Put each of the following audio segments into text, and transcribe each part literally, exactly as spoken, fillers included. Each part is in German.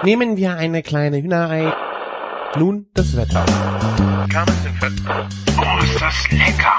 Nehmen wir eine kleine Hühnerei. Nun das Wetter. Oh, ist das lecker!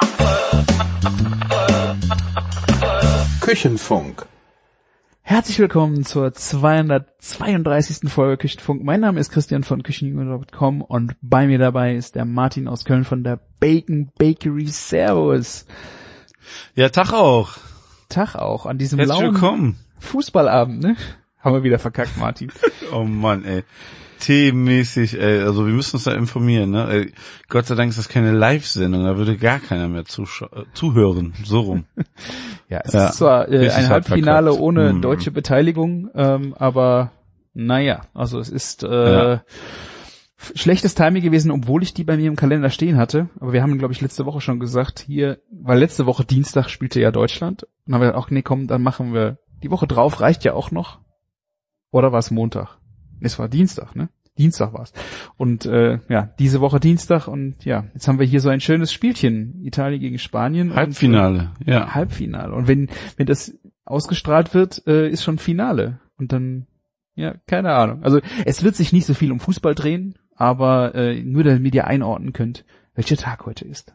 Küchenfunk. Herzlich willkommen zur zweihundertzweiunddreißigsten Folge Küchenfunk. Mein Name ist Christian von Küchenjunge Punkt com und bei mir dabei ist der Martin aus Köln von der Bacon Bakery. Servus. Ja, Tag auch. Tag auch an diesem Herzlich lauen willkommen. Fußballabend, ne? Haben wir wieder verkackt, Martin. Oh Mann, ey. Teemäßig, ey. Also wir müssen uns da informieren, ne? Ey, Gott sei Dank ist das keine Live-Sendung, da würde gar keiner mehr zuscha- äh, zuhören, so rum. Ja, es Ja, ist zwar äh, ein Halbfinale verkackt. ohne Mhm. deutsche Beteiligung, ähm, aber naja, also es ist äh, Ja. f- schlechtes Timing gewesen, obwohl ich die bei mir im Kalender stehen hatte. Aber wir haben, glaube ich, letzte Woche schon gesagt, hier, weil letzte Woche Dienstag spielte ja Deutschland. Und dann haben wir gesagt, ach nee, komm, dann machen wir, die Woche drauf reicht ja auch noch. Oder war es Montag? Es war Dienstag, ne? Dienstag war's. Und äh, ja, diese Woche Dienstag und ja, jetzt haben wir hier so ein schönes Spielchen. Italien gegen Spanien. Halbfinale, und, äh, ja. Halbfinale. Und wenn wenn das ausgestrahlt wird, äh, ist schon Finale. Und dann, ja, keine Ahnung. Also es wird sich nicht so viel um Fußball drehen, aber äh, nur damit ihr einordnen könnt, welcher Tag heute ist.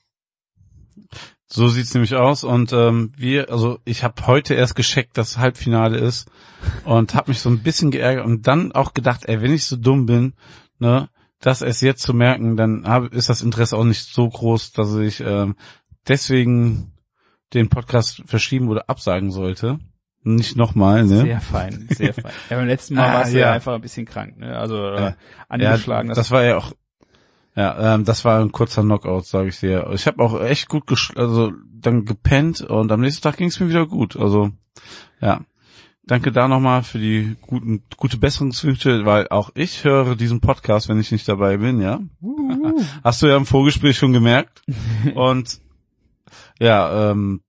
So sieht's nämlich aus und ähm, wir, also ich habe heute erst gecheckt, dass Halbfinale ist und habe mich so ein bisschen geärgert und dann auch gedacht, ey, wenn ich so dumm bin, ne, das erst jetzt zu merken, dann hab, ist das Interesse auch nicht so groß, dass ich ähm, deswegen den Podcast verschieben oder absagen sollte. Nicht nochmal, ne? Sehr fein, sehr fein. Ja, beim letzten Mal Ah, warst du ja. ja einfach ein bisschen krank, ne? Also äh, Ja. angeschlagen. Ja, das war ja auch, ja, ähm, das war ein kurzer Knockout, sage ich dir. Ich habe auch echt gut, gesch- also dann gepennt und am nächsten Tag ging es mir wieder gut. Also ja, danke da nochmal für die guten, gute Besserungswünsche, weil auch ich höre diesen Podcast, wenn ich nicht dabei bin, ja. Uhuhu. Hast du ja im Vorgespräch schon gemerkt. Und ja, ähm,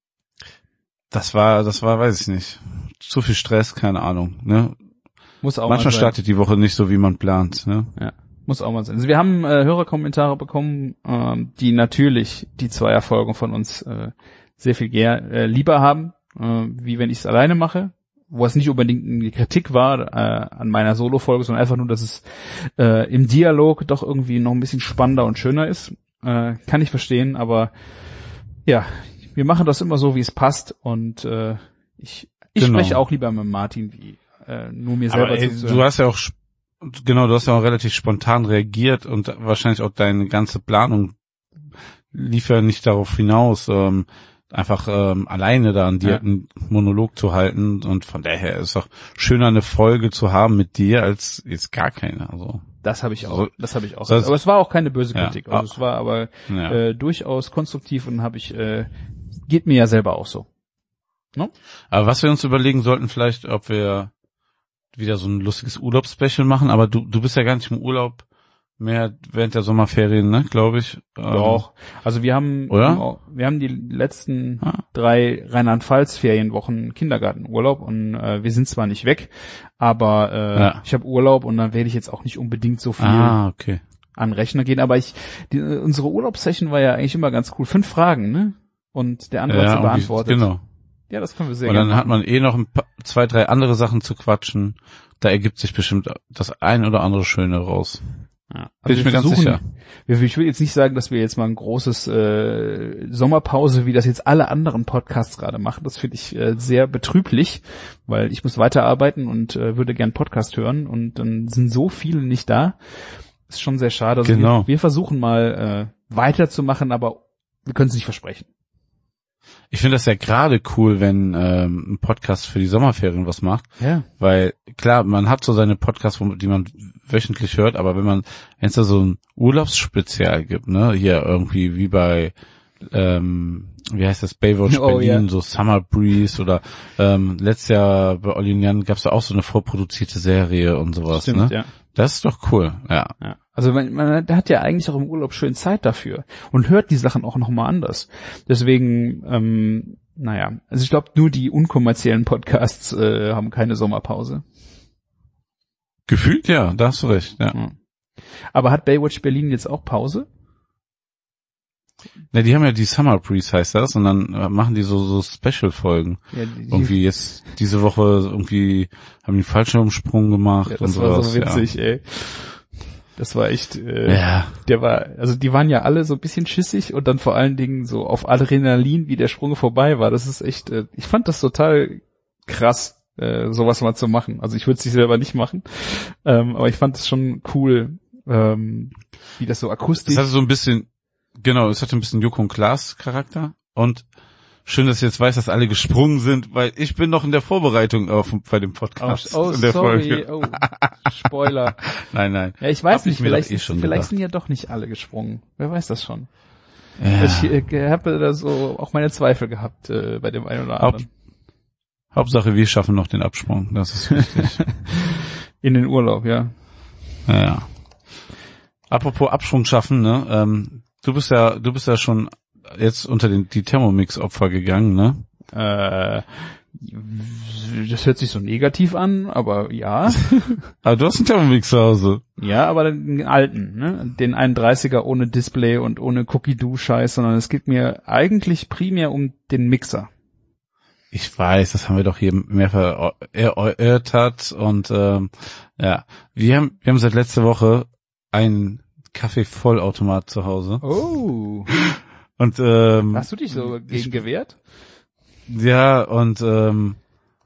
das war, das war, weiß ich nicht, zu viel Stress, keine Ahnung. Ne? Muss auch Manchmal mal sein. startet die Woche nicht so, wie man plant. Ne? Ja, muss auch mal sein. Also wir haben äh, Hörerkommentare bekommen, ähm, die natürlich die Zweierfolgen von uns äh, sehr viel ger- äh, lieber haben, äh, wie wenn ich es alleine mache, wo es nicht unbedingt eine Kritik war äh, an meiner Solo-Folge, sondern einfach nur, dass es äh, im Dialog doch irgendwie noch ein bisschen spannender und schöner ist. Äh, kann ich verstehen, aber ja, wir machen das immer so, wie es passt und äh, ich, ich Genau. spreche auch lieber mit Martin, wie äh, nur mir selber Aber ey, zuzuhören. du hast ja auch, sp- genau, du hast ja auch relativ spontan reagiert und wahrscheinlich auch deine ganze Planung lief ja nicht darauf hinaus, ähm, einfach ähm, alleine da an dir Ja. einen Monolog zu halten und von daher ist es auch schöner, eine Folge zu haben mit dir, als jetzt gar keine. Also Das habe ich auch. So- Das habe ich auch. das- aber es war auch keine böse Ja. Kritik. Also es war aber ja. äh, durchaus konstruktiv und habe ich äh, geht mir ja selber auch so. Aber was wir uns überlegen sollten, vielleicht, ob wir wieder so ein lustiges Urlaubsspecial machen, aber du du bist ja gar nicht im Urlaub mehr während der Sommerferien, ne, glaube ich. Ähm, Doch. Also wir haben Oder? wir haben die letzten Ah. drei Rheinland-Pfalz Ferienwochen Kindergartenurlaub und äh, wir sind zwar nicht weg, aber äh, Ja. ich habe Urlaub und dann werde ich jetzt auch nicht unbedingt so viel Ah, okay. an den Rechner gehen, aber ich die, unsere Urlaubssession war ja eigentlich immer ganz cool. Fünf Fragen, ne? Und der andere hat sie und die- beantwortet. Genau. Ja, das können wir sehr Und gerne dann hat man eh noch ein paar, zwei, drei andere Sachen zu quatschen. Da ergibt sich bestimmt das ein oder andere Schöne raus. Ja. Bin ich wir mir ganz versuchen- sicher. Wir, ich will jetzt nicht sagen, dass wir jetzt mal ein großes äh, Sommerpause, wie das jetzt alle anderen Podcasts gerade machen. Das finde ich äh, sehr betrüblich, weil ich muss weiterarbeiten und äh, würde gern Podcast hören und dann sind so viele nicht da. Ist schon sehr schade. Also Genau. wir, wir versuchen mal äh, weiterzumachen, aber wir können es nicht versprechen. Ich finde das ja gerade cool, wenn ähm, ein Podcast für die Sommerferien was macht. Ja. Weil, klar, man hat so seine Podcasts, wo- die man wöchentlich hört, aber wenn man, wenn es da so ein Urlaubsspezial gibt, ne, hier irgendwie wie bei, ähm, wie heißt das, Baywatch Oh, Berlin, ja. so Summer Breeze oder ähm, letztes Jahr bei Olli und Jan gab es da auch so eine vorproduzierte Serie und sowas, Stimmt, ne? ja. Das ist doch cool, ja. Ja. Also man, man der hat ja eigentlich auch im Urlaub schön Zeit dafür und hört die Sachen auch nochmal anders. Deswegen, ähm, naja, also ich glaube, nur die unkommerziellen Podcasts äh, haben keine Sommerpause. Gefühlt ja, da hast du recht, ja. Ja. Aber hat Baywatch Berlin jetzt auch Pause? Ne, die haben ja die Summer Breeze, heißt das, und dann äh, machen die so so Special-Folgen. Ja, die, irgendwie jetzt diese Woche irgendwie haben die Fallschirmsprung gemacht ja, und das war sowas, so witzig, ja. ey. Das war echt, äh, ja. der war, also die waren ja alle so ein bisschen schissig und dann vor allen Dingen so auf Adrenalin, wie der Sprung vorbei war. Das ist echt, äh, ich fand das total krass, äh, sowas mal zu machen. Also ich würde es sich selber nicht machen, ähm, aber ich fand es schon cool, ähm, wie das so akustisch. Es hatte so ein bisschen, genau, es hatte ein bisschen Joko und Klaas Charakter und schön, dass ich jetzt weiß, dass alle gesprungen sind, weil ich bin noch in der Vorbereitung auf, bei dem Podcast. Oh, oh in der sorry, Folge. oh, Spoiler. Nein, nein. Ja, ich weiß Hab nicht, ich mir vielleicht, doch eh schon vielleicht gedacht. sind ja doch nicht alle gesprungen. Wer weiß das schon. Ja. Ich äh, habe da so auch meine Zweifel gehabt äh, bei dem einen oder anderen. Haupt, Hauptsache, wir schaffen noch den Absprung, das ist wichtig. In den Urlaub, ja. Ja, ja. Apropos Absprung schaffen, ne? Ähm, du bist ja, du bist ja schon jetzt unter den die Thermomix-Opfer gegangen, ne? Äh, das hört sich so negativ an, aber ja. Aber du hast einen Thermomix zu Hause. Ja, aber den alten, ne? Den einunddreißiger ohne Display und ohne Cookie-Do-Scheiß, sondern es geht mir eigentlich primär um den Mixer. Ich weiß, das haben wir doch hier mehrfach erörtert und ähm, ja, wir haben wir haben seit letzter Woche einen Kaffee-Vollautomat zu Hause. Oh. Und ähm, hast du dich so gegen ich, gewehrt? Ja, und ähm,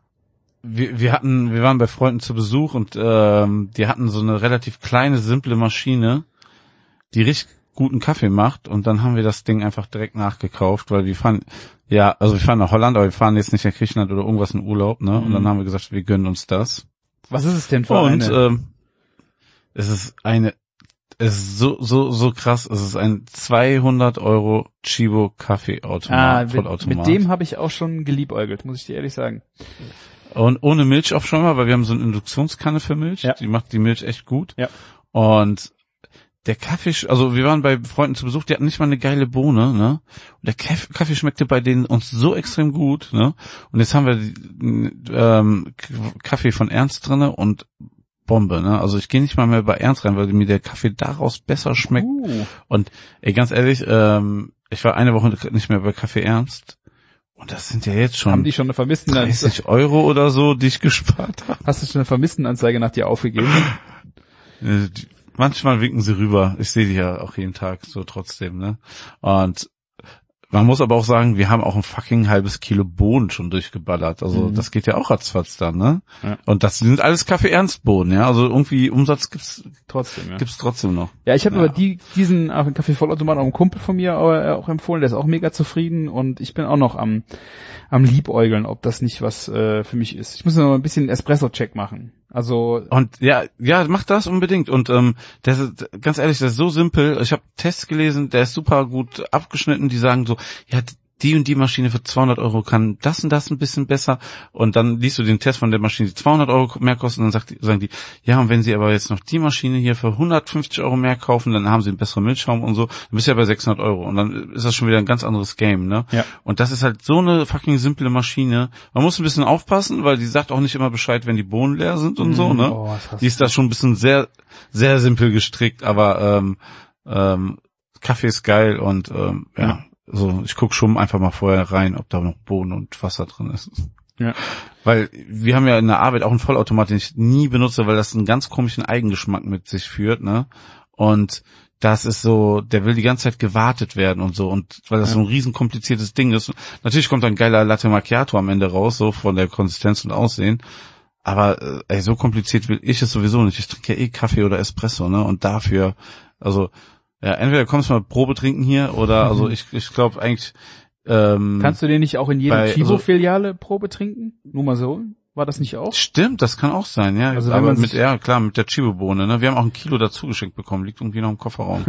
wir, wir hatten, wir waren bei Freunden zu Besuch und ähm, die hatten so eine relativ kleine, simple Maschine, die richtig guten Kaffee macht, und dann haben wir das Ding einfach direkt nachgekauft, weil wir fahren, ja, also wir fahren nach Holland, aber wir fahren jetzt nicht nach Griechenland oder irgendwas in Urlaub, ne? Und mhm. dann haben wir gesagt, wir gönnen uns das. Was ist es denn für und, eine? Und ähm, es ist eine, es ist so so so krass, es ist ein zweihundert Euro Chibo Kaffeeautomat, ah, Vollautomat. Mit dem habe ich auch schon geliebäugelt, muss ich dir ehrlich sagen. Und ohne Milch auch schon mal, weil wir haben so eine Induktionskanne für Milch, ja. Die macht die Milch echt gut. Ja. Und der Kaffee, also wir waren bei Freunden zu Besuch, die hatten nicht mal eine geile Bohne, ne? Und der Kaffee schmeckte bei denen uns so extrem gut, ne? Und jetzt haben wir ähm, Kaffee von Ernst drinne und Bombe, ne? Also ich gehe nicht mal mehr bei Ernst rein, weil mir der Kaffee daraus besser schmeckt. Uh. Und ey, ganz ehrlich, ähm, ich war eine Woche nicht mehr bei Kaffee Ernst. Und das sind ja jetzt schon, haben die schon eine Vermisstenanzeige, dreißig Euro oder so, die ich gespart habe. Hast du schon eine Vermisstenanzeige nach dir aufgegeben? äh, die, Manchmal winken sie rüber. Ich sehe die ja auch jeden Tag so trotzdem, ne? Und man muss aber auch sagen, wir haben auch ein fucking halbes Kilo Bohnen schon durchgeballert. Also mhm. das geht ja auch ratzfatz dann, ne? Ja. Und das sind alles Kaffee-Ernst-Bohnen, ja? Also irgendwie Umsatz gibt's trotzdem, ja. Gibt's trotzdem noch. Ja, ich habe ja. aber die, diesen auch Kaffee-Vollautomat auch einem Kumpel von mir auch empfohlen, der ist auch mega zufrieden, und ich bin auch noch am am Liebäugeln, ob das nicht was äh, für mich ist. Ich muss noch mal ein bisschen Espresso-Check machen. Also und ja, ja, mach das unbedingt. Und ähm, das ist, ganz ehrlich, das ist so simpel. Ich habe Tests gelesen, der ist super gut abgeschnitten. Die sagen so, ja, die und die Maschine für zweihundert Euro kann das und das ein bisschen besser. Und dann liest du den Test von der Maschine, die zweihundert Euro mehr kostet, und dann sagt, sagen die, ja, und wenn sie aber jetzt noch die Maschine hier für hundertfünfzig Euro mehr kaufen, dann haben sie einen besseren Milchschaum und so, dann bist du ja bei sechshundert Euro. Und dann ist das schon wieder ein ganz anderes Game, ne? Ja. Und das ist halt so eine fucking simple Maschine. Man muss ein bisschen aufpassen, weil die sagt auch nicht immer Bescheid, wenn die Bohnen leer sind und mm, so, ne? Oh, die ist da schon ein bisschen sehr, sehr simpel gestrickt, aber ähm, ähm, Kaffee ist geil und ähm, ja. ja. So, ich guck schon einfach mal vorher rein, ob da noch Bohnen und Wasser drin ist. Ja. Weil wir haben ja in der Arbeit auch einen Vollautomat, den ich nie benutze, weil das einen ganz komischen Eigengeschmack mit sich führt, ne? Und das ist so, der will die ganze Zeit gewartet werden und so, und weil das ja. so ein riesen kompliziertes Ding ist. Natürlich kommt ein geiler Latte Macchiato am Ende raus, so von der Konsistenz und Aussehen. Aber äh, ey, so kompliziert will ich es sowieso nicht. Ich trinke ja eh Kaffee oder Espresso, ne? Und dafür, also ja, entweder kommst du mal Probe trinken hier oder, mhm. also ich ich glaube eigentlich ähm, kannst du den nicht auch in jeder Chibo-Filiale also, Probe trinken? Nur mal so. War das nicht auch? Stimmt, das kann auch sein, ja. Also aber mit, ja, klar, mit der Chibo-Bohne, ne? Wir haben auch ein Kilo dazu geschenkt bekommen, liegt irgendwie noch im Kofferraum.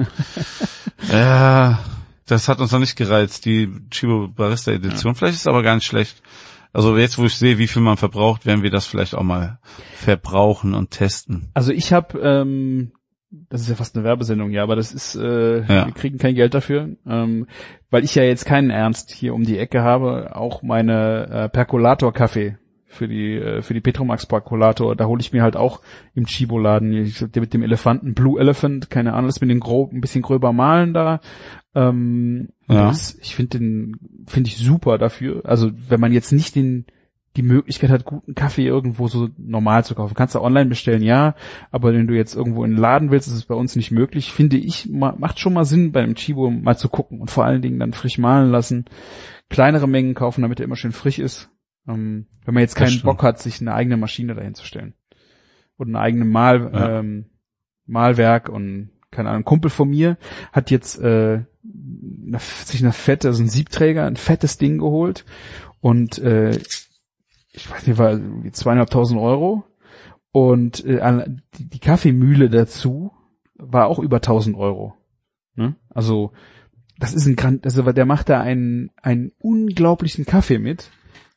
Ja, das hat uns noch nicht gereizt, die Chibo Barista Edition. Ja. Vielleicht ist es aber gar nicht schlecht. Also jetzt, wo ich sehe, wie viel man verbraucht, werden wir das vielleicht auch mal verbrauchen und testen. Also ich habe ähm das ist ja fast eine Werbesendung, ja, aber das ist, äh, ja. wir kriegen kein Geld dafür, ähm, weil ich ja jetzt keinen Ernst hier um die Ecke habe, auch meine äh, Percolator-Kaffee für die äh, für die Petromax Percolator. Da hole ich mir halt auch im Chibo-Laden ich, mit dem Elefanten Blue Elephant, keine Ahnung, das mit den grob ein bisschen gröber malen da. Ähm, Ja. das, ich finde den finde ich super dafür. Also wenn man jetzt nicht den die Möglichkeit hat, guten Kaffee irgendwo so normal zu kaufen. Kannst du online bestellen, ja, aber wenn du jetzt irgendwo in den Laden willst, ist es bei uns nicht möglich. Finde ich, ma, macht schon mal Sinn, beim Chibo mal zu gucken und vor allen Dingen dann frisch mahlen lassen, kleinere Mengen kaufen, damit er immer schön frisch ist. Ähm, wenn man jetzt Das keinen stimmt. Bock hat, sich eine eigene Maschine dahin zu stellen. Oder eine eigene Mal, Ja. ähm, Malwerk und, keine Ahnung, ein Kumpel von mir hat jetzt äh, eine, sich eine fette, also ein Siebträger, ein fettes Ding geholt und äh, ich weiß nicht, war irgendwie zweieinhalbtausend Euro und äh, die, die Kaffeemühle dazu war auch über tausend Euro. Ne? Also das ist ein Grand, also der macht da einen einen unglaublichen Kaffee mit.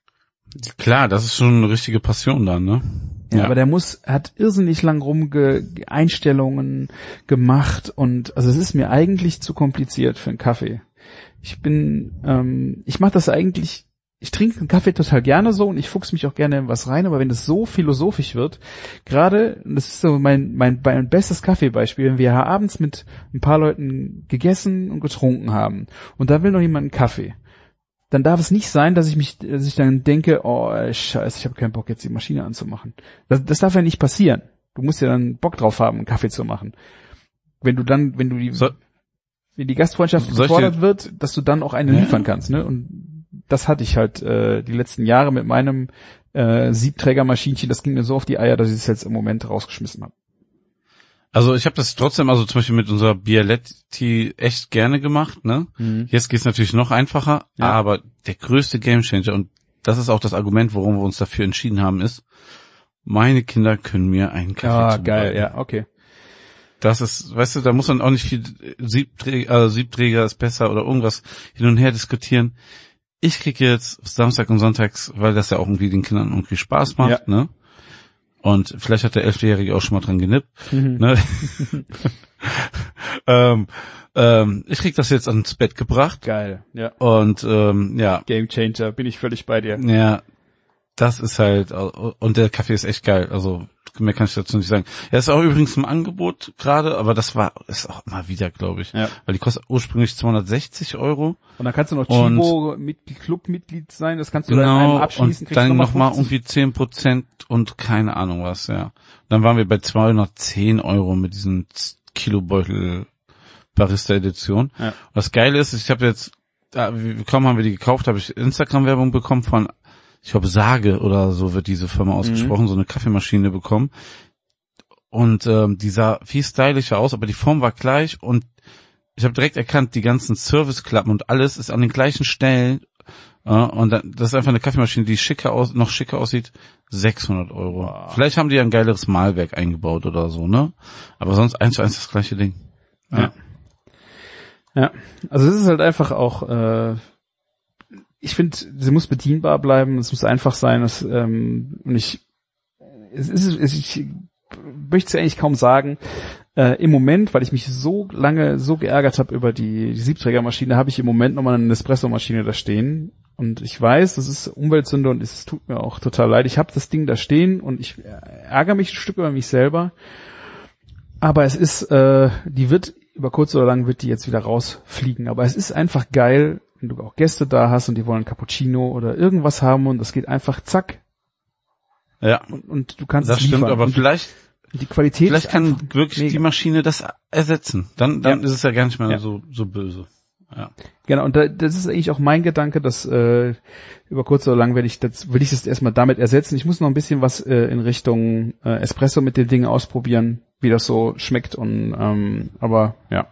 Klar, das ist schon eine richtige Passion dann, ne? Ja, ja. Aber der muss, hat irrsinnig lang rumge Einstellungen gemacht und also es ist mir eigentlich zu kompliziert für einen Kaffee. Ich bin, ähm, ich mache das eigentlich. Ich trinke einen Kaffee total gerne so und ich fuchs mich auch gerne in was rein, aber wenn das so philosophisch wird, gerade, das ist so mein, mein, mein bestes Kaffeebeispiel, wenn wir abends mit ein paar Leuten gegessen und getrunken haben und da will noch jemand einen Kaffee, dann darf es nicht sein, dass ich mich, dass ich dann denke, oh scheiße, ich habe keinen Bock jetzt die Maschine anzumachen. Das, das darf ja nicht passieren. Du musst ja dann Bock drauf haben, einen Kaffee zu machen. Wenn du dann, wenn du die, so, wenn die Gastfreundschaft gefordert wird, dass du dann auch eine ja. liefern kannst, ne? Und das hatte ich halt äh, die letzten Jahre mit meinem äh, Siebträgermaschinchen. Das ging mir so auf die Eier, dass ich es jetzt im Moment rausgeschmissen habe. Also ich habe das trotzdem, also zum Beispiel mit unserer Bialetti echt gerne gemacht, ne? Mhm. Jetzt geht's natürlich noch einfacher, Ja. aber der größte Gamechanger, und das ist auch das Argument, warum wir uns dafür entschieden haben, ist, meine Kinder können mir einen Kaffee Ah, zubereiten. geil, ja, okay. Das ist, weißt du, da muss man auch nicht viel Siebträger, also Siebträger ist besser oder irgendwas hin und her diskutieren. Ich krieg jetzt Samstag und Sonntags, weil das ja auch irgendwie den Kindern irgendwie Spaß macht, Ja. ne? Und vielleicht hat der Elfjährige auch schon mal dran genippt, Mhm. ne? ähm, ähm, ich krieg das jetzt ans Bett gebracht Geil, ja. und ähm, ja, Game Changer, bin ich völlig bei dir. ja, das ist halt, und der Kaffee ist echt geil, also mehr kann ich dazu nicht sagen. Er ist auch übrigens im Angebot gerade, aber das war, ist auch mal wieder, glaube ich. Ja. Weil die kostet ursprünglich zweihundertsechzig Euro. Und dann kannst du noch Und- Chibo mit Clubmitglied sein, das kannst du dann in Genau, einem abschließen, und dann du nochmal fünfzig. irgendwie zehn Prozent und keine Ahnung was, ja. Dann waren wir bei zweihundertzehn Euro mit diesem Kilobeutel Barista Edition. Ja. Was geil ist, ich habe jetzt, da, wie- kaum haben wir die gekauft, habe ich Instagram-Werbung bekommen von, ich glaube Sage oder so wird diese Firma ausgesprochen, so eine Kaffeemaschine bekommen. Und ähm, die sah viel stylischer aus, aber die Form war gleich und ich habe direkt erkannt, die ganzen Serviceklappen und alles ist an den gleichen Stellen. Ja, und dann, das ist einfach eine Kaffeemaschine, die schicker aus, noch schicker aussieht, sechshundert Euro. Wow. Vielleicht haben die ja ein geileres Malwerk eingebaut oder so, ne? Aber sonst eins zu eins das gleiche Ding. Ja. Ja, also es ist halt einfach auch, äh, ich finde, sie muss bedienbar bleiben, es muss einfach sein, es, ähm, und ich, es ist, es, ich möchte es ja eigentlich kaum sagen, äh, im Moment, weil ich mich so lange so geärgert habe über die, die Siebträgermaschine, habe ich im Moment nochmal eine Nespresso-Maschine da stehen und ich weiß, das ist Umweltsünde und es tut mir auch total leid, ich habe das Ding da stehen und ich ärgere mich ein Stück über mich selber, aber es ist, äh, die wird über kurz oder lang wird die jetzt wieder rausfliegen. Aber es ist einfach geil, wenn du auch Gäste da hast und die wollen Cappuccino oder irgendwas haben und das geht einfach zack Ja, und, und du kannst das es liefern. stimmt, aber und vielleicht, die Qualität vielleicht ist kann einfach wirklich mega. die Maschine das ersetzen. Dann, dann Ja. ist es ja gar nicht mehr Ja. so, so böse. Ja. Genau, und da, das ist eigentlich auch mein Gedanke, dass äh, über kurz oder lang werde ich das, will ich das erstmal damit ersetzen. Ich muss noch ein bisschen was äh, in Richtung äh, Espresso mit den Dingen ausprobieren, wie das so schmeckt und ähm, aber ja.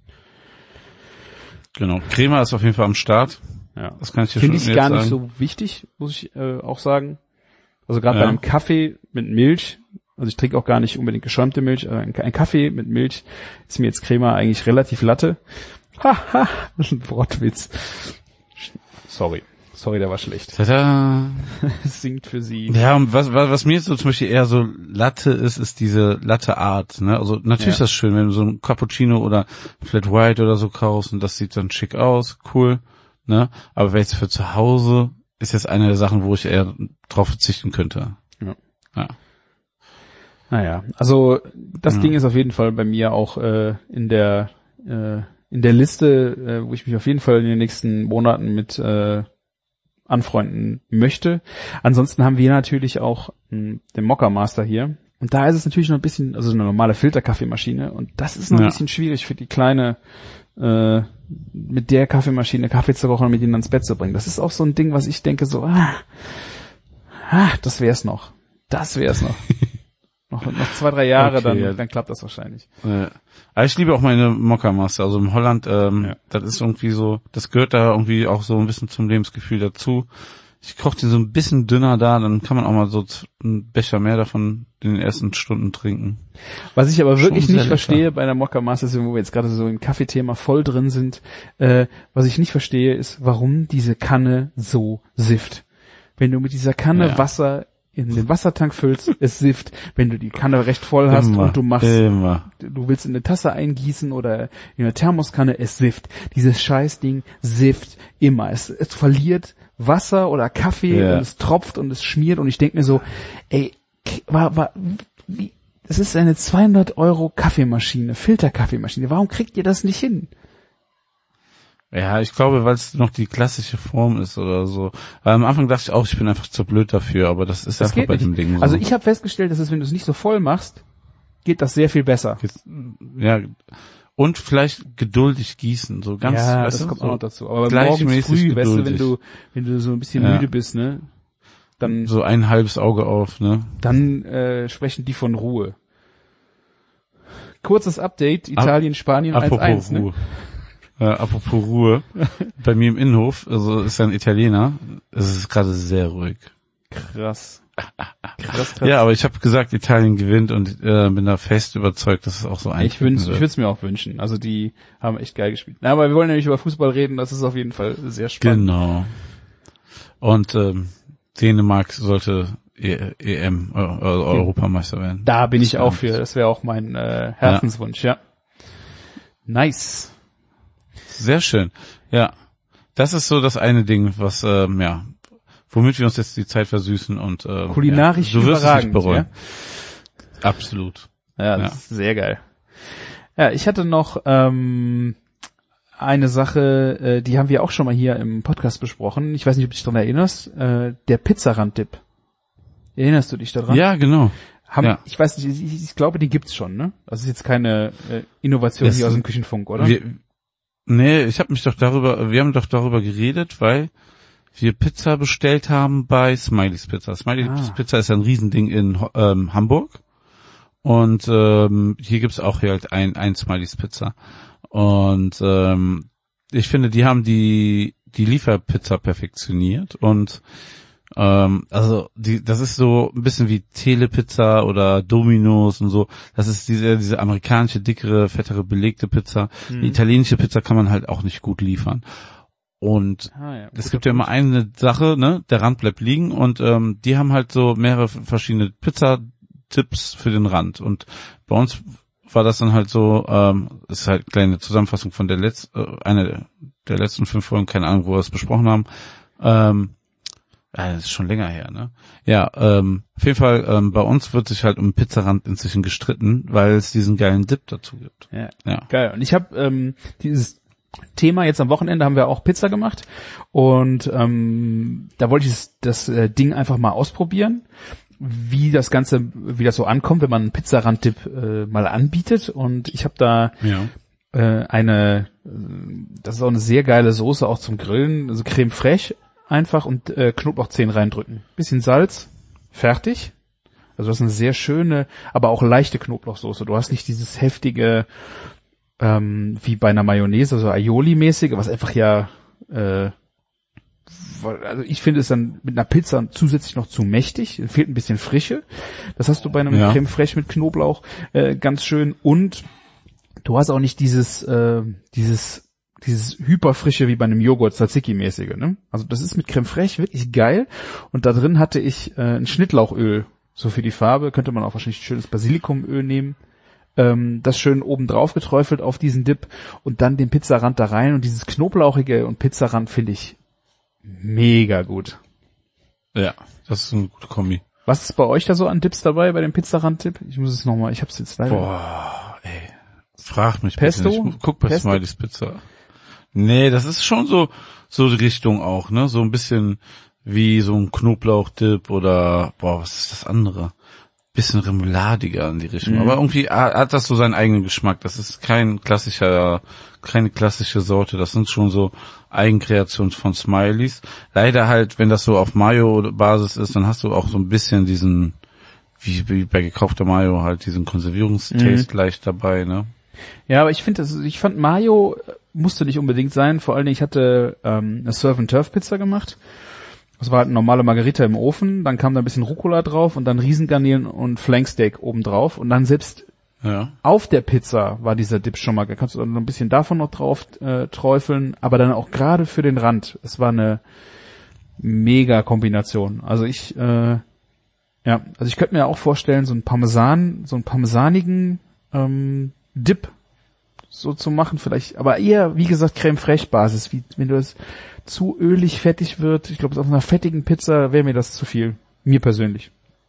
Genau. Crema ist auf jeden Fall am Start. Ja. Das kann ich dir Finde schon ich jetzt gar nicht sagen. so wichtig, muss ich äh, auch sagen. Also gerade Ja. bei einem Kaffee mit Milch, also ich trinke auch gar nicht unbedingt geschäumte Milch, aber ein, ein Kaffee mit Milch ist mir jetzt Crema eigentlich relativ Latte. Haha, das ist ein Wortwitz. Sorry, sorry, der war schlecht. Tada. Es singt für sie. Ja, und was, was, was mir so zum Beispiel eher so Latte ist, ist diese Latte-Art, ne? Also natürlich Ja. ist das schön, wenn du so ein Cappuccino oder Flat White oder so kaufst und das sieht dann schick aus, cool, ne? Aber wer jetzt für zu Hause ist jetzt eine der Sachen, wo ich eher drauf verzichten könnte. Ja. Ja. Naja, also das Ja. Ding ist auf jeden Fall bei mir auch äh, in der äh, in der Liste, äh, wo ich mich auf jeden Fall in den nächsten Monaten mit äh, anfreunden möchte. Ansonsten haben wir natürlich auch mh, den Mocha Master hier. Und da ist es natürlich noch ein bisschen, also eine normale Filterkaffeemaschine. Und das ist noch Ja. ein bisschen schwierig für die kleine, äh, mit der Kaffeemaschine Kaffee zu kochen und mit ihnen ans Bett zu bringen. Das ist auch so ein Ding, was ich denke so, ah, ah das wär's noch. Das wär's noch. noch, noch zwei, drei Jahre, Okay, dann, ja. dann klappt das wahrscheinlich. Äh, aber ich liebe auch meine Mokka Master. Also in Holland, ähm, Ja. das ist irgendwie so, das gehört da irgendwie auch so ein bisschen zum Lebensgefühl dazu. Ich koche den so ein bisschen dünner da, dann kann man auch mal so z- einen Becher mehr davon in den ersten Stunden trinken. Was ich aber Schon wirklich sehr nicht lecker. verstehe bei der Mocha Master, wo wir jetzt gerade so im Kaffeethema voll drin sind, äh, was ich nicht verstehe, ist, warum diese Kanne so sifft. Wenn du mit dieser Kanne Ja. Wasser in den Wassertank füllst, es sifft. Wenn du die Kanne recht voll hast Immer, und du machst, immer. du willst in eine Tasse eingießen oder in eine Thermoskanne, es sifft. Dieses Scheißding sifft immer. Es, es verliert Wasser oder Kaffee Ja. und es tropft und es schmiert und ich denke mir so, ey, k- war, war, wie, es ist eine zweihundert Euro Kaffeemaschine, Filterkaffeemaschine. Warum kriegt ihr das nicht hin? Ja, ich glaube, weil es noch die klassische Form ist oder so. Weil am Anfang dachte ich auch, ich bin einfach zu blöd dafür, aber das ist Das einfach geht bei nicht. dem Ding so. Also ich habe festgestellt, dass es, wenn du es nicht so voll machst, geht das sehr viel besser. Jetzt, ja, und vielleicht geduldig gießen, so ganz, ja, weißt das du, kommt so auch noch dazu. Aber morgens gleichmäßig früh, weißt du, wenn geduldig. du, wenn du so ein bisschen Ja. müde bist, ne, dann, so ein halbes Auge auf, ne? dann äh, sprechen die von Ruhe. Kurzes Update, Italien, Spanien eins Apropos eins, ne? Ruhe. Äh, apropos Ruhe. Bei mir im Innenhof, also ist ein Italiener, es ist gerade sehr ruhig. Krass. Krass, krass. Ja, aber ich habe gesagt, Italien gewinnt und äh, bin da fest überzeugt, dass es auch so ich eintreten wünsch, ich wird. würde es mir auch wünschen. Also die haben echt geil gespielt. Na, aber wir wollen nämlich über Fußball reden, das ist auf jeden Fall sehr spannend. Genau. Und ähm, Dänemark sollte E- EM, äh, Europameister werden. Da bin ich Das auch wär- für, das wäre auch mein äh, Herzenswunsch, ja. Nice. Sehr schön. Ja, das ist so das eine Ding, was ähm, ja, womit wir uns jetzt die Zeit versüßen und ähm, Kulinarisch ja, du wirst es nicht überragend, bereuen. Absolut. Ja, das Ja. ist sehr geil. Ja, ich hatte noch ähm, eine Sache, äh, die haben wir auch schon mal hier im Podcast besprochen. Ich weiß nicht, ob du dich daran erinnerst. Äh, der Pizzarand-Dip. Erinnerst du dich daran? Ja, genau. Haben, ja. Ich weiß nicht, ich, ich glaube, die gibt's schon, ne? Das ist jetzt keine äh, Innovation Das- hier aus dem Küchenfunk, oder? Wir, nee, ich habe mich doch darüber, wir haben doch darüber geredet, weil wir Pizza bestellt haben bei Smiley's Pizza. Smiley's Ah. Pizza ist ja ein Riesending in ähm, Hamburg. Und ähm, hier gibt's auch hier halt ein, ein Smiley's Pizza. Und ähm, ich finde, die haben die die Lieferpizza perfektioniert und ähm, also die, das ist so ein bisschen wie Telepizza oder Domino's und so. Das ist diese diese amerikanische dickere, fettere belegte Pizza. Mhm. Die italienische Pizza kann man halt auch nicht gut liefern. Und Ah, ja. es gibt ja immer eine Sache, ne, der Rand bleibt liegen und ähm, die haben halt so mehrere verschiedene Pizzatipps für den Rand. Und bei uns war das dann halt so, ähm, das ist halt eine kleine Zusammenfassung von der letzten, äh, eine der letzten fünf Folgen, keine Ahnung, wo wir es besprochen haben. Ähm, ja, das ist schon länger her, ne? Ja, ähm, auf jeden Fall, ähm, bei uns wird sich halt um Pizzarand inzwischen gestritten, weil es diesen geilen Dip dazu gibt. Ja. Ja. Geil. Und ich habe ähm, dieses Thema jetzt am Wochenende haben wir auch Pizza gemacht und ähm, da wollte ich das, das äh, Ding einfach mal ausprobieren, wie das Ganze, wie das so ankommt, wenn man einen Pizzarand-Dip äh, mal anbietet. Und ich habe da Ja. äh, eine, äh, das ist auch eine sehr geile Soße auch zum Grillen, also Creme fraiche einfach und äh, Knoblauchzehen reindrücken, bisschen Salz, fertig. Also das ist eine sehr schöne, aber auch leichte Knoblauchsoße. Du hast nicht dieses heftige, ähm, wie bei einer Mayonnaise, so Aioli-mäßige, was einfach ja, äh, also ich finde es dann mit einer Pizza zusätzlich noch zu mächtig, fehlt ein bisschen Frische. Das hast du bei einem Ja. Creme fraiche mit Knoblauch äh, ganz schön und du hast auch nicht dieses, äh, dieses dieses hyperfrische wie bei einem Joghurt Tzatziki-mäßige, ne? Also das ist mit Creme fraiche wirklich geil und da drin hatte ich äh, ein Schnittlauchöl, so für die Farbe, könnte man auch wahrscheinlich schönes Basilikumöl nehmen, ähm, das schön oben drauf geträufelt auf diesen Dip und dann den Pizzarand da rein und dieses Knoblauchige und Pizzarand finde ich mega gut. Ja, das ist eine gute Kombi. Was ist bei euch da so an Dips dabei, bei dem Pizzarand-Tipp? Ich muss es nochmal, ich hab's jetzt leider. Boah, ey. Frag mich Pesto? bitte nicht. Guck bei Pesto? Smileys Pizza. Nee, das ist schon so, so die Richtung auch, ne? So ein bisschen wie so ein Knoblauchdip oder, boah, was ist das andere? Bisschen remouladiger in die Richtung. Mhm. Aber irgendwie hat das so seinen eigenen Geschmack. Das ist kein klassischer, keine klassische Sorte. Das sind schon so Eigenkreationen von Smileys. Leider halt, wenn das so auf Mayo-Basis ist, dann hast du auch so ein bisschen diesen, wie, wie bei gekaufter Mayo halt diesen Konservierungstaste Mhm. leicht dabei, ne? Ja, aber ich finde, das, ich fand Mayo musste nicht unbedingt sein. Vor allen Dingen, ich hatte ähm, eine Surf and Turf Pizza gemacht. Das war halt eine normale Margarita im Ofen. Dann kam da ein bisschen Rucola drauf und dann Riesengarnelen und Flanksteak oben drauf. Und dann selbst Ja. auf der Pizza war dieser Dip schon mal. Da kannst du dann ein bisschen davon noch drauf äh, träufeln. Aber dann auch gerade für den Rand. Es war eine mega Kombination. Also ich, äh, ja, also ich könnte mir auch vorstellen, so ein Parmesan, so einen parmesanigen ähm, Dip so zu machen, vielleicht, aber eher, wie gesagt, Crème Fraiche Basis, wie, wenn du es zu ölig fettig wird, ich glaube, auf einer fettigen Pizza wäre mir das zu viel. Mir persönlich.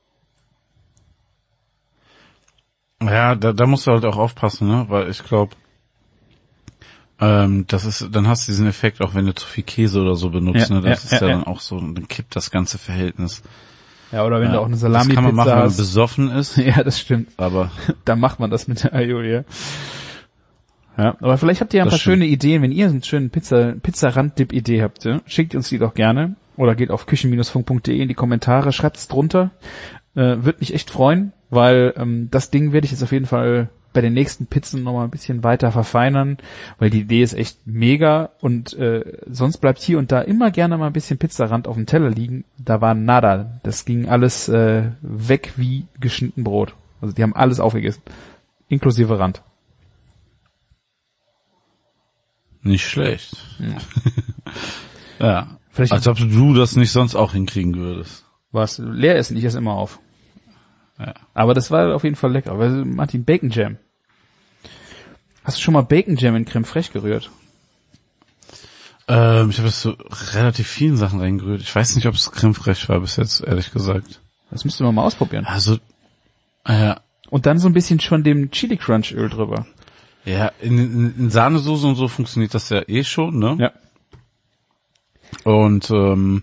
Ja, da, da musst du halt auch aufpassen, ne, weil ich glaube, ähm, das ist, dann hast du diesen Effekt, auch wenn du zu viel Käse oder so benutzt, Ja, ne, das ja, ist ja, ja, dann auch so, dann kippt das ganze Verhältnis. Ja, oder wenn Ja, du auch eine das Salami-Pizza kann man machen, wenn man hast. besoffen ist, Ja, das stimmt. aber Da macht man das mit der Aioli. Ja, aber vielleicht habt ihr ja ein Das paar stimmt. schöne Ideen, wenn ihr einen schönen Pizza, Pizzarand-Dip-Idee habt, ja? Schickt uns die doch gerne. Oder geht auf küchen funk punkt de in die Kommentare, schreibt's drunter. Äh, Würde mich echt freuen, weil ähm, das Ding werde ich jetzt auf jeden Fall bei den nächsten Pizzen nochmal ein bisschen weiter verfeinern, weil die Idee ist echt mega und äh, sonst bleibt hier und da immer gerne mal ein bisschen Pizzarand auf dem Teller liegen. Da war nada. Das ging alles äh, weg wie geschnitten Brot. Also die haben alles aufgegessen. Inklusive Rand. nicht schlecht. Ja. Ja. Vielleicht Als ob du das nicht sonst auch hinkriegen würdest. was leer essen, ich esse immer auf. Ja. Aber das war auf jeden Fall lecker. Weil Martin, Bacon Jam. Hast du schon mal Bacon Jam in Crème Fraiche gerührt? Ähm, ich habe das so relativ vielen Sachen reingerührt. Ich weiß nicht, ob es Crème Fraiche war bis jetzt, ehrlich gesagt. Das müsste man mal ausprobieren. Also, äh, Und dann so ein bisschen von dem Chili Crunch Öl drüber. ja, in, in, in Sahnesoße und so funktioniert das ja eh schon, ne? Ja. Und ähm,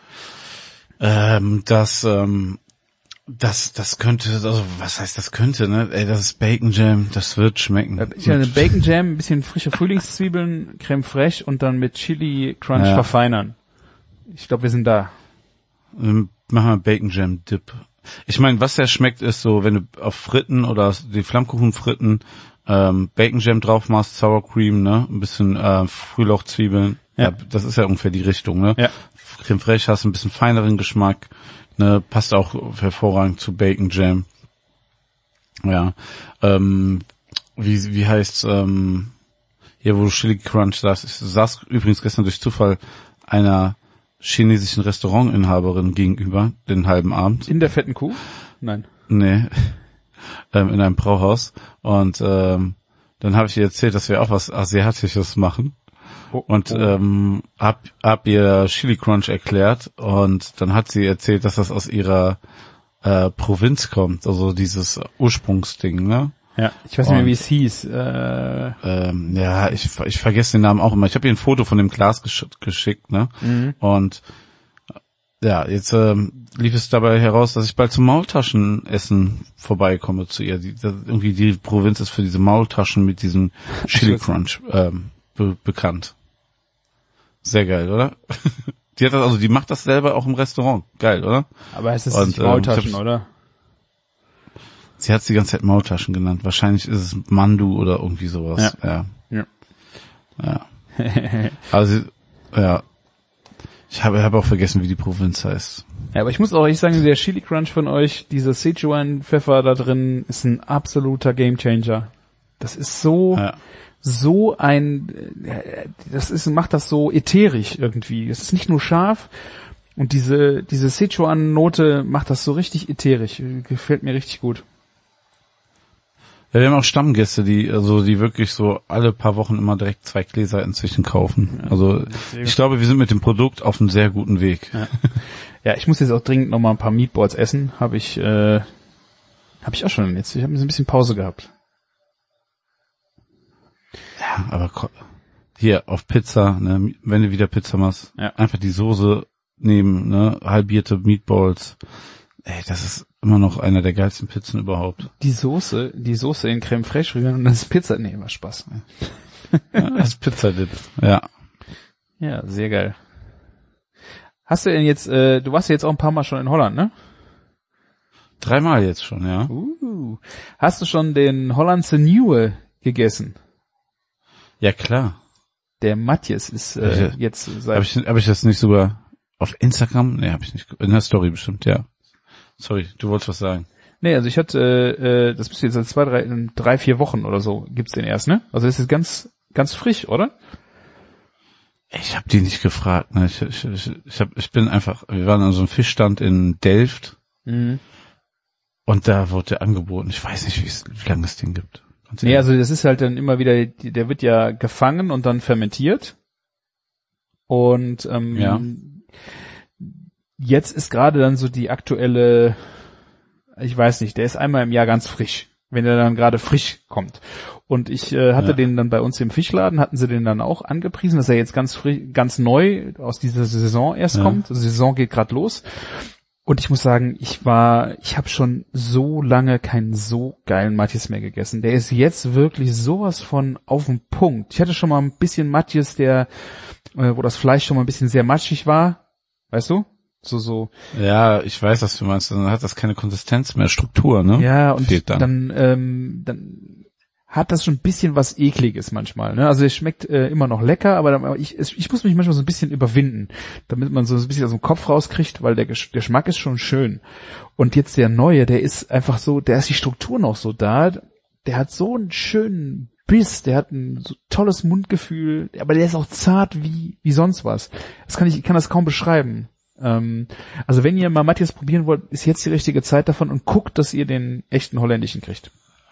ähm, das, ähm, das, das könnte, also was heißt das könnte, ne? Ey, das ist Bacon Jam, das wird schmecken. Ich hatte Bacon Jam, ein bisschen frische Frühlingszwiebeln, Crème Fraiche und dann mit Chili Crunch Ja. verfeinern. Ich glaube, wir sind da. Ähm, Machen wir Bacon Jam Dip. Ich meine, was ja schmeckt, ist so, wenn du auf Fritten oder die Flammkuchenfritten ähm, Bacon Jam drauf machst, Sour Cream, ne, ein bisschen äh, Frühlauchzwiebeln. Ja. Ja, das ist ja ungefähr die Richtung, ne? Ja. Crème Fraiche hast ein bisschen feineren Geschmack, ne, passt auch hervorragend zu Bacon Jam. Ja, ähm, wie wie heißt's, ähm, hier wo du Chili Crunch sagst, ich saß übrigens gestern durch Zufall einer chinesischen Restaurantinhaberin gegenüber, den halben Abend. In der fetten Kuh? Nein. Nee, ähm, in einem Brauhaus. Und ähm, dann habe ich ihr erzählt, dass wir auch was Asiatisches machen. Oh, Und oh. ähm, hab, hab ihr Chili Crunch erklärt. Und dann hat sie erzählt, dass das aus ihrer äh, Provinz kommt. Also dieses Ursprungsding, ne? Ja, ich weiß nicht mehr, Und- wie es hieß. Äh, Ähm, ja, ich, ich vergesse den Namen auch immer. Ich habe ihr ein Foto von dem Glas gesch geschickt, ne? mhm. Und ja, jetzt ähm, lief es dabei heraus, dass ich bald zum Maultaschenessen vorbeikomme zu ihr. Die, das, irgendwie die Provinz ist für diese Maultaschen mit diesem Chili Crunch ähm, be bekannt. Sehr geil, oder? Die hat das, also die macht das selber auch im Restaurant. Geil, oder? Aber es ist Und, nicht ähm, Maultaschen, ich hab's- oder? Sie hat es die ganze Zeit Maultaschen genannt. Wahrscheinlich ist es Mandu oder irgendwie sowas. Ja. Ja. Ja. Also, ja. Ich habe, habe auch vergessen, wie die Provinz heißt. Ja, aber ich muss auch echt sagen, der Chili Crunch von euch, dieser Sichuan-Pfeffer da drin, ist ein absoluter Gamechanger. Das ist so, Ja. so ein, äh, das ist, macht das so ätherisch irgendwie. Es ist nicht nur scharf und diese, diese Sichuan-Note macht das so richtig ätherisch. Gefällt mir richtig gut. Ja, wir haben auch Stammgäste, die, also, die wirklich so alle paar Wochen immer direkt zwei Gläser inzwischen kaufen. Also, ich glaube, wir sind mit dem Produkt auf einem sehr guten Weg. Ja. Ja, ich muss jetzt auch dringend noch mal ein paar Meatballs essen. Habe ich, äh, habe ich auch schon jetzt. Ich habe ein bisschen Pause gehabt. Ja, aber ko- hier auf Pizza, ne, wenn du wieder Pizza machst, Ja. einfach die Soße nehmen, ne, halbierte Meatballs. Ey, das ist immer noch einer der geilsten Pizzen überhaupt. Die Soße, die Soße in Creme Fraiche rühren und das ist Pizza. Nee, war Spaß. Ja, das ist Pizza-Dip. Ja. Ja, sehr geil. Hast du denn jetzt, äh, du warst ja jetzt auch ein paar Mal schon in Holland, ne? Dreimal jetzt schon, ja. Uh, hast du schon den Hollandse Nieuwe gegessen? Ja, klar. Der Matjes ist äh, Ja. jetzt seit... Habe ich, hab ich das nicht sogar auf Instagram? Nee, habe ich nicht. In der Story bestimmt, ja. Sorry, du wolltest was sagen. Nee, also ich hatte, äh, das müsste jetzt seit zwei, drei, in drei, vier Wochen oder so gibt's den erst, ne? Also das ist ganz, ganz frisch, oder? Ich habe die nicht gefragt. Ne? Ich, ich, ich, ich, hab, ich bin einfach, wir waren an so einem Fischstand in Delft Mhm. und da wurde der angeboten. Ich weiß nicht, wie, es, wie lange es den gibt. Ganz Nee, ehrlich. also das ist halt dann immer wieder, der wird ja gefangen und dann fermentiert. Und ähm, Ja. jetzt ist gerade dann so die aktuelle, ich weiß nicht, der ist einmal im Jahr ganz frisch, wenn er dann gerade frisch kommt. Und ich äh, hatte Ja. den dann bei uns im Fischladen, hatten sie den dann auch angepriesen, dass er jetzt ganz frisch, ganz neu aus dieser Saison erst Ja. kommt. Also die Saison geht gerade los. Und ich muss sagen, ich war, ich habe schon so lange keinen so geilen Matjes mehr gegessen. Der ist jetzt wirklich sowas von auf den Punkt. Ich hatte schon mal ein bisschen Matjes, der, äh, wo das Fleisch schon mal ein bisschen sehr matschig war. Weißt du? So, so. Ja, ich weiß, was du meinst. Dann hat das keine Konsistenz mehr, Struktur, ne? Ja, und Fehlt dann. dann, ähm, dann hat das schon ein bisschen was Ekliges manchmal. Ne? Also es schmeckt äh, immer noch lecker, aber dann, ich, es, ich muss mich manchmal so ein bisschen überwinden, damit man so ein bisschen aus dem Kopf rauskriegt, weil der, der Geschmack ist schon schön. Und jetzt der neue, der ist einfach so, der ist die Struktur noch so da, der hat so einen schönen Biss, der hat ein so tolles Mundgefühl, aber der ist auch zart wie wie sonst was. Das kann ich, ich kann das kaum beschreiben. Ähm, also wenn ihr mal Matjes probieren wollt, ist jetzt die richtige Zeit davon und guckt, dass ihr den echten holländischen kriegt.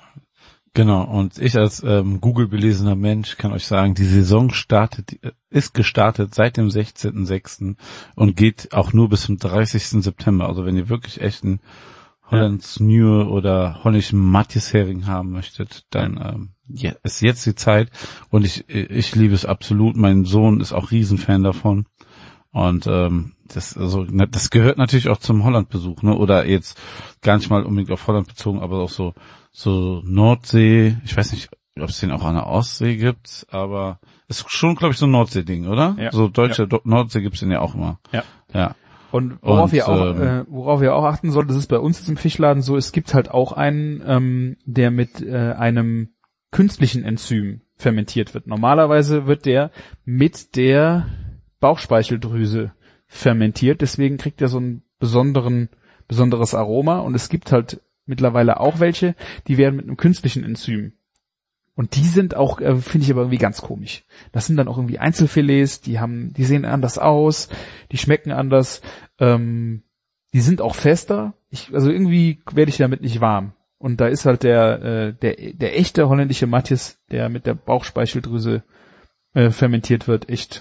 Genau, und ich als ähm, Google-belesener Mensch kann euch sagen, die Saison startet, ist gestartet seit dem sechzehnten sechsten und geht auch nur bis zum dreißigsten September. Also wenn ihr wirklich echten Hollands Nieuwe oder holländischen Matjeshering haben möchtet, dann ähm, ja, ist jetzt die Zeit. Und ich ich liebe es absolut. Mein Sohn ist auch Riesenfan davon. Und ähm, das also das gehört natürlich auch zum Hollandbesuch, ne? Oder jetzt gar nicht mal unbedingt auf Holland bezogen, aber auch so so Nordsee. Ich weiß nicht, ob es den auch an der Ostsee gibt, aber ist schon, glaube ich, so ein Nordsee-Ding, oder? Ja. So deutsche Ja. Do- Nordsee gibt's den ja auch immer. Ja. Ja. Und worauf Und, ihr auch, ähm, äh, worauf ihr auch achten sollt, das ist bei uns jetzt im Fischladen so, es gibt halt auch einen, ähm, der mit äh, einem künstlichen Enzym fermentiert wird. Normalerweise wird der mit der Bauchspeicheldrüse fermentiert, deswegen kriegt er so ein besonderen, besonderes Aroma und es gibt halt mittlerweile auch welche, die werden mit einem künstlichen Enzym. Und die sind auch, äh, finde ich aber irgendwie ganz komisch. Das sind dann auch irgendwie Einzelfilets, die haben, die sehen anders aus, die schmecken anders, ähm, die sind auch fester. Ich, also irgendwie werde ich damit nicht warm. Und da ist halt der, äh, der, der echte holländische Matjes, der mit der Bauchspeicheldrüse äh, fermentiert wird, echt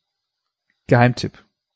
Geheimtipp.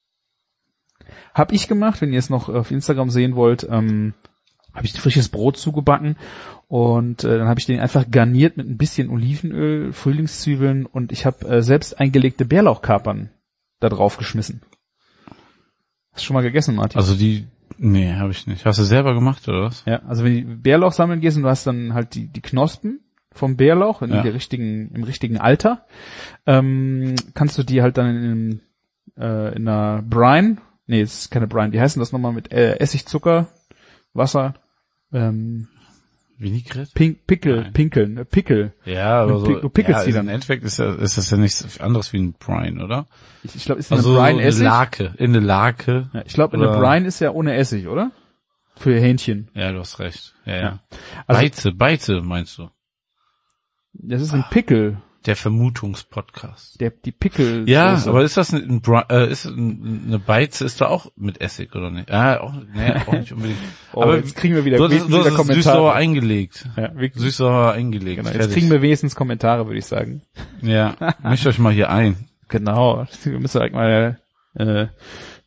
Hab ich gemacht, wenn ihr es noch auf Instagram sehen wollt, ähm, habe ich frisches Brot zugebacken und äh, dann habe ich den einfach garniert mit ein bisschen Olivenöl, Frühlingszwiebeln und ich habe äh, selbst eingelegte Bärlauchkapern da drauf geschmissen. Hast du schon mal gegessen, Martin? Also die, nee, habe ich nicht. Hast du selber gemacht, oder was? Ja, also wenn du Bärlauch sammeln gehst und du hast dann halt die die Knospen vom Bärlauch in Ja. der richtigen im richtigen Alter, ähm, kannst du die halt dann in, äh, in einer Brine, nee, es ist keine Brine, wie heißt denn das nochmal mit äh, Essig, Zucker, Wasser, ähm, Vinaigrette? Pink, Pickel, Nein. Pinkeln, äh, Pickel. Ja, aber Du so, pick- du pickelst ja, die dann. im Endeffekt ist, ja, ist das ja nichts anderes wie ein Brine, oder? Ich, ich glaube, ist Also eine so Brine eine Essig. Lake, in eine Lake. Ja, ich glaube, eine Oder- Brine ist ja ohne Essig, oder? Für Hähnchen. Ja, du hast recht. Ja, ja. Ja. Also, Beize, Beize meinst du? das ist ein Pickel. Der Vermutungspodcast. Der, die Pickel. Ja, aber ist das ein, ein, Bri- äh, ist ein, eine Beize, ist da auch mit Essig, oder nicht? Ah, auch, nee, auch nicht unbedingt. Oh, aber jetzt kriegen wir wieder, du hast, wenigstens du hast wieder es Kommentare. süß-sauer eingelegt. Ja, wir, Süß-sauer eingelegt. genau, jetzt fertig. kriegen wir wenigstens Kommentare, würde ich sagen. Ja, mischt euch mal hier ein. Genau. Wir müssen direkt mal äh,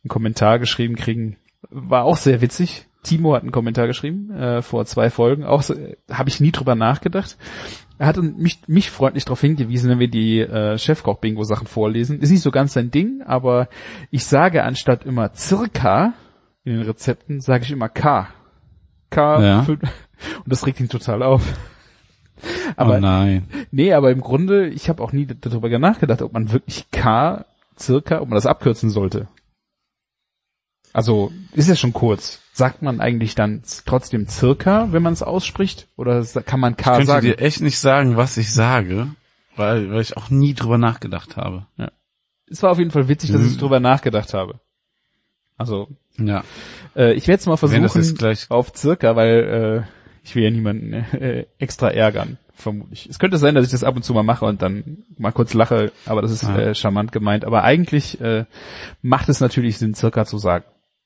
einen Kommentar geschrieben kriegen. War auch sehr witzig. Timo hat einen Kommentar geschrieben, äh, vor zwei Folgen. Auch so, äh, habe ich nie drüber nachgedacht. Er hat mich, mich freundlich darauf hingewiesen, wenn wir die äh, Chefkoch-Bingo-Sachen vorlesen. Ist nicht so ganz sein Ding, aber ich sage anstatt immer circa in den Rezepten, sage ich immer K. K. Ja. Und das regt ihn total auf. Aber, oh nein. Nee, aber im Grunde, ich habe auch nie darüber nachgedacht, ob man wirklich K, circa, ob man das abkürzen sollte. Also, ist ja schon kurz. Sagt man eigentlich dann trotzdem circa, wenn man es ausspricht? Oder kann man K ich sagen? Ich könnte dir echt nicht sagen, was ich sage, weil, weil ich auch nie drüber nachgedacht habe. Ja. Es war auf jeden Fall witzig, dass ich drüber nachgedacht habe. Also, ja. Äh, ich werde es mal versuchen das jetzt gleich auf circa, weil äh, ich will ja niemanden äh, extra ärgern, vermutlich. Es könnte sein, dass ich das ab und zu mal mache und dann mal kurz lache, aber das ist ja. äh, charmant gemeint. Aber eigentlich äh, macht es natürlich Sinn, circa zu sagen.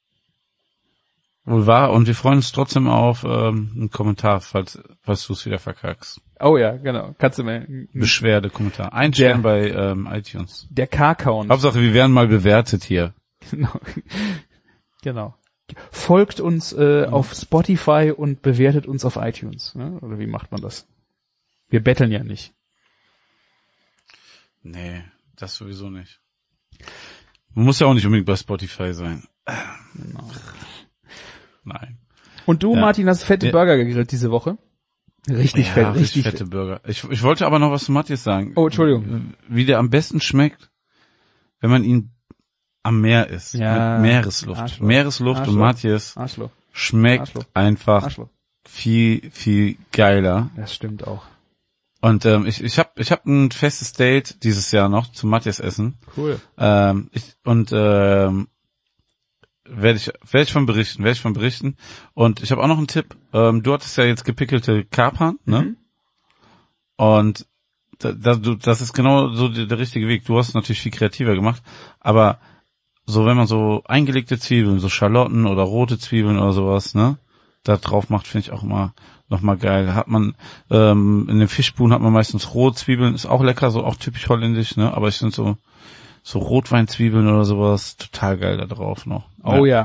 Wohl wahr, und wir freuen uns trotzdem auf ähm, einen Kommentar, falls, falls du es wieder verkackst. Oh ja, genau. Kannst du mir Beschwerde-Kommentar. Ein Stern bei ähm, iTunes. Der K-Count. Hauptsache, wir werden mal bewertet hier. Genau. Genau. Folgt uns äh, mhm. auf Spotify und bewertet uns auf iTunes. Ne? Oder wie macht man das? Wir betteln ja nicht. Nee, das sowieso nicht. Man muss ja auch nicht unbedingt bei Spotify sein. Genau. Nein. Und du, ja. Martin, hast fette ja. Burger gegrillt diese Woche? Richtig ja, fett, richtig, richtig fette fett. Burger. Ich, ich wollte aber noch was zu Matthias sagen. Oh, Entschuldigung. Wie der am besten schmeckt, wenn man ihn am Meer isst. Ja. Mit Meeresluft. Arschloch. Meeresluft Arschloch. und Matthias Arschloch. schmeckt Arschloch. einfach Arschloch. viel, viel geiler. Das stimmt auch. Und ähm, ich ich habe ich hab ein festes Date dieses Jahr noch zum Matthias essen. Cool. Ähm, ich, und ähm, werde ich werde ich von berichten, werde ich von berichten. Und ich habe auch noch einen Tipp. Ähm, du hattest ja jetzt gepickelte Kapern, ne? Mhm. Und da, da, du, das ist genau so der, der richtige Weg. Du hast es natürlich viel kreativer gemacht, aber so wenn man so eingelegte Zwiebeln, so Schalotten oder rote Zwiebeln oder sowas, ne, da drauf macht, finde ich auch immer noch mal geil. Hat man ähm, in den Fischbuhnen hat man meistens rohe Zwiebeln, ist auch lecker, so auch typisch holländisch, ne? Aber ich finde so so Rotweinzwiebeln oder sowas total geil da drauf noch. Oh ja.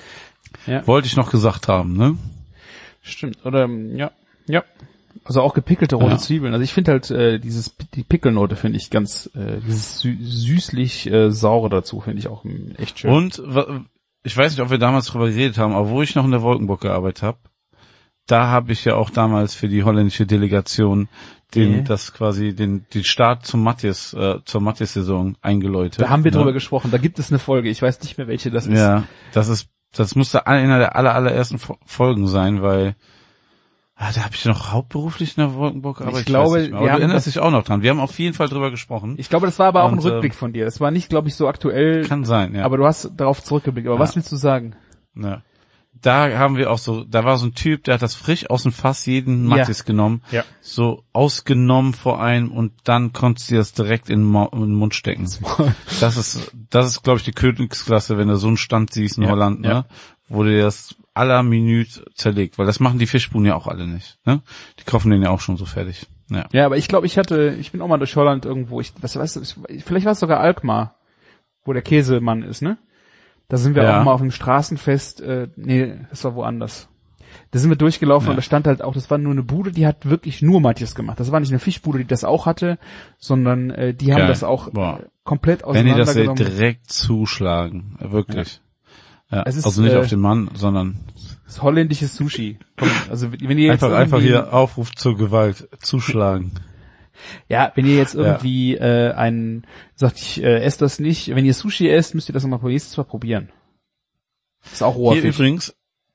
ja. Wollte ich noch gesagt haben, ne? Stimmt. Oder ja, ja. Also auch gepickelte rote ja. Zwiebeln. Also ich finde halt äh, dieses die Pickelnote finde ich ganz äh, dieses sü- süßlich äh, saure dazu finde ich auch echt schön. Und ich weiß nicht, ob wir damals drüber geredet haben, aber wo ich noch in der Wolkenburg gearbeitet habe, da habe ich ja auch damals für die holländische Delegation den okay. das quasi den den Start zum Matthias äh, zur Matthias-Saison eingeläutet. Da haben wir ne? drüber gesprochen. Da gibt es eine Folge. Ich weiß nicht mehr, welche das ist. Ja, das ist das musste einer der aller allerersten Folgen sein, weil Ah, da habe ich noch hauptberuflich in der Wolkenburg gearbeitet. Ich glaube, ich aber du erinnerst dich auch noch dran. Wir haben auf jeden Fall drüber gesprochen. Ich glaube, das war aber auch und, ein Rückblick von dir. Das war nicht, glaube ich, so aktuell. Kann sein, ja. Aber du hast darauf zurückgeblickt. Aber ja. was willst du sagen? Ja. Da haben wir auch so, da war so ein Typ, der hat das frisch aus dem Fass jeden Matthias ja. genommen, ja. so ausgenommen vor einem und dann konntest du das direkt in den, Ma- in den Mund stecken. Das ist, das ist, glaube ich, die Königsklasse, wenn du so einen Stand siehst in ja. Holland, ne, ja. wo du das aller Minute zerlegt, weil das machen die Fischbuhnen ja auch alle nicht, ne? Die kaufen den ja auch schon so fertig. Ja, ja, aber ich glaube, ich hatte, ich bin auch mal durch Holland irgendwo, ich, was weißt du, vielleicht war es sogar Alkmaar, wo der Käsemann ist, ne? Da sind wir ja. auch mal auf dem Straßenfest, äh, nee, das war woanders. Da sind wir durchgelaufen ja. und da stand halt auch, das war nur eine Bude, die hat wirklich nur Matthias gemacht. Das war nicht eine Fischbude, die das auch hatte, sondern äh, die haben Geil. das auch äh, komplett auseinandergenommen. Wenn die das direkt zuschlagen, wirklich. Ja. Ja, es ist, also nicht äh, auf den Mann, sondern das holländisches Sushi. Also wenn ihr jetzt einfach einfach hier Aufruf zur Gewalt zuschlagen. Ja, wenn ihr jetzt irgendwie ja. äh, einen sagt, ich äh, esse das nicht, wenn ihr Sushi esst, müsst ihr das nochmal nächstes Mal probieren. Das ist auch roher Hier Fisch. Übrigens,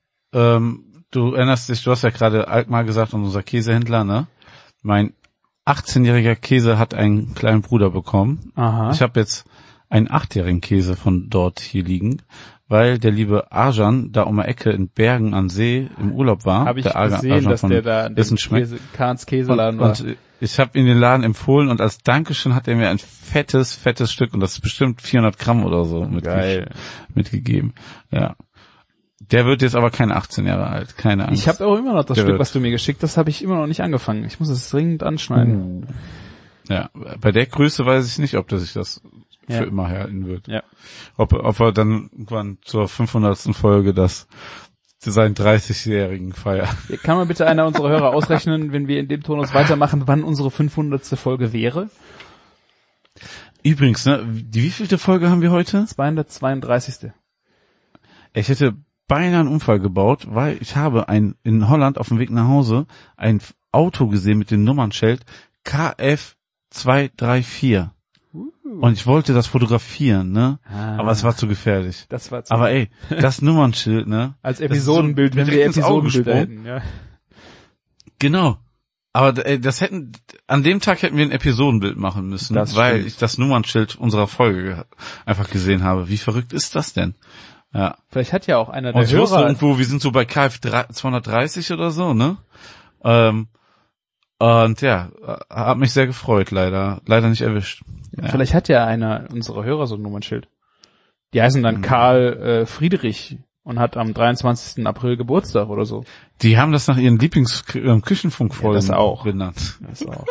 ähm, du erinnerst dich, du hast ja gerade Alkmaar gesagt, und unser Käsehändler, ne? Mein achtzehnjähriger Käse hat einen kleinen Bruder bekommen. Aha. Ich habe jetzt einen achtjährigen Käse von dort hier liegen, weil der liebe Arjan da um die Ecke in Bergen an See im Urlaub war. Habe ich der Arjan, gesehen, Arjan dass der da in dem Käse, Kahns Käseladen war. Und ich habe ihm den Laden empfohlen und als Dankeschön hat er mir ein fettes, fettes Stück, und das ist bestimmt vierhundert Gramm oder so mitge- mitgegeben. Ja. Der wird jetzt aber keine achtzehn Jahre alt, keine Angst. Ich habe auch immer noch das der Stück, wird. was du mir geschickt hast, habe ich immer noch nicht angefangen. Ich muss es dringend anschneiden. Ja, bei der Größe weiß ich nicht, ob der sich das für Ja. immer halten wird. Ja. Ob, ob er dann irgendwann zur fünfhundertsten Folge das seinen dreißigjährigen feiert. Kann mal bitte einer unserer Hörer ausrechnen, wenn wir in dem Tonus weitermachen, wann unsere fünfhundertste Folge wäre? Übrigens, ne, die wievielte Folge haben wir heute? zweihundertzweiunddreißigste Ich hätte beinahe einen Unfall gebaut, weil ich habe ein in Holland auf dem Weg nach Hause ein Auto gesehen mit dem Nummernschild K F zwei drei vier. Und ich wollte das fotografieren, ne? Ah, Aber es war zu gefährlich. das war zu Aber ey, das Nummernschild, ne? als das ist Episodenbild, so wenn wir direkt ins Auge Episodenbilder gesprungen. hätten. Ja. Genau. Aber ey, das hätten, an dem Tag hätten wir ein Episodenbild machen müssen, Das weil stimmt. ich das Nummernschild unserer Folge einfach gesehen habe. Wie verrückt ist das denn? Ja. Vielleicht hat ja auch einer Und der ich wusste Hörer... irgendwo, wir sind so bei K F zweihundertdreißig oder so, ne? Ähm, und ja, hat mich sehr gefreut, leider, leider nicht erwischt. Ja. Vielleicht hat ja einer unserer Hörer so ein Nummernschild. Die heißen dann Mhm. Karl äh, Friedrich und hat am dreiundzwanzigsten April Geburtstag oder so. Die haben das nach ihren Lieblings-Küchenfunkfolgen Ja, das auch. benannt. Das auch.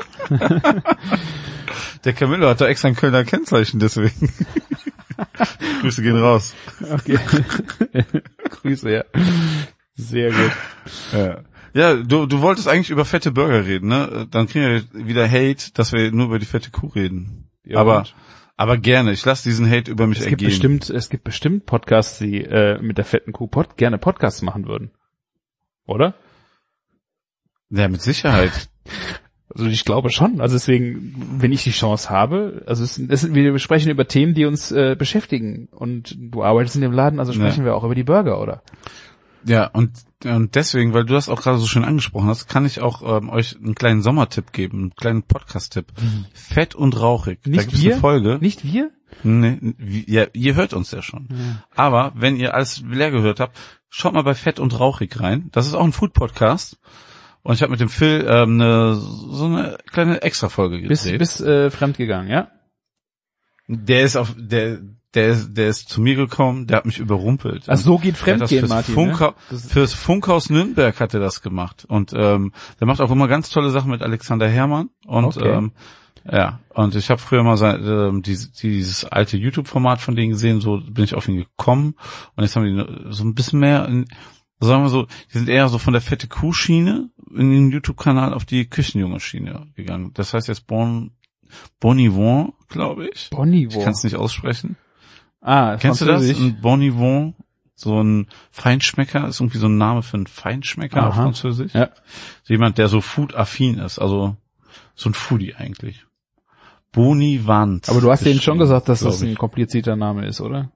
Der Camillo hat da extra ein Kölner Kennzeichen, deswegen. Grüße gehen raus. Okay. Grüße, ja. Sehr gut. Ja, ja du, du wolltest eigentlich über fette Burger reden, ne? Dann kriegen wir wieder Hate, dass wir nur über die fette Kuh reden. Ja, aber und? aber gerne, ich lasse diesen Hate über mich Es gibt ergehen. bestimmt, es gibt bestimmt Podcasts, die äh, mit der fetten Kuh pod gerne Podcasts machen würden. Oder? Ja, mit Sicherheit. Also ich glaube schon. Also deswegen, wenn ich die Chance habe, also es, es, wir sprechen über Themen, die uns äh, beschäftigen. Und du arbeitest in dem Laden, also sprechen Ja. wir auch über die Burger, oder? Ja, und, und deswegen, weil du das auch gerade so schön angesprochen hast, kann ich auch ähm, euch einen kleinen Sommertipp geben, einen kleinen Podcast-Tipp. Fett und rauchig. Da Nicht gibt's wir? eine Folge. Nicht wir? Nee, wie- ja, ihr hört uns ja schon. Ja. Aber wenn ihr alles leer gehört habt, schaut mal bei Fett und Rauchig rein. Das ist auch ein Food-Podcast. Und ich habe mit dem Phil ähm, eine, so eine kleine Extra-Folge Bist, gedreht. bist äh, fremdgegangen, ja? Der ist auf, der, der ist, der ist zu mir gekommen, der hat mich überrumpelt. Also so geht Der hat das Fremdgehen, fürs Martin. Funkha- Ne? Das ist- Fürs Funkhaus Nürnberg hat er das gemacht. Und ähm, der macht auch immer ganz tolle Sachen mit Alexander Herrmann. Und Okay. ähm, ja, und ich habe früher mal sein, ähm, dieses, dieses alte YouTube-Format von denen gesehen, so bin ich auf ihn gekommen. Und jetzt haben die so ein bisschen mehr, in, sagen wir so, die sind eher so von der fette Kuh-Schiene in den YouTube-Kanal auf die Küchenjunge-Schiene gegangen. Das heißt jetzt Bon, Bon Yvon, glaube ich. Bonnie Ich kann es nicht aussprechen. Ah, Kennst du das? Französisch. Ein Bon Yvon, so ein Feinschmecker, ist irgendwie so ein Name für einen Feinschmecker auf Aha. Französisch. Ja. So jemand, der so food-affin ist, also so ein Foodie eigentlich. Boni Wand. Aber du hast denen schon gesagt, dass das glaub ein ich. komplizierter Name ist, oder?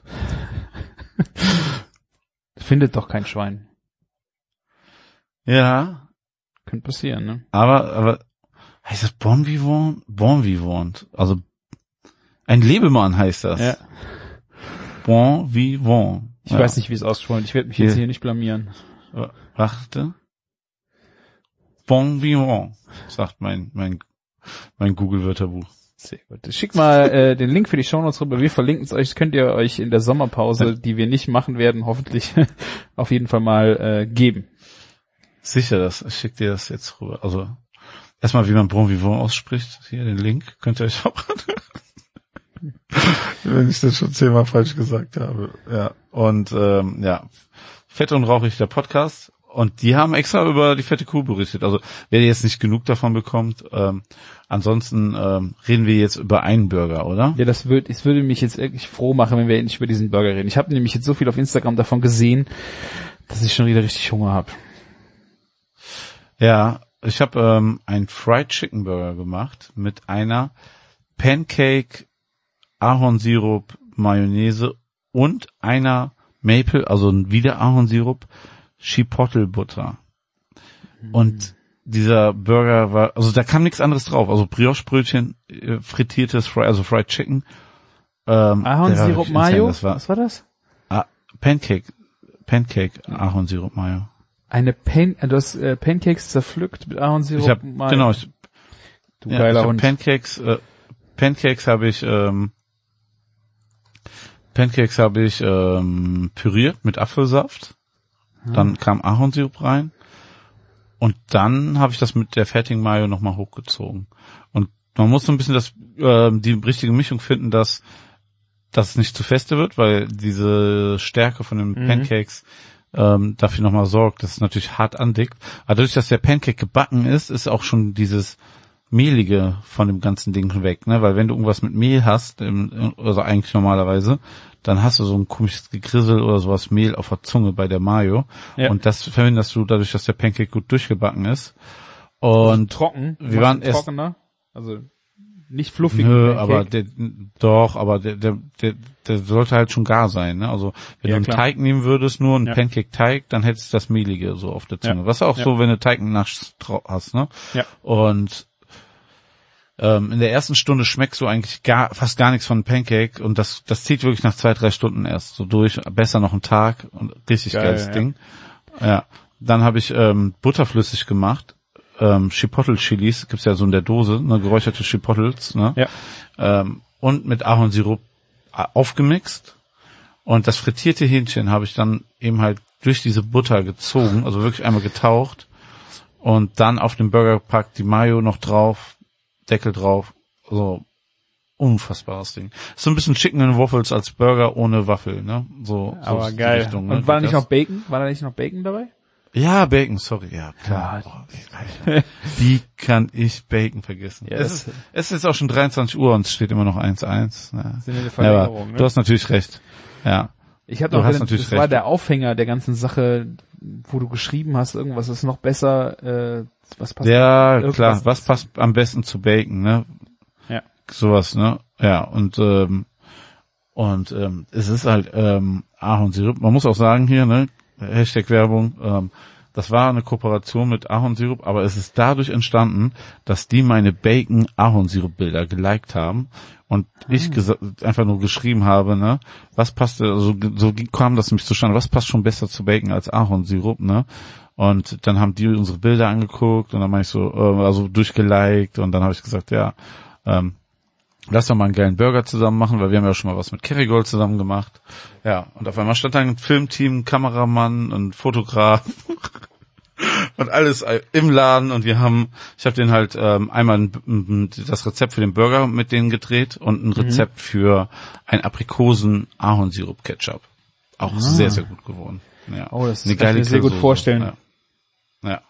Findet doch kein Schwein. Ja, Könnte passieren, ne? aber, aber, heißt das Bon Vivant? Bon Vivant. Also, ein Lebemann heißt das. Ja. Bon Vivant. Ich ja. weiß nicht, wie es ausspricht. Ich werde mich jetzt Hier. hier nicht blamieren. Warte. Bon Vivant, sagt mein, mein, mein Google-Wörterbuch. Sehr gut. Schick mal äh, den Link für die Shownotes rüber. Wir verlinken es euch. Das könnt ihr euch in der Sommerpause, die wir nicht machen werden, hoffentlich auf jeden Fall mal äh, geben. Sicher, das, ich schick dir das jetzt rüber. Also, erstmal, wie man Bon Vivant ausspricht. Hier, den Link könnt ihr euch auch wenn ich das schon zehnmal falsch gesagt habe. Ja. Und, ähm, ja. Fett und Rauchig, der Podcast. Und die haben extra über die fette Kuh berichtet. Also, wer jetzt nicht genug davon bekommt, ähm, ansonsten, ähm, reden wir jetzt über einen Burger, oder? Ja, das würde, es würde mich jetzt wirklich froh machen, wenn wir endlich über diesen Burger reden. Ich habe nämlich jetzt so viel auf Instagram davon gesehen, dass ich schon wieder richtig Hunger habe. Ja, ich habe ähm, einen Fried Chicken Burger gemacht mit einer Pancake, Ahornsirup, Mayonnaise und einer Maple, also wieder Ahornsirup, Chipotle Butter. Und dieser Burger war, also da kam nichts anderes drauf, also Brioche-Brötchen, äh, frittiertes, Fry, also Fried Chicken. Ähm, Ahornsirup der war wirklich Mayo? insane, das war Was war das? ah, Pancake, Pancake, Ahornsirup Mayo. Eine Pan, äh, du hast äh, Pancakes zerpflückt mit Ahornsirup. Ich habe Mayo. genau, ich, Du ja, geiler ich hab Hund. Pancakes, äh, Pancakes habe ich, ähm, Pancakes habe ich ähm, püriert mit Apfelsaft. Ah. Dann kam Ahornsirup rein. Und dann habe ich das mit der fertigen Mayo nochmal hochgezogen. Und man muss so ein bisschen das, äh, die richtige Mischung finden, dass das nicht zu feste wird, weil diese Stärke von den Mhm. Pancakes ähm, dafür nochmal sorgt, dass es natürlich hart andickt. Aber dadurch, dass der Pancake gebacken ist, ist auch schon dieses Mehlige von dem ganzen Ding weg, ne? Weil wenn du irgendwas mit Mehl hast, im, also eigentlich normalerweise, dann hast du so ein komisches Gegrissel oder sowas Mehl auf der Zunge bei der Mayo. Ja. Und das verhinderst du dadurch, dass der Pancake gut durchgebacken ist. Und trocken. wir Du waren machst ihn erst- trockener. Also nicht fluffig. Nö, wie aber Pancake. der, doch, aber der, der, der, der sollte halt schon gar sein, ne? Also, wenn Ja, du einen klar. Teig nehmen würdest, nur einen Ja. Pancake-Teig, dann hättest du das Mehlige so auf der Zunge. Ja. Was auch Ja. so, wenn du Teig nach hast, ne? Ja. Und, ähm, in der ersten Stunde schmeckst du eigentlich gar, fast gar nichts von einem Pancake und das, das zieht wirklich nach zwei, drei Stunden erst so durch. Besser noch einen Tag und richtig Geil, geiles ja. Ding. Ja. Dann habe ich, ähm, butterflüssig gemacht. Ähm, Chipotle-Chilis, gibt's ja so in der Dose, ne, geräucherte Chipotles, ne? Ja. Ähm, und mit Ahornsirup äh, aufgemixt. Und das frittierte Hähnchen habe ich dann eben halt durch diese Butter gezogen, also wirklich einmal getaucht. Und dann auf den Burger gepackt, die Mayo noch drauf, Deckel drauf. So unfassbares Ding. Ist so ein bisschen Chicken and Waffles als Burger ohne Waffel, ne? So, so Aber die geil. Richtung, ne? Und war da nicht Das- noch Bacon? War da nicht noch Bacon dabei? Ja, Bacon, sorry, ja, klar. Ja. Oh, wie, wie kann ich Bacon vergessen? Ja, es, das- ist, es ist auch schon dreiundzwanzig Uhr und es steht immer noch eins eins. Ja. Das sind ja eine Ja, Verlängerung, aber ne? du hast natürlich recht. Ja. Ich habe Du noch hast gedacht, natürlich das war recht. der Aufhänger der ganzen Sache, wo du geschrieben hast, irgendwas ist noch besser, äh, was passt. Ja, Irgendwas- klar. Was passt am besten zu Bacon, ne? Ja. Sowas, ne? Ja, und, ähm, und, ähm, es ist halt, ähm, Ahornsirup. Man muss auch sagen hier, ne? Hashtag Werbung, ähm, das war eine Kooperation mit Ahornsirup, aber es ist dadurch entstanden, dass die meine Bacon-Ahornsirup-Bilder geliked haben und ich gesa- einfach nur geschrieben habe, ne, was passt, also so kam das nämlich zustande, was passt schon besser zu Bacon als Ahornsirup, ne? Und dann haben die unsere Bilder angeguckt und dann meine ich so, äh, also durchgeliked und dann habe ich gesagt, ja, ähm, lass doch mal einen geilen Burger zusammen machen, weil wir haben ja schon mal was mit Kerrygold zusammen gemacht. Ja, und auf einmal stand da ein Filmteam, ein Kameramann, ein Fotograf und alles im Laden und wir haben, ich habe den halt ähm, einmal ein, ein, das Rezept für den Burger mit denen gedreht und ein Rezept für ein Aprikosen-Ahornsirup-Ketchup. Auch Ah. sehr, sehr gut geworden. Ja. Oh, das Eine kann ich mir sehr gut Grillsoße. vorstellen. Ja. Ja.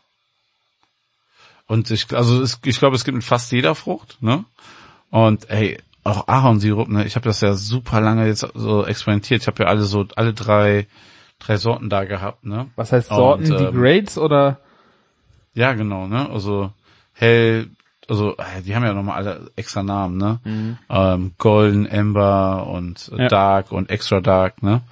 Und ich, also es, ich glaube, es gibt mit fast jeder Frucht, ne? Und ey, auch Ahornsirup, ne? Ich habe das ja super lange jetzt so experimentiert. Ich habe ja alle so alle drei drei Sorten da gehabt, ne? Was heißt Sorten, Und, die ähm, Grades oder? Ja, genau, ne? Also hell, also äh, die haben ja nochmal alle extra Namen, ne? Mhm. Ähm, Golden, Amber und äh, Ja. Dark und Extra Dark, ne?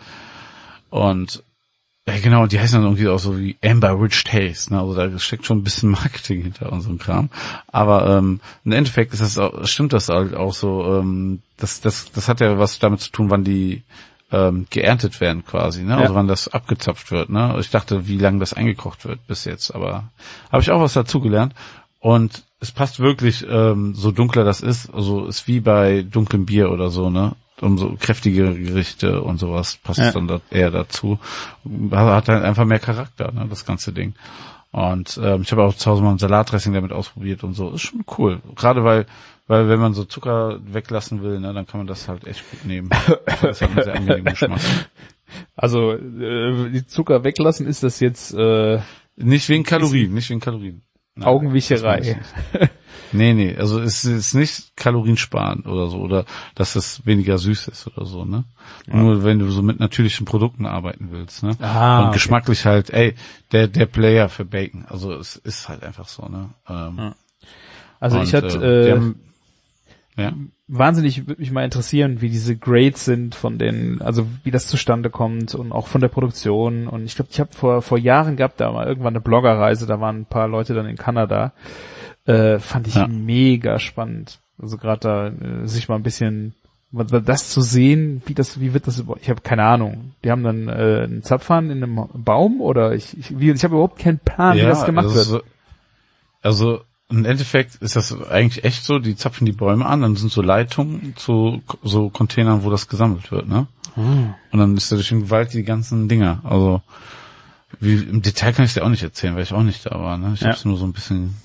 Und ja, genau, die heißen dann irgendwie auch so wie Amber Rich Taste, ne? Also da steckt schon ein bisschen Marketing hinter und so ein Kram. Aber ähm, im Endeffekt ist das auch, stimmt das halt auch so, ähm, das, das, das hat ja was damit zu tun, wann die ähm, geerntet werden quasi, ne? Also Ja. wann das abgezapft wird, ne? Ich dachte, wie lange das eingekocht wird bis jetzt, aber habe ich auch was dazugelernt. Und es passt wirklich, ähm, so dunkler das ist, also ist wie bei dunklem Bier oder so, ne? Umso kräftigere Gerichte und sowas passt Ja. dann da eher dazu. Hat halt einfach mehr Charakter, ne, das ganze Ding. Und ähm, ich habe auch zu Hause mal ein Salatdressing damit ausprobiert und so. Ist schon cool. Gerade weil, weil wenn man so Zucker weglassen will, ne, dann kann man das halt echt gut nehmen. Das hat einen sehr angenehmen Geschmack. Also äh, die Zucker weglassen, ist das jetzt äh, Nicht wegen Kalorien, nicht wegen Kalorien. Nein, das meine ich Augenwischerei? nicht. Nee, nee, also es ist nicht kaloriensparen oder so, oder dass es weniger süß ist oder so, ne? Ja. Nur wenn du so mit natürlichen Produkten arbeiten willst, ne? Ah, Und okay. geschmacklich halt, ey, der der Player für Bacon, also es ist halt einfach so, ne? Ähm, Ja. Also und, ich hatte äh, die äh, haben, ja, wahnsinnig, würde mich mal interessieren, wie diese Grades sind von den, also wie das zustande kommt und auch von der Produktion. Und ich glaube, ich habe vor vor Jahren gehabt, da mal irgendwann eine Bloggerreise, da waren ein paar Leute dann in Kanada. Äh, fand ich Ja. mega spannend. Also gerade da äh, sich mal ein bisschen was- was- das zu sehen, wie das, wie wird das überhaupt, ich habe keine Ahnung. Die haben dann äh, einen Zapfhahn in einem Baum oder ich ich, wie- ich habe überhaupt keinen Plan, wie das gemacht also, wird. so- also im Endeffekt ist das eigentlich echt so, die zapfen die Bäume an, dann sind so Leitungen zu so Containern, wo das gesammelt wird, ne? Hm. Und dann ist da durch den Wald die ganzen Dinger. Also wie im Detail kann ich dir auch nicht erzählen, weil ich auch nicht da war. Ne? Ich Ja. habe es nur so ein bisschen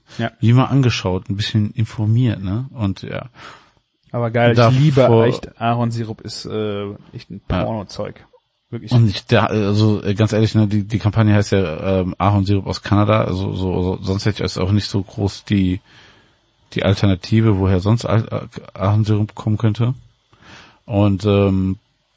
Ja. die mal angeschaut, ein bisschen informiert, ne? Und ja. Aber geil, Davor- ich liebe echt, Ahornsirup ist äh, echt ein Porno-Zeug. Wirklich. Und ich, der, also äh, ganz ehrlich, ne, die die Kampagne heißt ja ähm, Ahornsirup aus Kanada, also so, so sonst hätte ich es auch nicht so groß die die Alternative, woher sonst Al- Ahornsirup kommen könnte. Und ähm,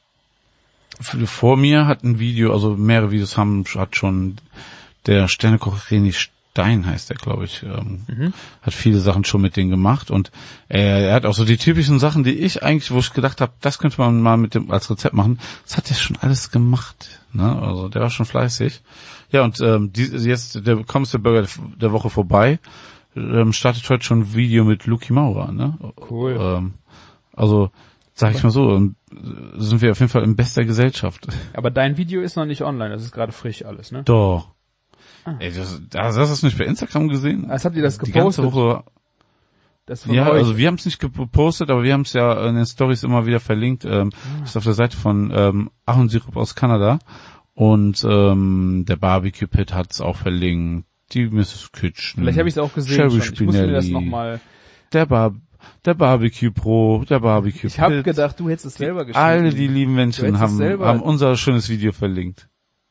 f- vor mir hat ein Video, also mehrere Videos haben hat schon der Sternekoch René Stein heißt der, glaube ich, ähm, Mhm. hat viele Sachen schon mit denen gemacht und äh, er hat auch so die typischen Sachen, die ich eigentlich, wo ich gedacht habe, das könnte man mal mit dem als Rezept machen, das hat er schon alles gemacht, ne? Also der war schon fleißig. Ja, und ähm, die, jetzt der kommst der Burger der Woche vorbei, ähm, startet heute schon ein Video mit Luki Maurer, ne? Cool. Ähm, also sag ich mal so, ähm, sind wir auf jeden Fall in bester Gesellschaft. Aber dein Video ist noch nicht online, das ist gerade frisch alles, ne? Doch. Ah. Ey, das, das hast du nicht bei Instagram gesehen? Als habt ihr das Die ganze gepostet? Woche. Das von Ja, euch. also wir haben es nicht gepostet, aber wir haben es ja in den Stories immer wieder verlinkt. Ähm, Ah. ist auf der Seite von ähm, Ahornsirup aus Kanada und ähm, der Barbecue Pit hat es auch verlinkt. Die Missus Kitchen. Vielleicht habe ich es auch gesehen Sherry schon. Ich muss mir das Spinelli. nochmal... Der Bar, der Barbecue Pro, der Barbecue Ich habe Pit. gedacht, du hättest es selber geschrieben. Alle die lieben Du Menschen hättest es haben, selber- haben unser schönes Video verlinkt.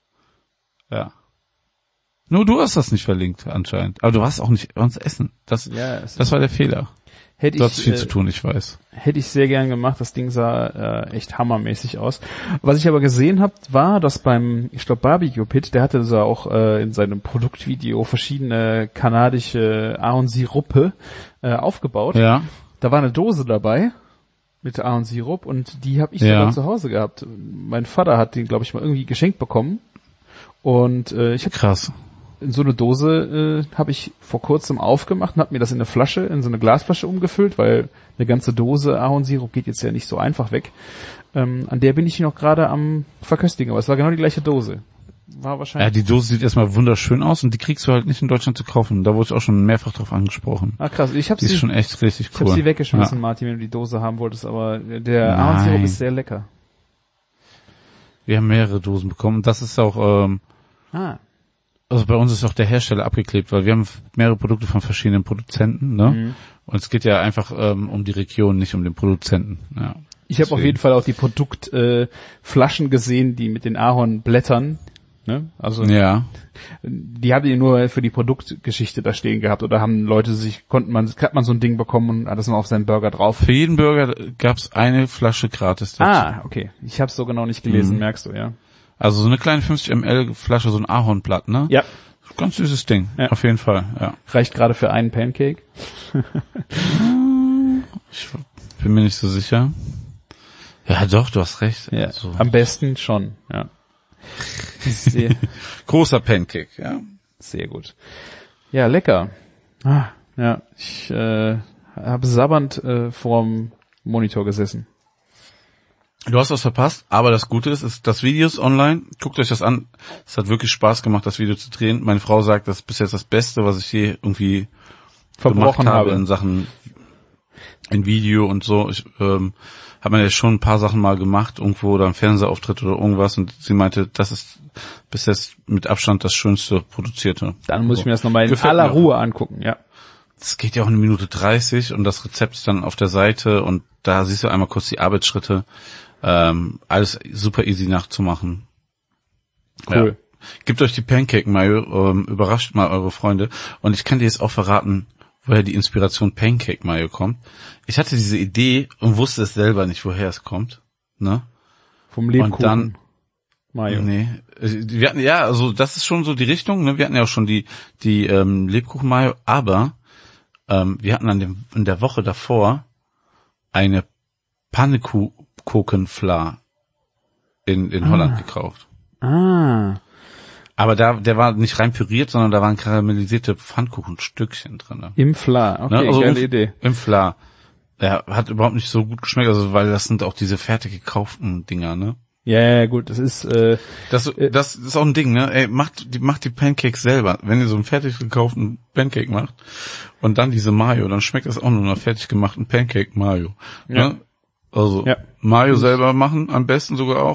Ja. Nur du hast das nicht verlinkt anscheinend. Aber du hast auch nicht bei uns essen. Das, Ja, es- das war der Fehler. hätte Du ich, hast viel äh, zu tun, ich weiß. Hätte ich sehr gern gemacht. Das Ding sah äh, echt hammermäßig aus. Was ich aber gesehen habe, war, dass beim, ich glaube, Barbecue Pit, der hatte so auch äh, in seinem Produktvideo verschiedene kanadische Ahornsiruppe äh, aufgebaut. Ja. Da war eine Dose dabei mit Ahornsirup und die habe ich Ja. sogar zu Hause gehabt. Mein Vater hat den, glaube ich, mal irgendwie geschenkt bekommen. Und äh, ich habe Krass. so eine Dose äh, habe ich vor kurzem aufgemacht und habe mir das in eine Flasche, in so eine Glasflasche umgefüllt, weil eine ganze Dose Ahornsirup geht jetzt ja nicht so einfach weg. Ähm, an der bin ich noch gerade am verköstigen, aber es war genau die gleiche Dose. War Ja, wahrscheinlich... die Dose sieht erstmal wunderschön aus und die kriegst du halt nicht in Deutschland zu kaufen. Da wurde ich auch schon mehrfach drauf angesprochen. ah krass, ich habe Die ist sie, schon echt richtig ich cool. hab sie weggeschmissen, Ja. Martin, wenn du die Dose haben wolltest, aber der Nein. Ahornsirup ist sehr lecker. Wir haben mehrere Dosen bekommen. Das ist auch, ähm, Ah, also bei uns ist auch der Hersteller abgeklebt, weil wir haben mehrere Produkte von verschiedenen Produzenten, ne? Mhm. Und es geht ja einfach ähm, um die Region, nicht um den Produzenten. Ja. ich habe auf Deswegen. jeden Fall auch die Produktflaschen äh, Flaschen gesehen, die mit den Ahornblättern, ne? Also Ja. die habt ihr nur für die Produktgeschichte da stehen gehabt oder haben Leute sich, konnten man, hat man so ein Ding bekommen und hat das mal auf seinen Burger drauf? Für jeden Burger gab's eine Flasche gratis dazu. Ah, okay. Ich habe so genau nicht gelesen, Mhm. merkst du, ja. Also so eine kleine fünfzig Milliliter Flasche, so ein Ahornblatt, ne? Ja, Ganz süßes Ding, Ja. auf jeden Fall, ja. reicht gerade für einen Pancake. Ich bin mir nicht so sicher. Ja, doch, du hast recht. Ja, So. am besten schon, ja. Sehr, Großer Pancake, ja. sehr gut. Ja, lecker. Ah, ja, ich äh, habe sabbernd äh, vorm Monitor gesessen. Du hast was verpasst, aber das Gute ist, ist, das Video ist online. Guckt euch das an. Es hat wirklich Spaß gemacht, das Video zu drehen. Meine Frau sagt, das ist bis jetzt das Beste, was ich je irgendwie Verbrochen gemacht habe habe. in Sachen in Video und so. Ich ähm, habe mir ja schon ein paar Sachen mal gemacht, irgendwo oder ein Fernsehauftritt oder irgendwas und sie meinte, das ist bis jetzt mit Abstand das schönste Produzierte. Dann muss ich mir das nochmal in Gefällt aller mir auch. Ruhe angucken, ja. Es geht ja auch eine Minute dreißig und das Rezept ist dann auf der Seite und da siehst du einmal kurz die Arbeitsschritte. Ähm, alles super easy nachzumachen. Cool. Ja. Gebt euch die Pancake-Mayo, ähm, überrascht mal eure Freunde. Und ich kann dir jetzt auch verraten, woher die Inspiration Pancake-Mayo kommt. Ich hatte diese Idee und wusste es selber nicht, woher es kommt. Ne? Vom Lebkuchen. Und dann, Mayo. nee, wir hatten, ja, also das ist schon so die Richtung, ne? Wir hatten ja auch schon die, die ähm, Lebkuchen-Mayo, aber ähm, wir hatten an dem, in der Woche davor eine Pannekuchenfla in, in Holland Ah. gekauft. Ah, Aber da, der war nicht rein püriert, sondern da waren karamellisierte Pfannkuchenstückchen drin. Ne? im Fla. Okay, Also geile im, Idee. Im Fla. Ja, hat überhaupt nicht so gut geschmeckt, also weil das sind auch diese fertig gekauften Dinger, ne? Ja, ja, gut, das ist, äh, Das, das ist auch ein Ding, ne? Ey, macht die, macht die Pancakes selber. Wenn ihr so einen fertig gekauften Pancake macht und dann diese Mayo, dann schmeckt das auch nur nach fertig gemachten Pancake Mayo. Ja. Ne? Also Ja. Mayo selber machen, am besten sogar auch.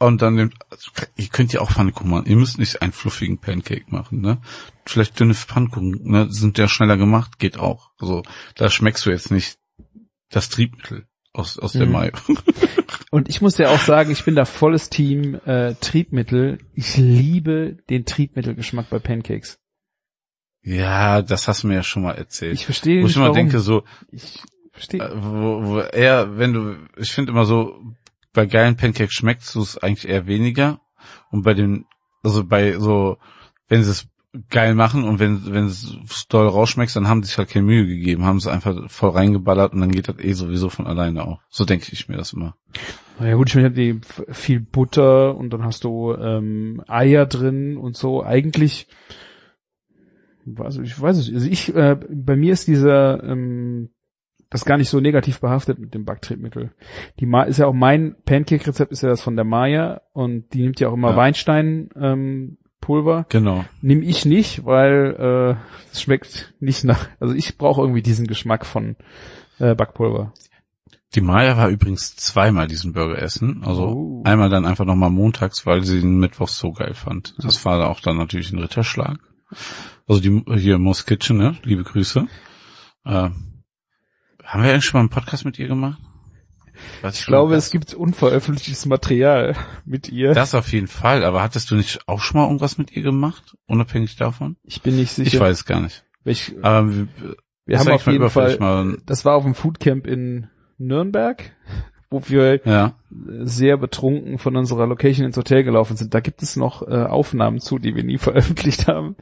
und dann nehmt, also, ihr könnt ja auch Pfannkuchen machen. Ihr müsst nicht einen fluffigen Pancake machen, ne? Vielleicht dünne Pfannkuchen, ne? Sind ja schneller gemacht, geht auch. Also, da schmeckst du jetzt nicht das Triebmittel aus, aus der Mhm. Mayo. Und ich muss ja auch sagen, ich bin da volles Team äh, Triebmittel. Ich liebe den Triebmittelgeschmack bei Pancakes. Ja, das hast du mir ja schon mal erzählt. Ich verstehe Wo nicht, ich immer warum. denke, so, Ich verstehe. äh, wo, wo eher, wenn du, ich finde immer so, bei geilen Pancakes schmeckst du es eigentlich eher weniger. Und bei den, also bei so, wenn sie es geil machen und wenn wenn es doll rausschmeckst, dann haben sie sich halt keine Mühe gegeben, haben sie einfach voll reingeballert und dann geht das eh sowieso von alleine auch. So denke ich mir das immer. Ja gut, ich meine, die viel Butter und dann hast du ähm, Eier drin und so. Eigentlich, also ich weiß es, also ich, äh, bei mir ist dieser ähm, das gar nicht so negativ behaftet mit dem Backtriebmittel. Die Ma ist ja auch mein Pancake-Rezept, ist ja das von der Maya und die nimmt ja auch immer Ja. Weinstein ähm, Pulver. Genau. Nimm ich nicht, weil äh, es schmeckt nicht nach, also ich brauche irgendwie diesen Geschmack von äh, Backpulver. Die Maya war übrigens zweimal diesen Burger essen. Also Oh. einmal dann einfach nochmal montags, weil sie den Mittwochs so geil fand. Das war auch dann natürlich ein Ritterschlag. Also die hier Mo's Kitchen, ne? Liebe Grüße. Äh, haben wir eigentlich schon mal einen Podcast mit ihr gemacht? Weiß Ich glaube, es gibt unveröffentlichtes Material mit ihr. Das auf jeden Fall, aber hattest du nicht auch schon mal irgendwas mit ihr gemacht, unabhängig davon? Ich bin nicht sicher. Ich weiß es gar nicht. Welch, Aber wir, wir ist haben eigentlich auf mal jeden überfällig Fall, mal, das war auf dem Foodcamp in Nürnberg, wo wir ja. sehr betrunken von unserer Location ins Hotel gelaufen sind. Da gibt es noch äh, Aufnahmen zu, die wir nie veröffentlicht haben.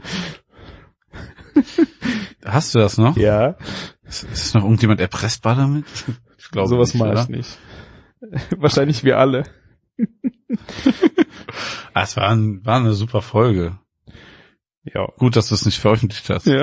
Hast du das noch? Ja, Ist, ist noch irgendjemand erpressbar damit? Ich glaube sowas nicht, mache oder? ich nicht. Wahrscheinlich wir alle. Ah, es war, ein, war eine super Folge. Ja. Gut, dass du es nicht veröffentlicht hast. Ja.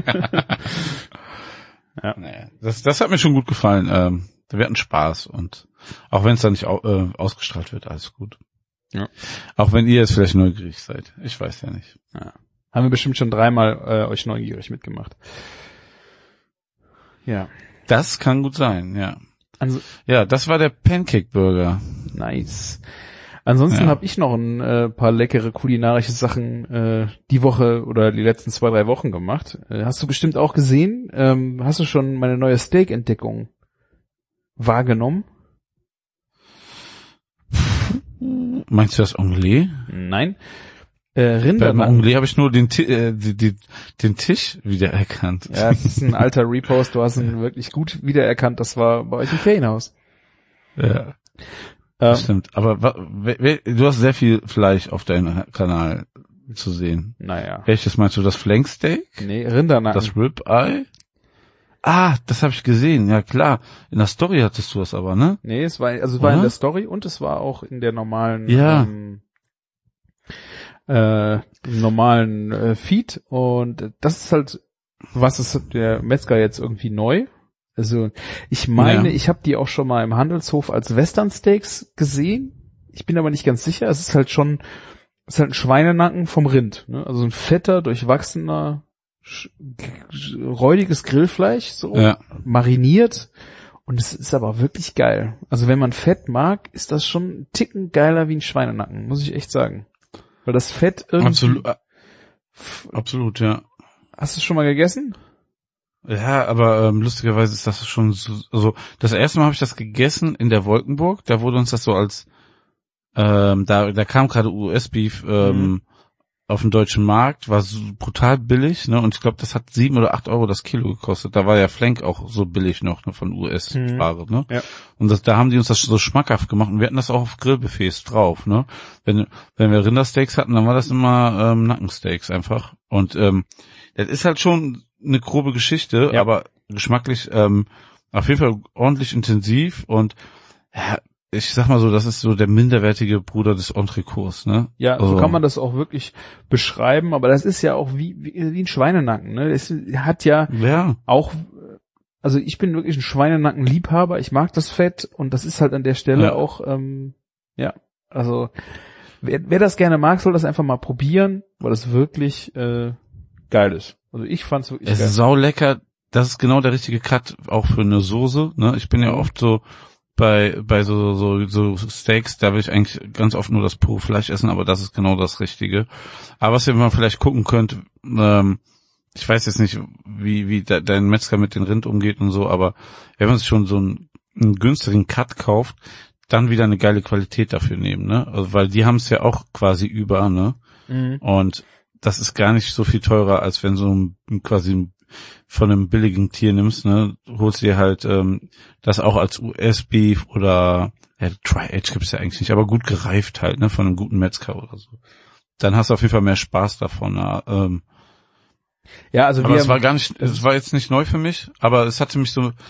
Naja, das, das hat mir schon gut gefallen. Ähm, wir hatten Spaß und auch wenn es dann nicht au, äh, ausgestrahlt wird, alles gut. Ja. Auch wenn ihr jetzt vielleicht neugierig seid. Ich weiß ja nicht. Ja. Haben wir bestimmt schon dreimal äh, euch neugierig mitgemacht. Ja. Das kann gut sein, ja. Also, Ja, das war der Pancake Burger. nice. Ansonsten Ja. habe ich noch ein äh, paar leckere kulinarische Sachen äh, die Woche oder die letzten zwei, drei Wochen gemacht. Äh, hast du bestimmt auch gesehen? Ähm, hast du schon meine neue Steak-Entdeckung wahrgenommen? Meinst du das Anglais? Nein. Äh, Beim Rindernacken. Anglais habe ich nur den, Ti- äh, die, die, den Tisch wiedererkannt. Ja, das ist ein alter Repost. Du hast ihn wirklich gut wiedererkannt. Das war bei euch im Ferienhaus. Ja, Ähm, das stimmt. Aber wa, we, we, du hast sehr viel Fleisch auf deinem Kanal zu sehen. naja. Welches meinst du? Das Flanksteak? Nee, Rindernacken. Das Ribeye? Ah, das habe ich gesehen. Ja klar. In der Story hattest du das aber, ne? Nee, es war, also es war in Oder? der Story und es war auch in der normalen, Ja. ähm, äh, normalen äh, Feed und das ist halt, was ist der Metzger jetzt irgendwie neu? Also ich meine, Ja. ich habe die auch schon mal im Handelshof als Western Steaks gesehen. Ich bin aber nicht ganz sicher. Es ist halt schon, es ist halt ein Schweinenacken vom Rind, ne? Also ein fetter, durchwachsener, sch- g- räudiges Grillfleisch, so Ja. mariniert. Und es ist aber wirklich geil. Also wenn man Fett mag, ist das schon ein Ticken geiler wie ein Schweinenacken, muss ich echt sagen. Weil das Fett irgendwie... Absolut. äh, Absolut, ja. Hast du es schon mal gegessen? Ja, aber ähm, lustigerweise ist das schon so, also das erste Mal habe ich das gegessen in der Wolkenburg, da wurde uns das so als ähm, da da kam gerade U S-Beef ähm, Mhm. auf dem deutschen Markt, war so brutal billig, ne? Und ich glaube, das hat sieben oder acht Euro das Kilo gekostet. Da war ja Flank auch so billig noch, ne, von U S-Ware, ne? Ja. Und das, da haben die uns das so schmackhaft gemacht und wir hatten das auch auf Grillbuffets drauf, ne? Wenn wenn wir Rindersteaks hatten, dann war das immer ähm, Nackensteaks einfach. Und ähm, das ist halt schon eine grobe Geschichte, Ja. aber geschmacklich ähm, auf jeden Fall ordentlich intensiv und ja, ich sag mal so, das ist so der minderwertige Bruder des Entrecots, ne? Ja, so Also- kann man das auch wirklich beschreiben, aber das ist ja auch wie, wie, wie ein Schweinenacken, ne? Es hat ja Ja, auch, also ich bin wirklich ein Schweinenacken-Liebhaber, ich mag das Fett und das ist halt an der Stelle Ja. auch, ähm, ja, also wer, wer das gerne mag, soll das einfach mal probieren, weil das wirklich äh, geil ist. Also ich fand's wirklich es geil. ist sau lecker. Das ist genau der richtige Cut auch für eine Soße, ne? Ich bin ja oft so bei bei so so so Steaks, da will ich eigentlich ganz oft nur das pure Fleisch essen, aber das ist genau das Richtige. Aber was ihr mal vielleicht gucken könnt, ähm, ich weiß jetzt nicht, wie wie de, dein Metzger mit den Rind umgeht und so, aber wenn man sich schon so einen, einen günstigen Cut kauft, dann wieder eine geile Qualität dafür nehmen, ne? Also, weil die haben es ja auch quasi über, ne? Mhm. Und das ist gar nicht so viel teurer, als wenn so ein, quasi von einem billigen Tier nimmst, ne? Holst dir halt ähm, das auch als U S-Beef oder ja, Tri-Age gibt's ja eigentlich nicht, aber gut gereift halt, ne? Von einem guten Metzger oder so. Dann hast du auf jeden Fall mehr Spaß davon. Ja, ähm, ja also aber wir es war gar nicht, es war jetzt nicht neu für mich, aber es hatte mich so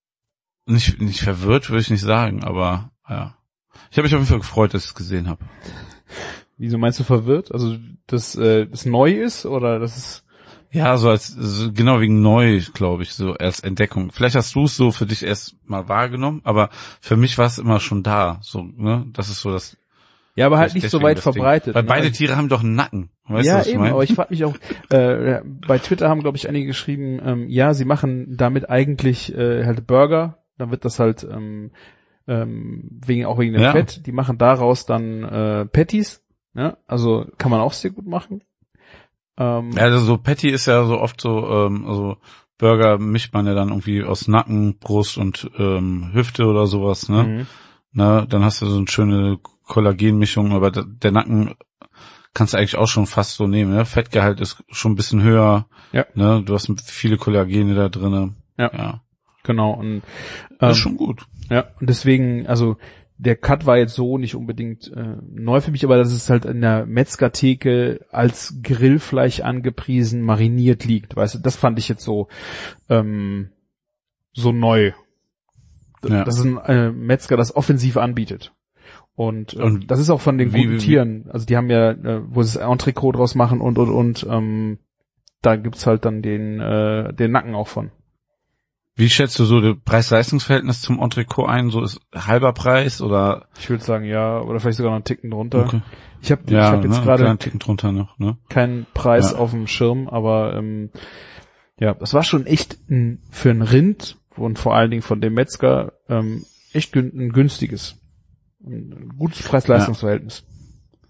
nicht nicht verwirrt, würde ich nicht sagen, aber ja. Ich habe mich auf jeden Fall gefreut, dass ich es gesehen habe. Wieso meinst du verwirrt? Also, dass äh, das neu ist oder dass es ja, so als so genau wegen neu, glaube ich, so als Entdeckung. Vielleicht hast du es so für dich erst mal wahrgenommen, aber für mich war es immer schon da, so, ne? Das ist so das. Ja, aber halt nicht so weit verbreitet. Weil ne? beide Tiere haben doch einen Nacken. Weißt ja, du, was ich eben, mein? aber ich frage mich auch, äh, bei Twitter haben, glaube ich, einige geschrieben, ähm, ja, sie machen damit eigentlich äh, halt Burger, dann wird das halt ähm, ähm, wegen auch wegen dem ja. Fett, die machen daraus dann äh, Patties, ne? Also kann man auch sehr gut machen. Ähm, ja, also so Patty ist ja so oft so, ähm, also Burger mischt man ja dann irgendwie aus Nacken, Brust und ähm, Hüfte oder sowas, ne? Mhm. Na, dann hast du so eine schöne Kollagenmischung, aber der, der Nacken kannst du eigentlich auch schon fast so nehmen, ne? Fettgehalt ist schon ein bisschen höher, ja. Ne? Du hast viele Kollagene da drinne. Ja, ja. Genau. Und ähm, das ist schon gut. Ja, und deswegen, also der Cut war jetzt so nicht unbedingt äh, neu für mich, aber dass es halt in der Metzgertheke als Grillfleisch angepriesen, mariniert liegt, weißt du, das fand ich jetzt so ähm, so neu. Ja. Das ist ein äh, Metzger, das offensiv anbietet. Und, äh, und das ist auch von den wie, guten wie, Tieren. Also die haben ja, äh, wo sie das Entrecot draus machen und und und ähm, da gibt's halt dann den äh, den Nacken auch von. Wie schätzt du so das Preis-Leistungs-Verhältnis zum Entrecot ein? So ist halber Preis oder? Ich würde sagen ja, oder vielleicht sogar noch einen Ticken drunter. Okay. Ich habe ja, ich hab jetzt ne, gerade einen Ticken drunter noch, ne? Keinen Preis ja. auf dem Schirm, aber ähm, ja, das war schon echt ein, für ein Rind und vor allen Dingen von dem Metzger ähm, echt gün- ein günstiges, ein gutes Preis-Leistungs-Verhältnis. Ja.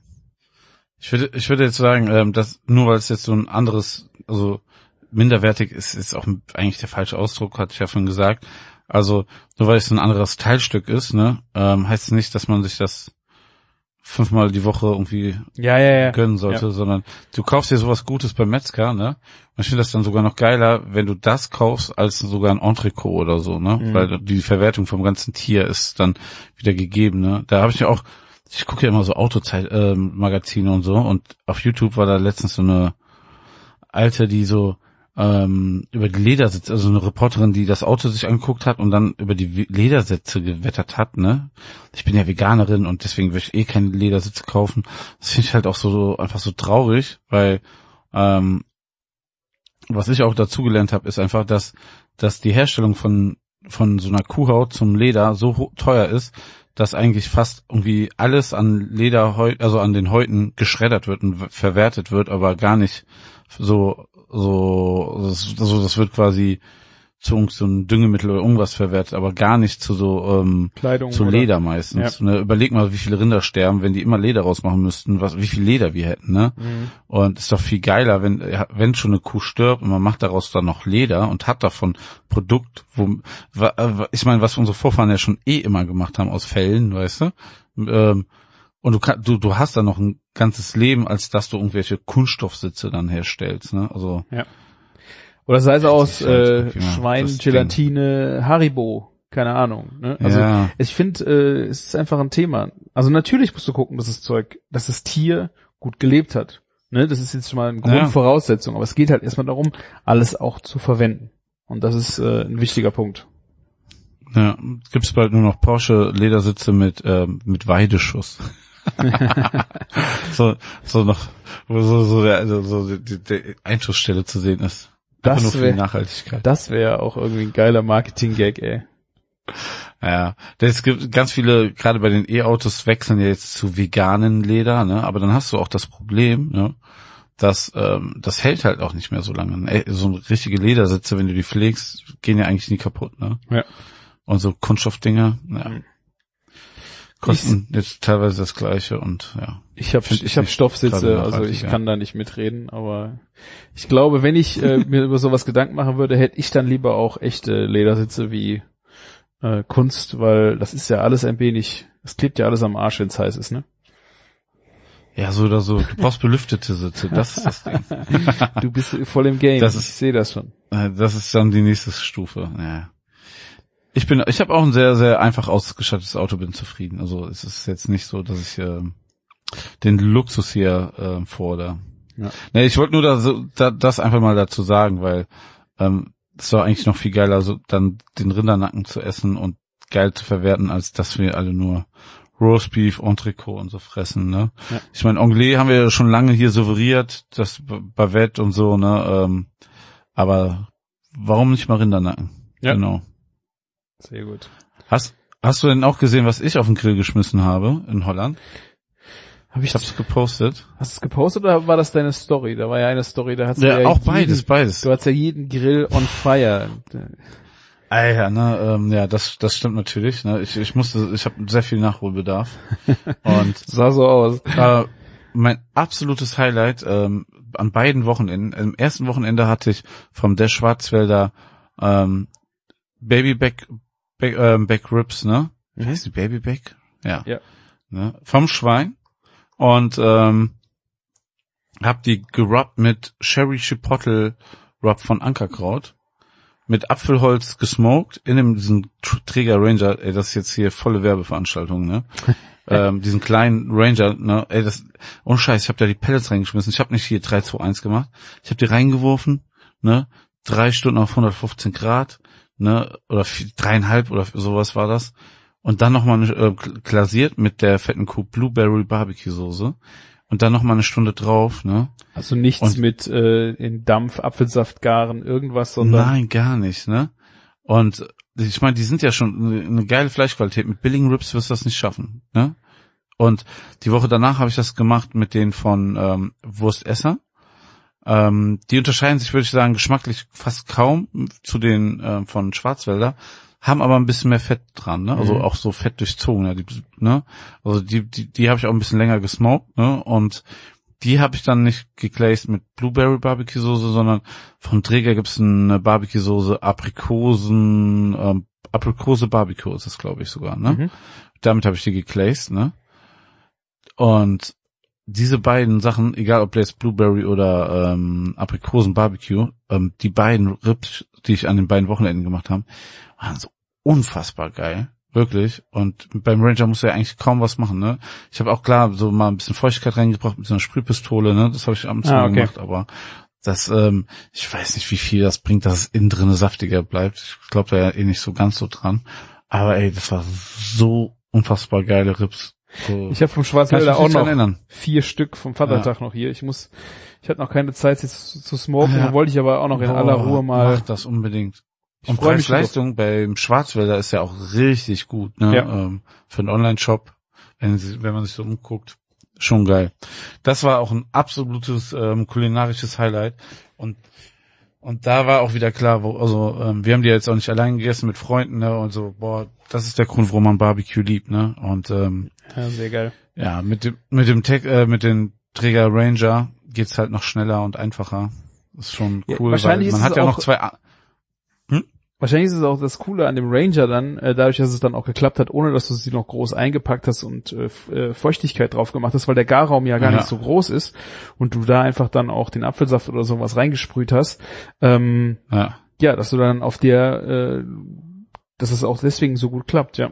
Ich würde ich würde jetzt sagen, ähm, dass nur weil es jetzt so ein anderes, also minderwertig ist, ist auch eigentlich der falsche Ausdruck, hatte ich ja schon gesagt. Also nur weil es ein anderes Teilstück ist, ne, ähm, heißt es nicht, dass man sich das fünfmal die Woche irgendwie ja, ja, ja. gönnen sollte, ja. Sondern du kaufst dir sowas Gutes beim Metzger, ne? Und ich finde das dann sogar noch geiler, wenn du das kaufst, als sogar ein Entrecot oder so, ne? Mhm. Weil die Verwertung vom ganzen Tier ist dann wieder gegeben, ne? Da habe ich ja auch, ich gucke ja immer so Autozeit-Magazine äh, und so, und auf YouTube war da letztens so eine Alte, die so ähm, über die Ledersitze, also eine Reporterin, die das Auto sich angeguckt hat und dann über die Ledersitze gewettert hat, ne? Ich bin ja Veganerin und deswegen will ich eh keine Ledersitze kaufen. Das finde ich halt auch so, so einfach so traurig, weil ähm, was ich auch dazugelernt habe, ist einfach, dass dass die Herstellung von von so einer Kuhhaut zum Leder so ho- teuer ist, dass eigentlich fast irgendwie alles an Leder, also an den Häuten geschreddert wird und verwertet wird, aber gar nicht so so so das wird quasi zu so ein Düngemittel oder irgendwas verwertet, aber gar nicht zu so ähm, Kleidung zu Leder oder? Meistens. Ja. Ne, überleg mal, wie viele Rinder sterben, wenn die immer Leder rausmachen müssten, was wie viel Leder wir hätten, ne? Mhm. Und ist doch viel geiler, wenn wenn schon eine Kuh stirbt und man macht daraus dann noch Leder und hat davon Produkt, wo ich meine, was unsere Vorfahren ja schon eh immer gemacht haben aus Fellen, weißt du? Ähm, und du, kann, du du hast dann noch ein ganzes Leben, als dass du irgendwelche Kunststoffsitze dann herstellst, ne? Also ja. Oder sei es aus äh, Schwein, Gelatine, Haribo, keine Ahnung. Ne? Also ja. ich finde, äh, es ist einfach ein Thema. Also natürlich musst du gucken, dass das Zeug, dass das Tier gut gelebt hat. Ne? Das ist jetzt schon mal eine Grundvoraussetzung, aber es geht halt erstmal darum, alles auch zu verwenden. Und das ist äh, ein wichtiger Punkt. Ja, gibt's bald nur noch Porsche Ledersitze mit äh, mit Weideschuss. so so noch wo so so der also so die, die Einschussstelle zu sehen ist. Das nur für wär, die Nachhaltigkeit. Das wäre auch irgendwie ein geiler Marketing-Gag, ey. Ja, es gibt ganz viele, gerade bei den E-Autos wechseln ja jetzt zu veganen Leder, ne? Aber dann hast du auch das Problem, ne? Dass ähm, das hält halt auch nicht mehr so lange. So richtige Ledersitze, wenn du die pflegst, gehen ja eigentlich nie kaputt, ne? Ja. Und so Kunststoffdinger, ja. Mhm. Kosten ich, jetzt teilweise das Gleiche und ja. Ich habe ich hab Stoffsitze, also ich kann da nicht mitreden, aber ich glaube, wenn ich äh, mir über sowas Gedanken machen würde, hätte ich dann lieber auch echte Ledersitze wie äh, Kunst, weil das ist ja alles ein wenig, es klebt ja alles am Arsch, wenn es heiß ist, ne? Ja, so oder so. Du brauchst belüftete Sitze, das ist das Ding. Du bist voll im Game, das ist, ich sehe das schon. Das ist dann die nächste Stufe, ja. Ich bin, ich habe auch ein sehr, sehr einfach ausgestattetes Auto, bin zufrieden. Also es ist jetzt nicht so, dass ich äh, den Luxus hier äh, fordere. Ja. Nee, ich wollte nur da so, da, das einfach mal dazu sagen, weil ähm, es war eigentlich noch viel geiler, so dann den Rindernacken zu essen und geil zu verwerten, als dass wir alle nur Roastbeef, Entrecot und so fressen, ne? Ja. Ich meine, Anglais haben wir ja schon lange hier souveriert, das Bavette und so, ne? Ähm, aber warum nicht mal Rindernacken? Ja. Genau. Sehr gut. Hast, hast du denn auch gesehen, was ich auf den Grill geschmissen habe in Holland? Hab ich ich hab's gepostet. Hast du es gepostet oder war das deine Story? Da war ja eine Story, da hast du ja, ja auch jeden, beides, beides. Du hast ja jeden Grill on fire. Alter, ne, ähm, ja, das, das stimmt natürlich. Ne, ich, ich musste, ich habe sehr viel Nachholbedarf. Und sah so aus. Äh, mein absolutes Highlight ähm, an beiden Wochenenden. Im ersten Wochenende hatte ich vom der Schwarzwälder ähm, Baby Back, Back, ähm, Back Ribs, ne? Wie heißt die Baby Back? Ja. Ja. Ne? Vom Schwein. Und ähm, hab die gerubbt mit Sherry Chipotle Rub von Ankerkraut. Mit Apfelholz gesmoked in dem diesen Träger Ranger, ey, das ist jetzt hier volle Werbeveranstaltung, ne? ähm, diesen kleinen Ranger, ne? Ey, das, ohne Scheiß, ich hab da die Pellets reingeschmissen. Ich hab nicht hier drei zwei eins gemacht. Ich hab die reingeworfen, ne? Drei Stunden auf hundertfünfzehn Grad, ne? Oder vier, dreieinhalb oder sowas war das. Und dann nochmal äh, glasiert mit der fetten Kuh Blueberry Barbecue Soße. Und dann nochmal eine Stunde drauf, ne? Also nichts und mit äh, in Dampf, Apfelsaft garen, irgendwas, sondern... Nein, gar nicht, ne? Und ich meine, die sind ja schon eine, eine geile Fleischqualität. Mit billigen Ribs wirst du das nicht schaffen, ne? Und die Woche danach habe ich das gemacht mit denen von ähm, Wurstesser. Ähm, die unterscheiden sich, würde ich sagen, geschmacklich fast kaum zu den ähm, von Schwarzwälder, haben aber ein bisschen mehr Fett dran, ne? Also mhm. auch so fett durchzogen, ja, die, ne? Also die die die habe ich auch ein bisschen länger gesmoked, ne? Und die habe ich dann nicht geglazed mit Blueberry Barbecue Soße, sondern von Träger gibt's eine Barbecue Soße Aprikosen ähm, Aprikose Barbecue ist das, glaube ich, sogar, ne? Mhm. Damit habe ich die geglazed, ne? Und diese beiden Sachen, egal ob jetzt Blueberry oder ähm, Aprikosen Barbecue, ähm, die beiden Ribs, die ich an den beiden Wochenenden gemacht habe, waren so unfassbar geil, wirklich. Und beim Ranger musst du ja eigentlich kaum was machen, ne? Ich habe auch klar so mal ein bisschen Feuchtigkeit reingebracht mit so einer Sprühpistole, ne? Das habe ich abends ah, mal okay. gemacht, aber das, ähm, ich weiß nicht, wie viel das bringt, dass es innen drinne saftiger bleibt. Ich glaube da ja eh nicht so ganz so dran. Aber ey, das war so unfassbar geile Ribs. So. Ich habe vom Schwarzwälder auch noch erinnern. vier Stück vom Vatertag ja. noch hier. Ich muss, ich hatte noch keine Zeit jetzt zu, zu smoken, ja. dann wollte ich aber auch noch in Boah, aller Ruhe mal. Mach das unbedingt. Ich Und Preis-Leistung beim Schwarzwälder ist ja auch richtig gut, ne? Ja. Ähm, für einen Online-Shop, wenn, sie, wenn man sich so umguckt, schon geil. Das war auch ein absolutes ähm, kulinarisches Highlight und und da war auch wieder klar, wo, also ähm, wir haben die jetzt auch nicht allein gegessen mit Freunden, ne? Und so, boah, das ist der Grund, warum man Barbecue liebt, ne? Und ähm, ja, sehr geil. Ja, mit dem mit dem Tech, äh, mit den Träger Ranger geht's halt noch schneller und einfacher. Ist schon cool, ja, wahrscheinlich weil man ist hat ja auch, noch zwei. Hm? Wahrscheinlich ist es auch das Coole an dem Ranger dann, äh, dadurch, dass es dann auch geklappt hat, ohne dass du sie noch groß eingepackt hast und äh, Feuchtigkeit drauf gemacht hast, weil der Garraum ja gar ja. nicht so groß ist und du da einfach dann auch den Apfelsaft oder sowas reingesprüht hast. Ähm, ja. ja, dass du dann auf der, äh, dass es auch deswegen so gut klappt, ja.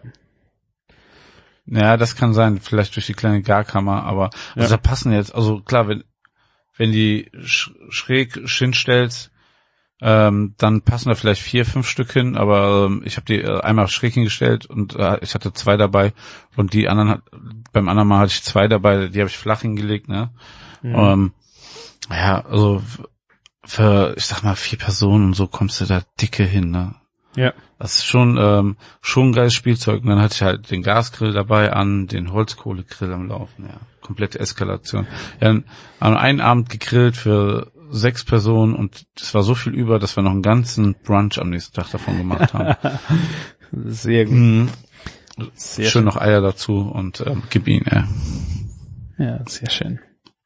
Ja, das kann sein, vielleicht durch die kleine Garkammer, aber also ja. da passen jetzt, also klar, wenn wenn die sch- schräg hinstellst, ähm, dann passen da vielleicht vier, fünf Stück hin, aber ähm, ich habe die äh, einmal schräg hingestellt und äh, ich hatte zwei dabei und die anderen, hat, beim anderen Mal hatte ich zwei dabei, die habe ich flach hingelegt, ne? Mhm. Ähm, ja, also für, ich sag mal, vier Personen und so kommst du da dicke hin, ne? Ja. Das ist schon ähm, schon ein geiles Spielzeug. Und dann hatte ich halt den Gasgrill dabei an, den Holzkohlegrill am Laufen, ja. Komplette Eskalation. Ja, an einem Abend gegrillt für sechs Personen und es war so viel über, dass wir noch einen ganzen Brunch am nächsten Tag davon gemacht haben. Sehr gut. Mhm. Sehr schön, schön. noch Eier dazu und ähm, gib ihn, ja. Ja, sehr schön.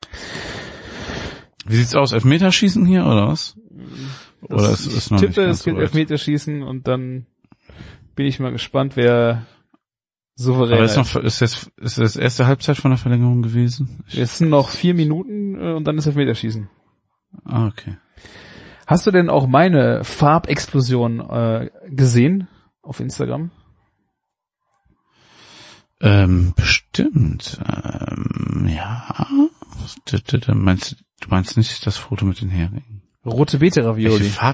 Wie sieht's aus? Elfmeterschießen hier oder was? Oder Das, ist es ich noch nicht tippe, ganz es gibt so weit? Elfmeterschießen und dann bin ich mal gespannt, wer souverän Aber ist. ist noch, ist jetzt, ist das erste Halbzeit von der Verlängerung gewesen? Ich, Es sind noch vier Minuten äh, und dann ist Elfmeterschießen. ah, okay. Hast du denn auch meine Farbexplosion äh, gesehen auf Instagram? Ähm, bestimmt. Ähm, ja. Du, du, du meinst, du meinst nicht das Foto mit den Heringen? Rote Beete Ravioli. Welche Farbe?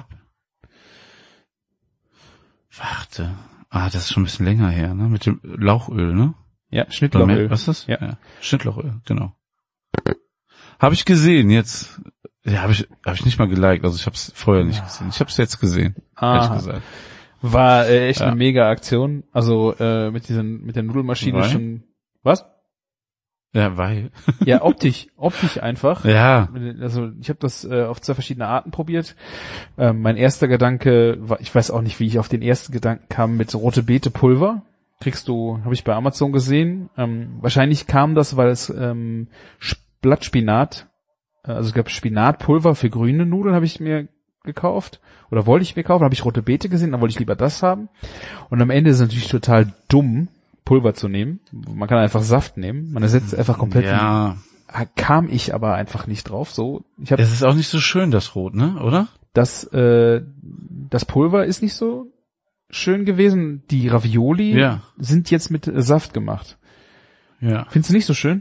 Warte. Ah, das ist schon ein bisschen länger her, ne? Mit dem Lauchöl, ne? Ja, Oder Schnittlauchöl. mehr- Was ist das? Ja. ja. Schnittlauchöl, genau. Habe ich gesehen, jetzt. Ja, habe ich, hab ich nicht mal geliked, also ich habe es vorher nicht gesehen. Ich habe es jetzt gesehen, ehrlich Aha. gesagt. War äh, echt Ja. eine mega Aktion. Also äh, mit diesen mit der Nudelmaschine Weil? schon. Was? Ja, weil. Ja, optisch, optisch einfach. Ja. Also ich habe das äh, auf zwei verschiedene Arten probiert. Ähm, mein erster Gedanke war, ich weiß auch nicht, wie ich auf den ersten Gedanken kam, mit rote Beete Pulver. Kriegst du, habe ich bei Amazon gesehen. Ähm, wahrscheinlich kam das, weil es ähm, Sp- Blattspinat, äh, also es gab Spinatpulver für grüne Nudeln, habe ich mir gekauft. Oder wollte ich mir kaufen, habe ich rote Beete gesehen, dann wollte ich lieber das haben. Und am Ende ist es natürlich total dumm, Pulver zu nehmen. Man kann einfach Saft nehmen. Man ersetzt einfach komplett. Ja. Kam ich aber einfach nicht drauf. So, ich habe Es ist auch nicht so schön, das Rot, ne? Oder? das äh, das Pulver ist nicht so schön gewesen. Die Ravioli Ja. sind jetzt mit Saft gemacht. Ja. Findest du nicht so schön?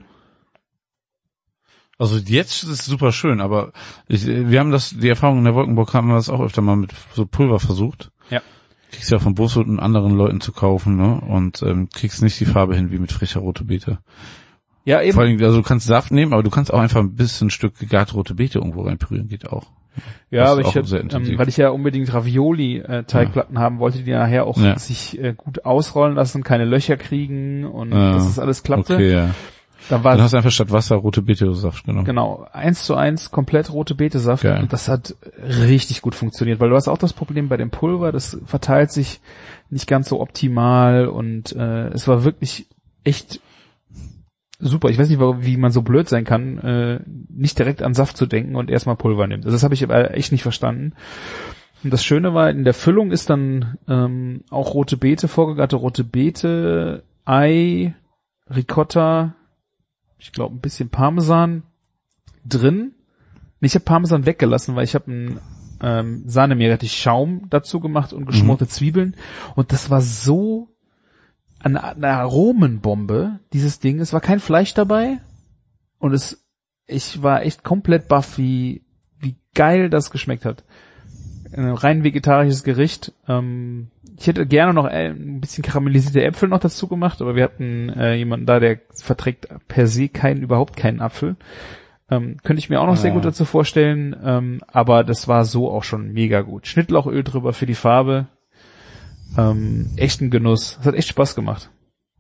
Also jetzt ist es super schön, aber ich, wir haben das, die Erfahrung in der Wolkenburg haben wir das auch öfter mal mit so Pulver versucht. Ja. Kriegst ja von Bosut und anderen Leuten zu kaufen, ne? Und ähm, kriegst nicht die Farbe hin wie mit frischer rote Beete. Ja, eben. Vor allem, also du kannst Saft nehmen, aber du kannst auch einfach ein bisschen ein Stück gegarte rote Beete irgendwo reinpürieren, geht auch. Ja, Das aber ist ich auch hab, sehr ähm, intensiv. weil ich ja unbedingt Ravioli-Teigplatten haben wollte, die nachher auch Ja. sich äh, gut ausrollen lassen, keine Löcher kriegen und Ja. dass das alles klappte. Okay, ja. Dann war Dann hast du einfach statt Wasser rote Beete-Saft genommen. genau eins zu eins komplett rote Beete-Saft. Geil. Und das hat richtig gut funktioniert, weil du hast auch das Problem bei dem Pulver, das verteilt sich nicht ganz so optimal und äh, es war wirklich echt super. Ich weiß nicht, wie man so blöd sein kann, äh, nicht direkt an Saft zu denken und erstmal Pulver nimmt. Also das habe ich aber echt nicht verstanden. Und das Schöne war, in der Füllung ist dann ähm, auch rote Beete, vorgegarte rote Beete, Ei, Ricotta, ich glaube ein bisschen Parmesan drin. Ich habe Parmesan weggelassen, weil ich habe einen ähm, Sahnemeerrettich-Schaum dazu gemacht und geschmorte mhm. Zwiebeln. Und das war so eine, eine Aromenbombe, dieses Ding. Es war kein Fleisch dabei. Und es, ich war echt komplett baff, wie, wie geil das geschmeckt hat. Ein rein vegetarisches Gericht. Ähm, ich hätte gerne noch ein bisschen karamellisierte Äpfel noch dazu gemacht, aber wir hatten äh, jemanden da, der verträgt per se keinen, überhaupt keinen Apfel. Ähm, könnte ich mir auch noch ja. sehr gut dazu vorstellen, ähm, aber das war so auch schon mega gut. Schnittlauchöl drüber für die Farbe. Ähm, echt ein Genuss. Es hat echt Spaß gemacht.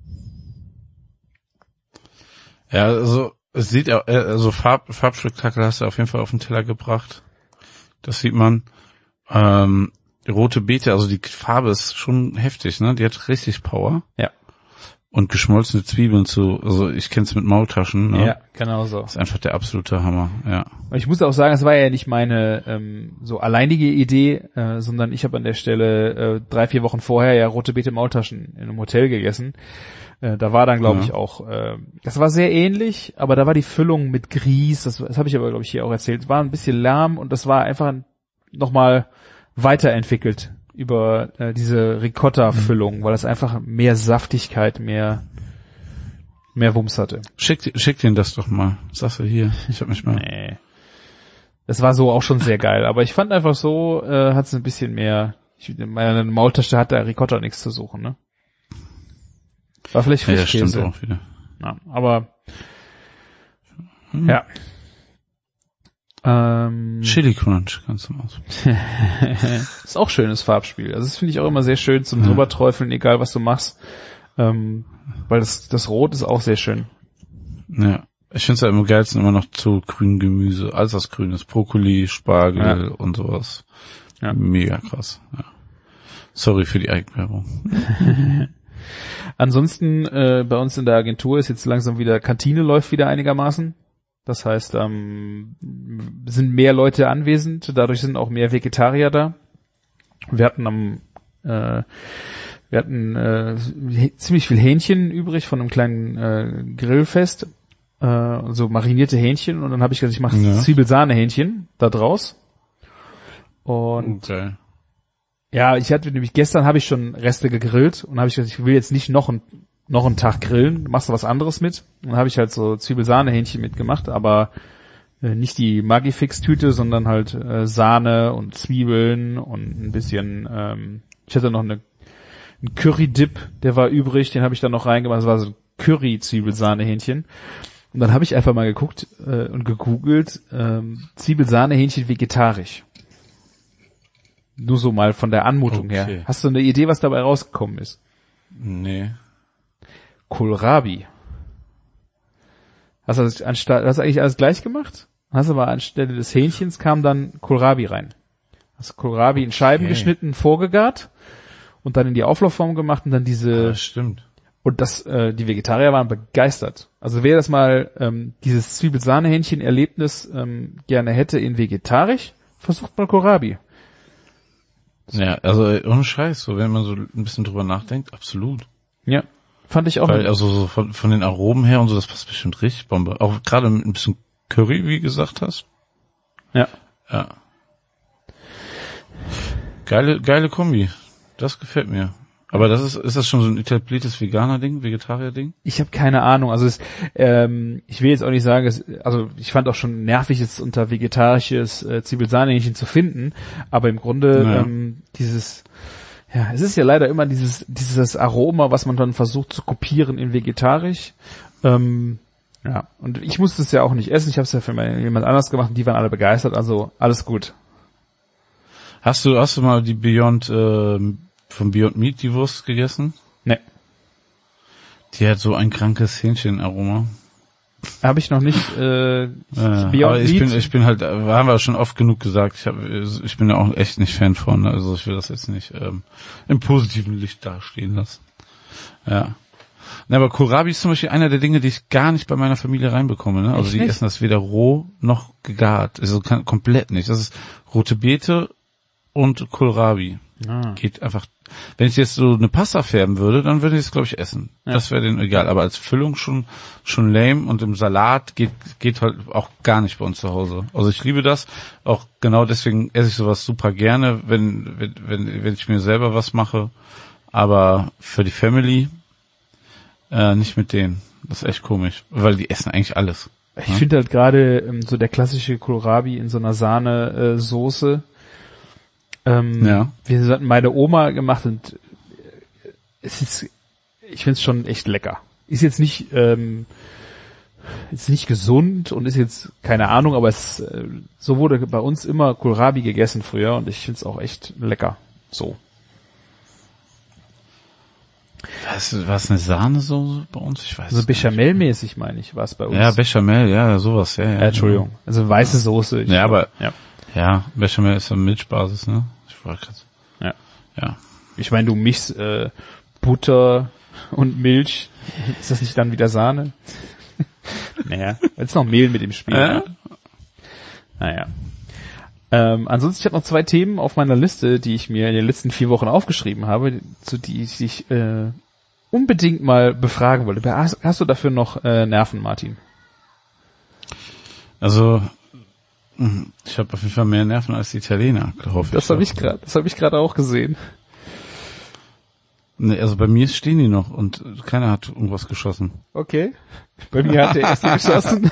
Ja, also es sieht ja, also Farb, Farbspektakel hast du auf jeden Fall auf den Teller gebracht. Das sieht man. Ähm, rote Beete, also die Farbe ist schon heftig, ne? Die hat richtig Power. Ja. Und geschmolzene Zwiebeln zu, also ich kenn's mit Maultaschen, ne? Ja, genau so. Das ist einfach der absolute Hammer, ja. Und ich muss auch sagen, es war ja nicht meine ähm, so alleinige Idee, äh, sondern ich habe an der Stelle äh, drei, vier Wochen vorher ja rote Beete Maultaschen in einem Hotel gegessen. Äh, da war dann, glaube ja. ich, auch, äh, das war sehr ähnlich, aber da war die Füllung mit Grieß, das, das habe ich aber, glaube ich, hier auch erzählt, es war ein bisschen lahm und das war einfach nochmal weiterentwickelt über äh, diese Ricotta-Füllung, mhm. weil das einfach mehr Saftigkeit, mehr mehr Wumms hatte. Schick, schick den das doch mal. Sagst du hier, ich hab mich mal... Nee. Das war so auch schon sehr geil, aber ich fand einfach so, äh, hat es ein bisschen mehr, ich, meine Maultasche hat da Ricotta nichts zu suchen, ne? War vielleicht Frischkäse. Ja, das stimmt auch wieder. Ja, aber hm. ja. Ähm, Chili Crunch kannst du mal ausprobieren. Ist auch schönes Farbspiel. Also das finde ich auch immer sehr schön zum ja. drüberträufeln, egal was du machst. Ähm, weil das, das Rot ist auch sehr schön. Ja. Ich finde es ja immer geilsten immer noch zu grünen Gemüse. Alles was grün ist. Brokkoli, Spargel ja. und sowas. Ja. Mega krass. Ja. Sorry für die Eigenwerbung. Ansonsten äh, bei uns in der Agentur ist jetzt langsam wieder, Kantine läuft wieder einigermaßen. Das heißt, ähm, sind mehr Leute anwesend, dadurch sind auch mehr Vegetarier da. Wir hatten am äh, wir hatten äh, ziemlich viel Hähnchen übrig von einem kleinen äh, Grillfest, äh, so marinierte Hähnchen, und dann habe ich gesagt, ich mache ja. Zwiebelsahne-Hähnchen da draus. Und okay. ja, ich hatte nämlich gestern habe ich schon Reste gegrillt und habe ich gesagt, ich will jetzt nicht noch ein noch einen Tag grillen, machst du was anderes mit? Und dann habe ich halt so Zwiebelsahne-Hähnchen mitgemacht, aber äh, nicht die Magifix-Tüte, sondern halt äh, Sahne und Zwiebeln und ein bisschen, ähm, ich hatte noch eine, einen Curry-Dip, der war übrig, den habe ich dann noch reingemacht, das war so ein Curry-Zwiebelsahne-Hähnchen. Und dann habe ich einfach mal geguckt äh, und gegoogelt, ähm, Zwiebelsahne-Hähnchen vegetarisch. Nur so mal von der Anmutung okay. her. Hast du eine Idee, was dabei rausgekommen ist? Nee. Kohlrabi. Hast du das anstatt, hast du eigentlich alles gleich gemacht? Hast du aber anstelle des Hähnchens kam dann Kohlrabi rein. Hast Kohlrabi in Scheiben Okay. geschnitten, vorgegart und dann in die Auflaufform gemacht und dann diese, Ja, das stimmt. und das, äh, die Vegetarier waren begeistert. Also wer das mal, ähm, dieses Zwiebelsahne-Hähnchen-Erlebnis ähm, gerne hätte in vegetarisch, versucht mal Kohlrabi. Ja, also ohne Scheiß, so wenn man so ein bisschen drüber nachdenkt, absolut. Ja, fand ich auch. Weil also so von, von den Aromen her und so, das passt bestimmt richtig Bombe. Auch gerade mit ein bisschen Curry, wie du gesagt hast. Ja. Ja. Geile, geile Kombi. Das gefällt mir. Aber das ist, ist das schon so ein etabliertes Veganer-Ding, Vegetarier-Ding? Ich habe keine Ahnung. Also es, ähm, ich will jetzt auch nicht sagen, es, also ich fand auch schon nervig, jetzt unter vegetarisches äh, Zwiebelsahne-Hähnchen zu finden, aber im Grunde Ja. ähm, dieses, ja, es ist ja leider immer dieses dieses Aroma, was man dann versucht zu kopieren in vegetarisch. Ähm, ja, und ich musste es ja auch nicht essen. Ich habe es ja für mal jemand anders gemacht und die waren alle begeistert. Also alles gut. Hast du, hast du mal die Beyond, äh, von Beyond Meat die Wurst gegessen? Ne, Die hat so ein krankes Hähnchenaroma. habe ich noch nicht. Äh, Ja, Beyond aber ich Meat- bin, ich bin halt, haben wir schon oft genug gesagt, ich hab, ich bin ja auch echt nicht Fan von, also ich will das jetzt nicht ähm, im positiven Licht dastehen lassen. Ja. Na, aber Kohlrabi ist zum Beispiel einer der Dinge, die ich gar nicht bei meiner Familie reinbekomme. Ne? Also Echt die nicht? essen das weder roh noch gegart. Also kann, komplett nicht. Das ist rote Beete und Kohlrabi. Ah. Geht einfach. Wenn ich jetzt so eine Pasta färben würde, dann würde ich es, glaube ich, essen. Ja. Das wäre denen egal. Aber als Füllung schon schon lame, und im Salat geht geht halt auch gar nicht bei uns zu Hause. Also ich liebe das. Auch genau deswegen esse ich sowas super gerne, wenn wenn wenn, wenn ich mir selber was mache. Aber für die Family äh, nicht mit denen. Das ist echt komisch, weil die essen eigentlich alles. Ich finde halt gerade ähm, so der klassische Kohlrabi in so einer Sahne-Soße. Äh, Soße. Ähm, Ja. Wir hatten meine Oma gemacht und äh, es ist, ich finde es schon echt lecker. Ist jetzt nicht, ähm, ist nicht gesund und ist jetzt keine Ahnung, aber es äh, so wurde bei uns immer Kohlrabi gegessen früher und ich finde es auch echt lecker. So. Was, was eine Sahnesoße bei uns? Ich weiß Also es nicht. Bechamel-mäßig meine ich war es bei uns. Ja, Bechamel, ja, sowas, ja, ja. äh, Entschuldigung. Also weiße Soße. Ich Ja, aber ja. ja, Bechamel ist eine Milchbasis, ne? Ich wollte gerade. Ja. Ja. Ich meine, du mischst äh, Butter und Milch. Ist das nicht dann wieder Sahne? Naja, jetzt noch Mehl mit im Spiel. Äh? Ja. Naja. Ähm, ansonsten, ich habe noch zwei Themen auf meiner Liste, die ich mir in den letzten vier Wochen aufgeschrieben habe, zu die ich dich äh, unbedingt mal befragen wollte. Hast, hast du dafür noch äh, Nerven, Martin? Also ich habe auf jeden Fall mehr Nerven als die Italiener, hoffe ich. Das habe ich gerade, das habe ich gerade auch gesehen. Nee, also bei mir stehen die noch und keiner hat irgendwas geschossen. Okay. Bei mir hat der erste geschossen.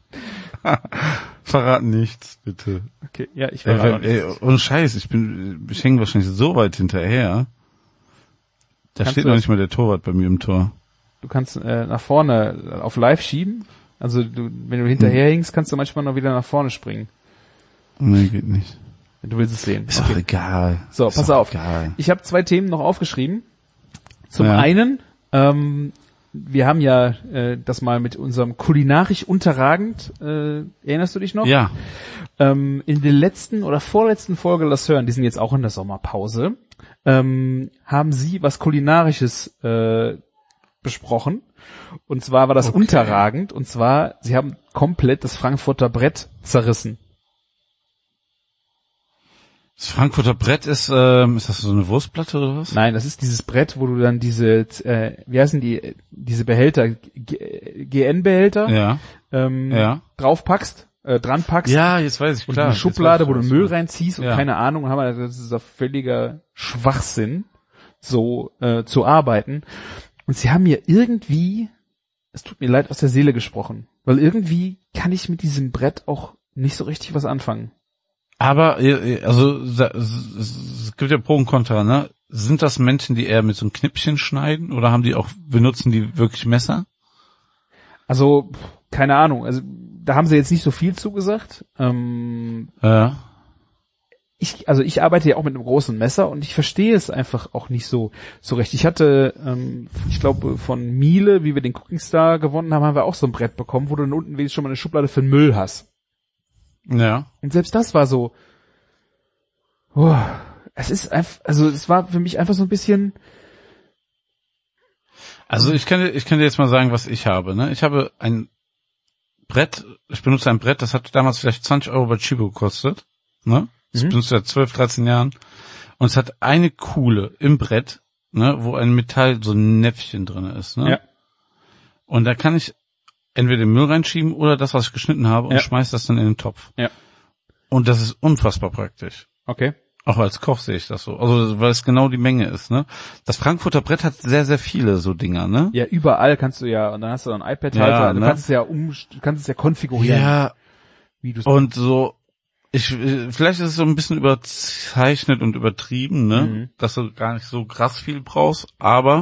Verrat nichts, bitte. Okay, ja, ich Ey, war auch wenn, ey, ohne Scheiß, ich bin, ich hänge wahrscheinlich so weit hinterher. Da Kannst steht du noch das- nicht mal der Torwart bei mir im Tor. Du kannst äh, nach vorne auf live schieben. Also du, wenn du hinterherhängst, kannst du manchmal noch wieder nach vorne springen. Nee, geht nicht. Du willst es sehen. Ist auch egal. So, ist pass auch auf. Egal. Ich habe zwei Themen noch aufgeschrieben. Zum Ja. einen, ähm, wir haben ja äh, das mal mit unserem kulinarisch unterragend, äh, erinnerst du dich noch? Ja. Ähm, in der letzten oder vorletzten Folge Lass hören, die sind jetzt auch in der Sommerpause, ähm, haben sie was Kulinarisches äh, besprochen. Und zwar war das Okay. unterragend. Und zwar, sie haben komplett das Frankfurter Brett zerrissen. Das Frankfurter Brett ist, ähm, ist das so eine Wurstplatte oder was? Nein, das ist dieses Brett, wo du dann diese, äh, wie heißen die, diese Behälter, G N-Behälter, Ja, ähm, ja. draufpackst, äh, dran packst. Ja, jetzt weiß ich, Und klar. eine Jetzt Schublade, weiß ich, wo du was Müll meinst. reinziehst und Ja. keine Ahnung, haben wir, das ist ein völliger Schwachsinn, so äh, zu arbeiten. Und sie haben mir irgendwie, es tut mir leid, aus der Seele gesprochen, weil irgendwie kann ich mit diesem Brett auch nicht so richtig was anfangen. Aber, also, es gibt ja Pro und Contra, ne? Sind das Menschen, die eher mit so einem Knippchen schneiden oder haben die auch, benutzen die wirklich Messer? Also, keine Ahnung, also da haben sie jetzt nicht so viel zugesagt. Ähm, Ja. ich, also ich arbeite ja auch mit einem großen Messer und ich verstehe es einfach auch nicht so so recht. Ich hatte, ähm, ich glaube von Miele, wie wir den Cooking Star gewonnen haben, haben wir auch so ein Brett bekommen, wo du dann unten wenigstens schon mal eine Schublade für den Müll hast. Ja. Und selbst das war so, oh, es ist einfach, also es war für mich einfach so ein bisschen, Also ich kann dir, ich kann dir jetzt mal sagen, was ich habe, ne? Ich habe ein Brett, ich benutze ein Brett, das hat damals vielleicht zwanzig Euro bei Chibo gekostet, ne? Das Mhm. benutze ich seit zwölf, dreizehn Jahren. Und es hat eine Kuhle im Brett, ne, wo ein Metall, so ein Näpfchen drinne ist, ne? ja, Und da kann ich entweder den Müll reinschieben oder das, was ich geschnitten habe, und Ja. schmeiß das dann in den Topf. Ja. Und das ist unfassbar praktisch. okay. Auch als Koch sehe ich das so. Also, weil es genau die Menge ist, ne? Das Frankfurter Brett hat sehr, sehr viele so Dinger, ne? Ja, überall kannst du ja, und dann hast du ein iPad-Halter, Ja, du ne? kannst es ja um, du kannst es ja konfigurieren, Ja, wie du es und so, ich, vielleicht ist es so ein bisschen überzeichnet und übertrieben, ne? Mhm. Dass du gar nicht so krass viel brauchst, aber,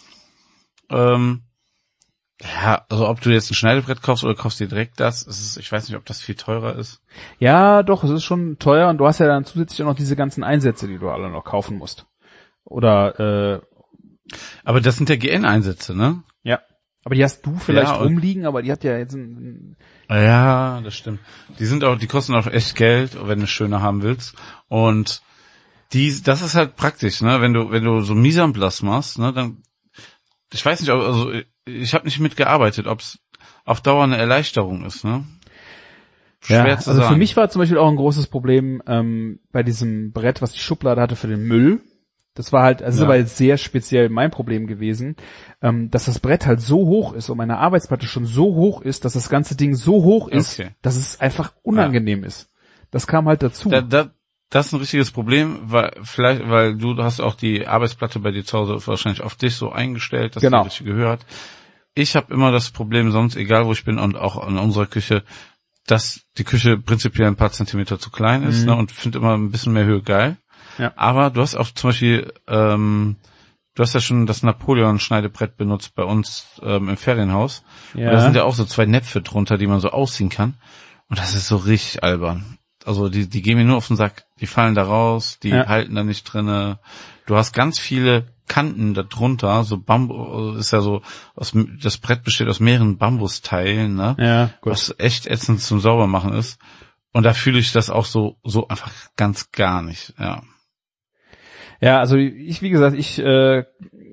ähm, ja, also ob du jetzt ein Schneidebrett kaufst oder kaufst dir direkt das, es ist, ich weiß nicht, ob das viel teurer ist. Ja, doch, es ist schon teuer und du hast ja dann zusätzlich auch noch diese ganzen Einsätze, die du alle noch kaufen musst. Oder, äh, Aber das sind ja G N-Einsätze, ne? ja. Aber die hast du vielleicht Ja, und- rumliegen, aber die hat ja jetzt ein, Ja, das stimmt. Die sind auch, die kosten auch echt Geld, wenn du schöne haben willst. Und die, das ist halt praktisch, ne? Wenn du, wenn du so Mise en place machst, ne, dann, ich weiß nicht, also ich habe nicht mitgearbeitet, ob es auf Dauer eine Erleichterung ist, ne? Schwer ja, zu also sagen. für mich war zum Beispiel auch ein großes Problem ähm, bei diesem Brett, was die Schublade hatte für den Müll. Das war halt, also Ja. das war jetzt sehr speziell mein Problem gewesen, ähm, dass das Brett halt so hoch ist und meine Arbeitsplatte schon so hoch ist, dass das ganze Ding so hoch ist, Okay. dass es einfach unangenehm ist. Das kam halt dazu. Da, da, das ist ein richtiges Problem, weil vielleicht, weil du hast auch die Arbeitsplatte bei dir zu Hause wahrscheinlich auf dich so eingestellt, dass Genau. die richtig gehört. Ich habe immer das Problem, sonst egal wo ich bin und auch in unserer Küche, dass die Küche prinzipiell ein paar Zentimeter zu klein ist, Mhm. ne, und finde immer ein bisschen mehr Höhe geil. Ja. Aber du hast auch zum Beispiel, ähm, du hast ja schon das Napoleon-Schneidebrett benutzt bei uns ähm, im Ferienhaus. ja. Und da sind ja auch so zwei Näpfe drunter, die man so ausziehen kann. Und das ist so richtig albern. Also die, die gehen mir nur auf den Sack. Die fallen da raus, die Ja. halten da nicht drinne. Du hast ganz viele Kanten da drunter, so Bambus, ist ja so, aus, das Brett besteht aus mehreren Bambusteilen, ne? ja, gut. Was echt ätzend zum Saubermachen ist. Und da fühle ich das auch so, so einfach ganz gar nicht, ja. Ja, also ich, wie gesagt, ich, äh,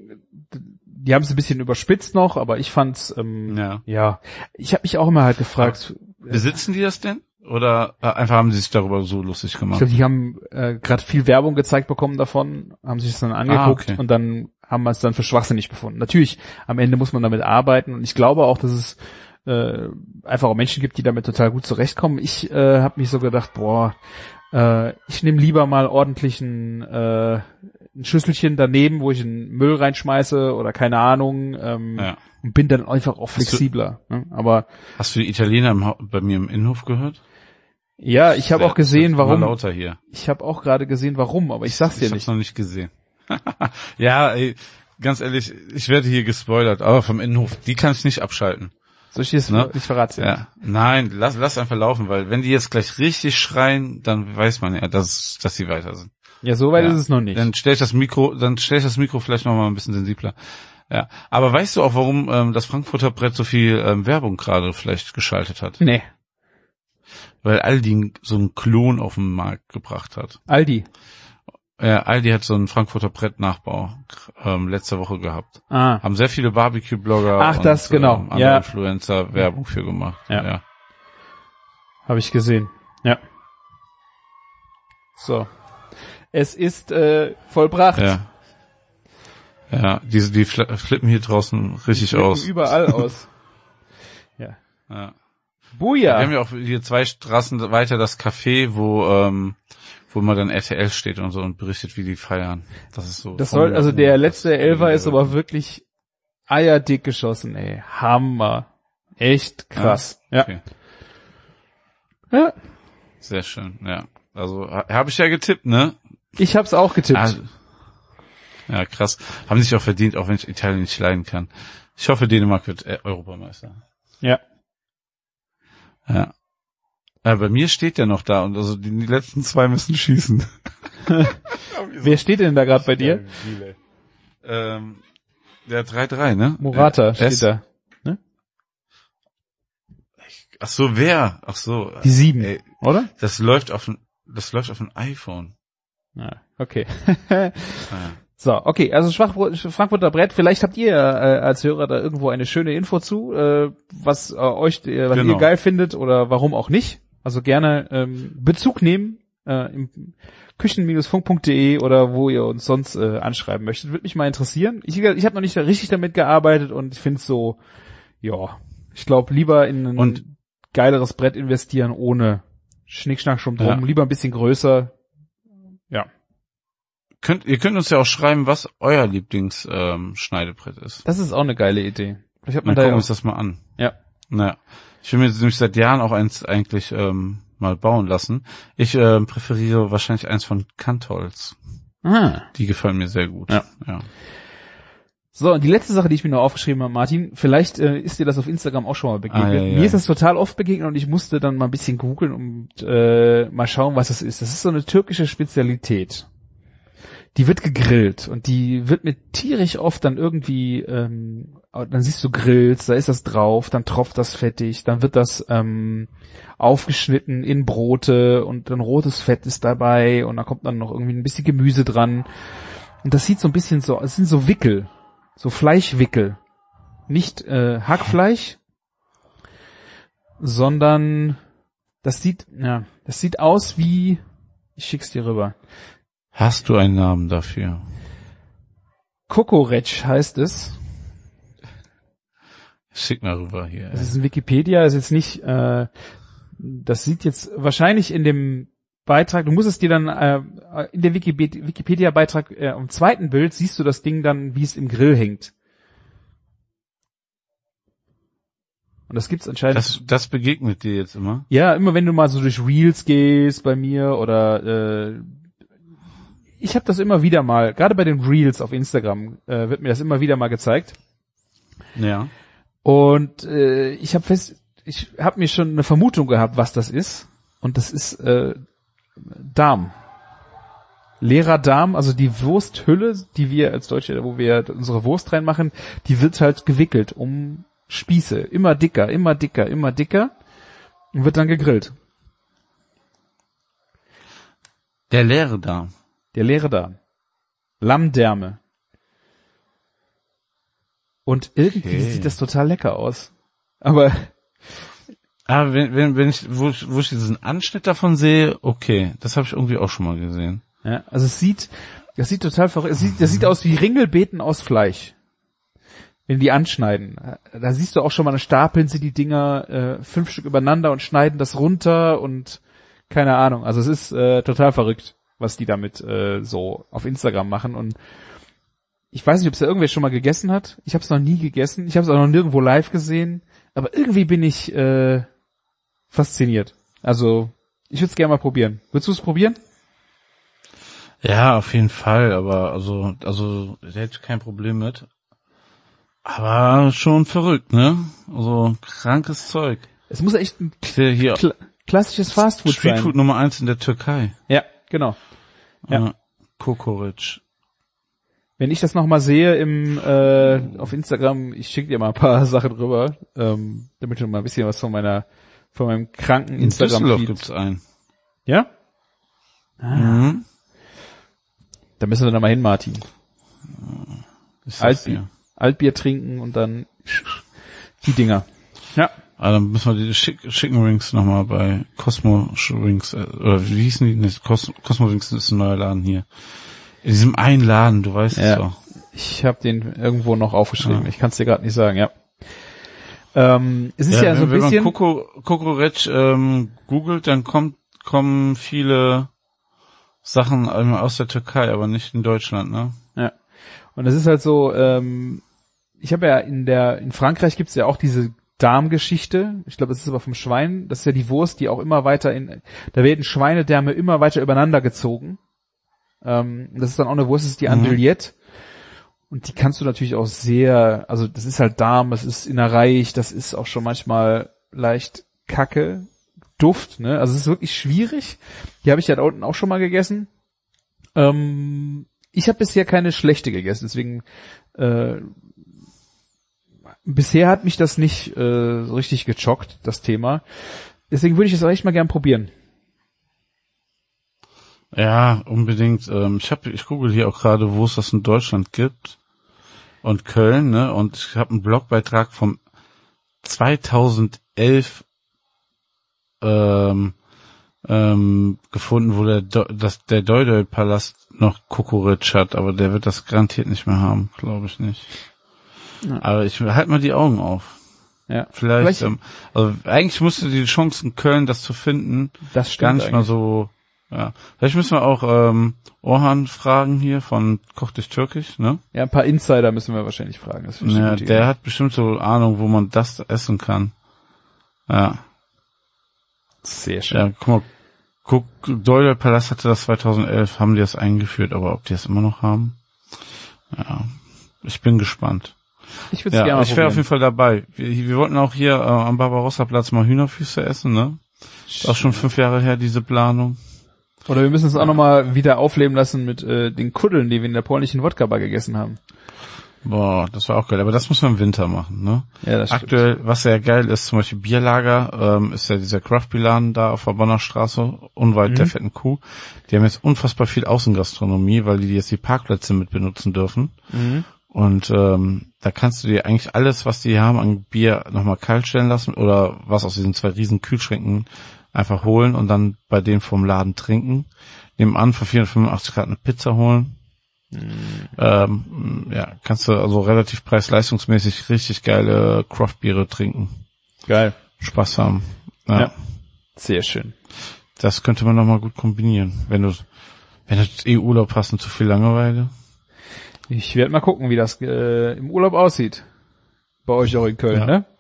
die haben es ein bisschen überspitzt noch, aber ich fand's, ähm, Ja. ja, ich habe mich auch immer halt gefragt, Besitzen die das denn? Oder äh, einfach haben sie sich darüber so lustig ich gemacht? glaube, die haben äh, gerade viel Werbung gezeigt bekommen davon, haben sich das dann angeguckt Ah, okay. und dann haben wir es dann für schwachsinnig befunden. Natürlich, am Ende muss man damit arbeiten und ich glaube auch, dass es äh, einfach auch Menschen gibt, die damit total gut zurechtkommen. Ich äh, habe mich so gedacht, boah, äh, ich nehme lieber mal ordentlich ein, äh, ein Schüsselchen daneben, wo ich einen Müll reinschmeiße oder keine Ahnung, ähm, Ja. und bin dann einfach auch du- flexibler. Ne? Aber Hast du die Italiener im, Hau- bei mir im Innenhof gehört? ja, ich habe auch gesehen, War warum. lauter hier. Ich habe auch gerade gesehen, warum, aber ich sag's dir Ich nicht. hab's noch nicht gesehen. Ja, ey, ganz ehrlich, ich werde hier gespoilert, aber vom Innenhof, die kann ich nicht abschalten. Soll ich dir das Ne? ich verrat's dir nicht. Ja, nein, lass, lass einfach laufen, weil wenn die jetzt gleich richtig schreien, dann weiß man ja, dass, dass sie weiter sind. Ja, so weit Ja. ist es noch nicht. Dann stell ich das Mikro, dann stell ich das Mikro vielleicht noch mal ein bisschen sensibler. Ja, aber weißt du auch, warum ähm, das Frankfurter Brett so viel ähm, Werbung gerade vielleicht geschaltet hat? Nee, Weil Aldi so einen Klon auf den Markt gebracht hat. Aldi. Ja, Aldi hat so einen Frankfurter Brett-Nachbau ähm, letzte Woche gehabt. Ah. Haben sehr viele Barbecue-Blogger Ach, das, und genau. ähm, andere Ja. Influencer Werbung für gemacht. Ja. ja. Habe ich gesehen. Ja. So. Es ist äh, vollbracht. Ja. Ja, die, die flippen hier draußen richtig Flippen aus. überall aus. Ja. Ja. Buja. Wir haben ja auch hier zwei Straßen weiter das Café, wo ähm, wo immer dann R T L steht und so und berichtet, wie die feiern. Das ist so. Das soll, also der letzte Elfer ist aber wirklich eierdick geschossen, ey. Hammer. Echt krass. Ja. Okay. Ja. Sehr schön, ja. Also ha, habe ich ja getippt, ne? Ich hab's auch getippt. Ah, ja, krass. Haben sich auch verdient, auch wenn ich Italien nicht leiden kann. Ich hoffe, Dänemark wird äh, Europameister. Ja. Ja. Ja, bei mir steht der noch da und also die, die letzten zwei müssen schießen. Wer steht denn da gerade bei dir? ähm, der drei drei, ne? Morata äh, steht S- da. Ne? Ach so, wer? Ach so. Die sieben, Ey, oder? das läuft auf ein, das läuft auf ein iPhone. Ja, okay. Ja. So, okay, also Schwachbrot, Frankfurter Brett, vielleicht habt ihr äh, als Hörer da irgendwo eine schöne Info zu, äh, was äh, euch, äh, was Genau. ihr geil findet oder warum auch nicht. Also gerne ähm, Bezug nehmen äh, im küchen funk punkt de oder wo ihr uns sonst äh, anschreiben möchtet. Würde mich mal interessieren. Ich, ich habe noch nicht richtig damit gearbeitet und ich finde es so, ja, ich glaube lieber in ein Und geileres Brett investieren ohne Schnickschnack schon drum, Ja. lieber ein bisschen größer. Ja. könnt, ihr könnt uns ja auch schreiben, was euer Lieblings ähm, Schneidebrett ist. Das ist auch eine geile Idee. Vielleicht hat Dann man da gucken ja wir auch, uns das mal an. ja. Naja. Ich will mir nämlich seit Jahren auch eins eigentlich ähm, mal bauen lassen. Ich ähm, präferiere wahrscheinlich eins von Kantholz. Ah. Die gefallen mir sehr gut. Ja. ja. So, und die letzte Sache, die ich mir noch aufgeschrieben habe, Martin, vielleicht äh, ist dir das auf Instagram auch schon mal begegnet. Ah, ja, ja. Mir ist das total oft begegnet und ich musste dann mal ein bisschen googeln und äh, mal schauen, was das ist. Das ist so eine türkische Spezialität. Die wird gegrillt und die wird mit tierisch oft dann irgendwie, ähm, dann siehst du Grills, da ist das drauf, dann tropft das fettig, dann wird das ähm, aufgeschnitten in Brote und dann rotes Fett ist dabei und da kommt dann noch irgendwie ein bisschen Gemüse dran. Und das sieht so ein bisschen so, es sind so Wickel. So Fleischwickel. Nicht äh, Hackfleisch, sondern das sieht, ja, das sieht aus wie, ich schick's dir rüber. Hast du einen Namen dafür? Kokoretsch heißt es. Schick mal rüber hier. Das ist in Wikipedia, ist jetzt nicht, äh, das sieht jetzt wahrscheinlich in dem Beitrag, du musst es dir dann, äh, in dem Wikiped- Wikipedia-Beitrag, äh, am zweiten Bild siehst du das Ding dann, wie es im Grill hängt. Und das gibt's anscheinend. Das, das begegnet dir jetzt immer? Ja, immer wenn du mal so durch Reels gehst bei mir oder äh, ich habe das immer wieder mal, gerade bei den Reels auf Instagram äh, wird mir das immer wieder mal gezeigt. Ja. Und äh, ich habe fest, ich habe mir schon eine Vermutung gehabt, was das ist. Und das ist äh, Darm. Leerer Darm, also die Wursthülle, die wir als Deutsche, wo wir unsere Wurst reinmachen, die wird halt gewickelt um Spieße. Immer dicker, immer dicker, immer dicker. Und wird dann gegrillt. Der leere Darm. Der leere Darm. Lammdärme. Und irgendwie Okay. sieht das total lecker aus. Aber Ah, wenn, wenn, wenn ich, wo ich, wo ich diesen Anschnitt davon sehe, okay, das habe ich irgendwie auch schon mal gesehen. ja, also es sieht, das sieht total verrückt. Es sieht, das sieht aus wie Ringelbeeten aus Fleisch. Wenn die anschneiden, da siehst du auch schon mal, eine stapeln sie die Dinger äh, fünf Stück übereinander und schneiden das runter und keine Ahnung. Also es ist äh, total verrückt, was die damit äh, so auf Instagram machen. Und ich weiß nicht, ob es da irgendwer schon mal gegessen hat. Ich habe es noch nie gegessen. Ich habe es auch noch nirgendwo live gesehen. Aber irgendwie bin ich äh, fasziniert. Also ich würde es gerne mal probieren. Würdest du es probieren? Ja, auf jeden Fall, aber also, also, da hätte ich kein Problem mit. Aber schon verrückt, ne? Also, krankes Zeug. Es muss echt ein Ich sehe hier kla klassisches Fastfood sein. Streetfood Nummer eins in der Türkei. Ja, genau. Ja. Äh, Kokoritsch. Wenn ich das nochmal sehe im äh, auf Instagram, ich schicke dir mal ein paar Sachen rüber, ähm, damit du mal ein bisschen was von meiner von meinem kranken In Düsseldorf Instagram-Feed. gibt's einen. Ja? Ah. Mhm. Da müssen wir dann mal hin, Martin. Ich sag's Altbier, dir. Altbier trinken und dann die Dinger. Ja. Ah, dann müssen wir die Chick- Chicken Wings nochmal bei Cosmo Wings, äh, oder wie hießen die? Nee, Cos- Cosmo Wings ist ein neuer Laden hier. In diesem einen Laden, du weißt Ja. es doch. Ich habe den irgendwo noch aufgeschrieben. Ja. Ich kann es dir gerade nicht sagen, ja. Ähm, es ist ja, Ja, so ein wenn bisschen... man Coco, Kokoretsch ähm, googelt, dann kommt, kommen viele Sachen aus der Türkei, aber nicht in Deutschland, ne? Ja. Und es ist halt so, ähm, ich habe ja in der, in Frankreich gibt's ja auch diese Darmgeschichte. Ich glaube, es ist aber vom Schwein. Das ist ja die Wurst, die auch immer weiter in, da werden Schweinedärme immer weiter übereinander gezogen. Ähm, das ist dann auch eine Wurst, das ist die Andouillette. Und die kannst du natürlich auch sehr, also das ist halt Darm, das ist innerreich, das ist auch schon manchmal leicht Kacke, Duft, ne? Also es ist wirklich schwierig. Die habe ich ja da unten auch schon mal gegessen. Ähm, ich habe bisher keine schlechte gegessen, deswegen äh, bisher hat mich das nicht äh, so richtig gechockt, das Thema. Deswegen würde ich es auch echt mal gern probieren. Ja, unbedingt. Ähm, ich habe, ich google hier auch gerade, wo es das in Deutschland gibt und Köln, ne? Und ich habe einen Blogbeitrag vom zweitausendelf ähm, ähm, gefunden, wo der Do- das, der Doidoi-Palast noch Kokoretsch hat, aber der wird das garantiert nicht mehr haben, glaube ich nicht. Ja. Aber ich halt mal die Augen auf. Ja. Vielleicht, Vielleicht- ähm, also eigentlich musste die Chance in Köln, das zu finden, Das stimmt gar nicht mal eigentlich. so, ja. Vielleicht müssen wir auch ähm, Orhan fragen hier von Koch dich Türkisch, ne? Ja, ein paar Insider müssen wir wahrscheinlich fragen. Das finde ich eine Ja, gute der Idee. hat bestimmt so Ahnung, wo man das essen kann. Ja, Sehr schön. ja, guck mal, guck, Doyle Palast hatte das zweitausendelf, haben die das eingeführt, aber ob die das immer noch haben? Ja, ich bin gespannt. Ich würde es gerne Ja, mal ich wäre auf probieren. jeden Fall dabei. Wir, wir wollten auch hier äh, am Barbarossa-Platz mal Hühnerfüße essen, ne? Ist auch schon fünf Jahre her, diese Planung. Oder wir müssen es auch nochmal wieder aufleben lassen mit äh, den Kuddeln, die wir in der polnischen Wodka-Bar gegessen haben. Boah, das war auch geil. Aber das muss man im Winter machen, ne? Ja, das Aktuell, was sehr geil ist, zum Beispiel Bierlager, ähm, ist ja dieser Craft-Bier-Laden da auf der Bonner Straße, unweit Mhm. der fetten Kuh. Die haben jetzt unfassbar viel Außengastronomie, weil die jetzt die Parkplätze mit benutzen dürfen. Mhm. Und ähm, da kannst du dir eigentlich alles, was die haben an Bier, nochmal kalt stellen lassen oder was aus diesen zwei riesen Kühlschränken einfach holen und dann bei denen vom Laden trinken. Nebenan für vierhundertfünfundachtzig Grad eine Pizza holen. Mhm. Ähm, ja, kannst du also relativ preis-leistungsmäßig richtig geile Craft-Biere trinken. Geil. Spaß haben. Ja, Ja. Sehr schön. das könnte man nochmal gut kombinieren. Wenn du, wenn du eh Urlaub hast und zu viel Langeweile. Ich werde mal gucken, wie das äh, im Urlaub aussieht. Bei euch auch in Köln, Ja. ne?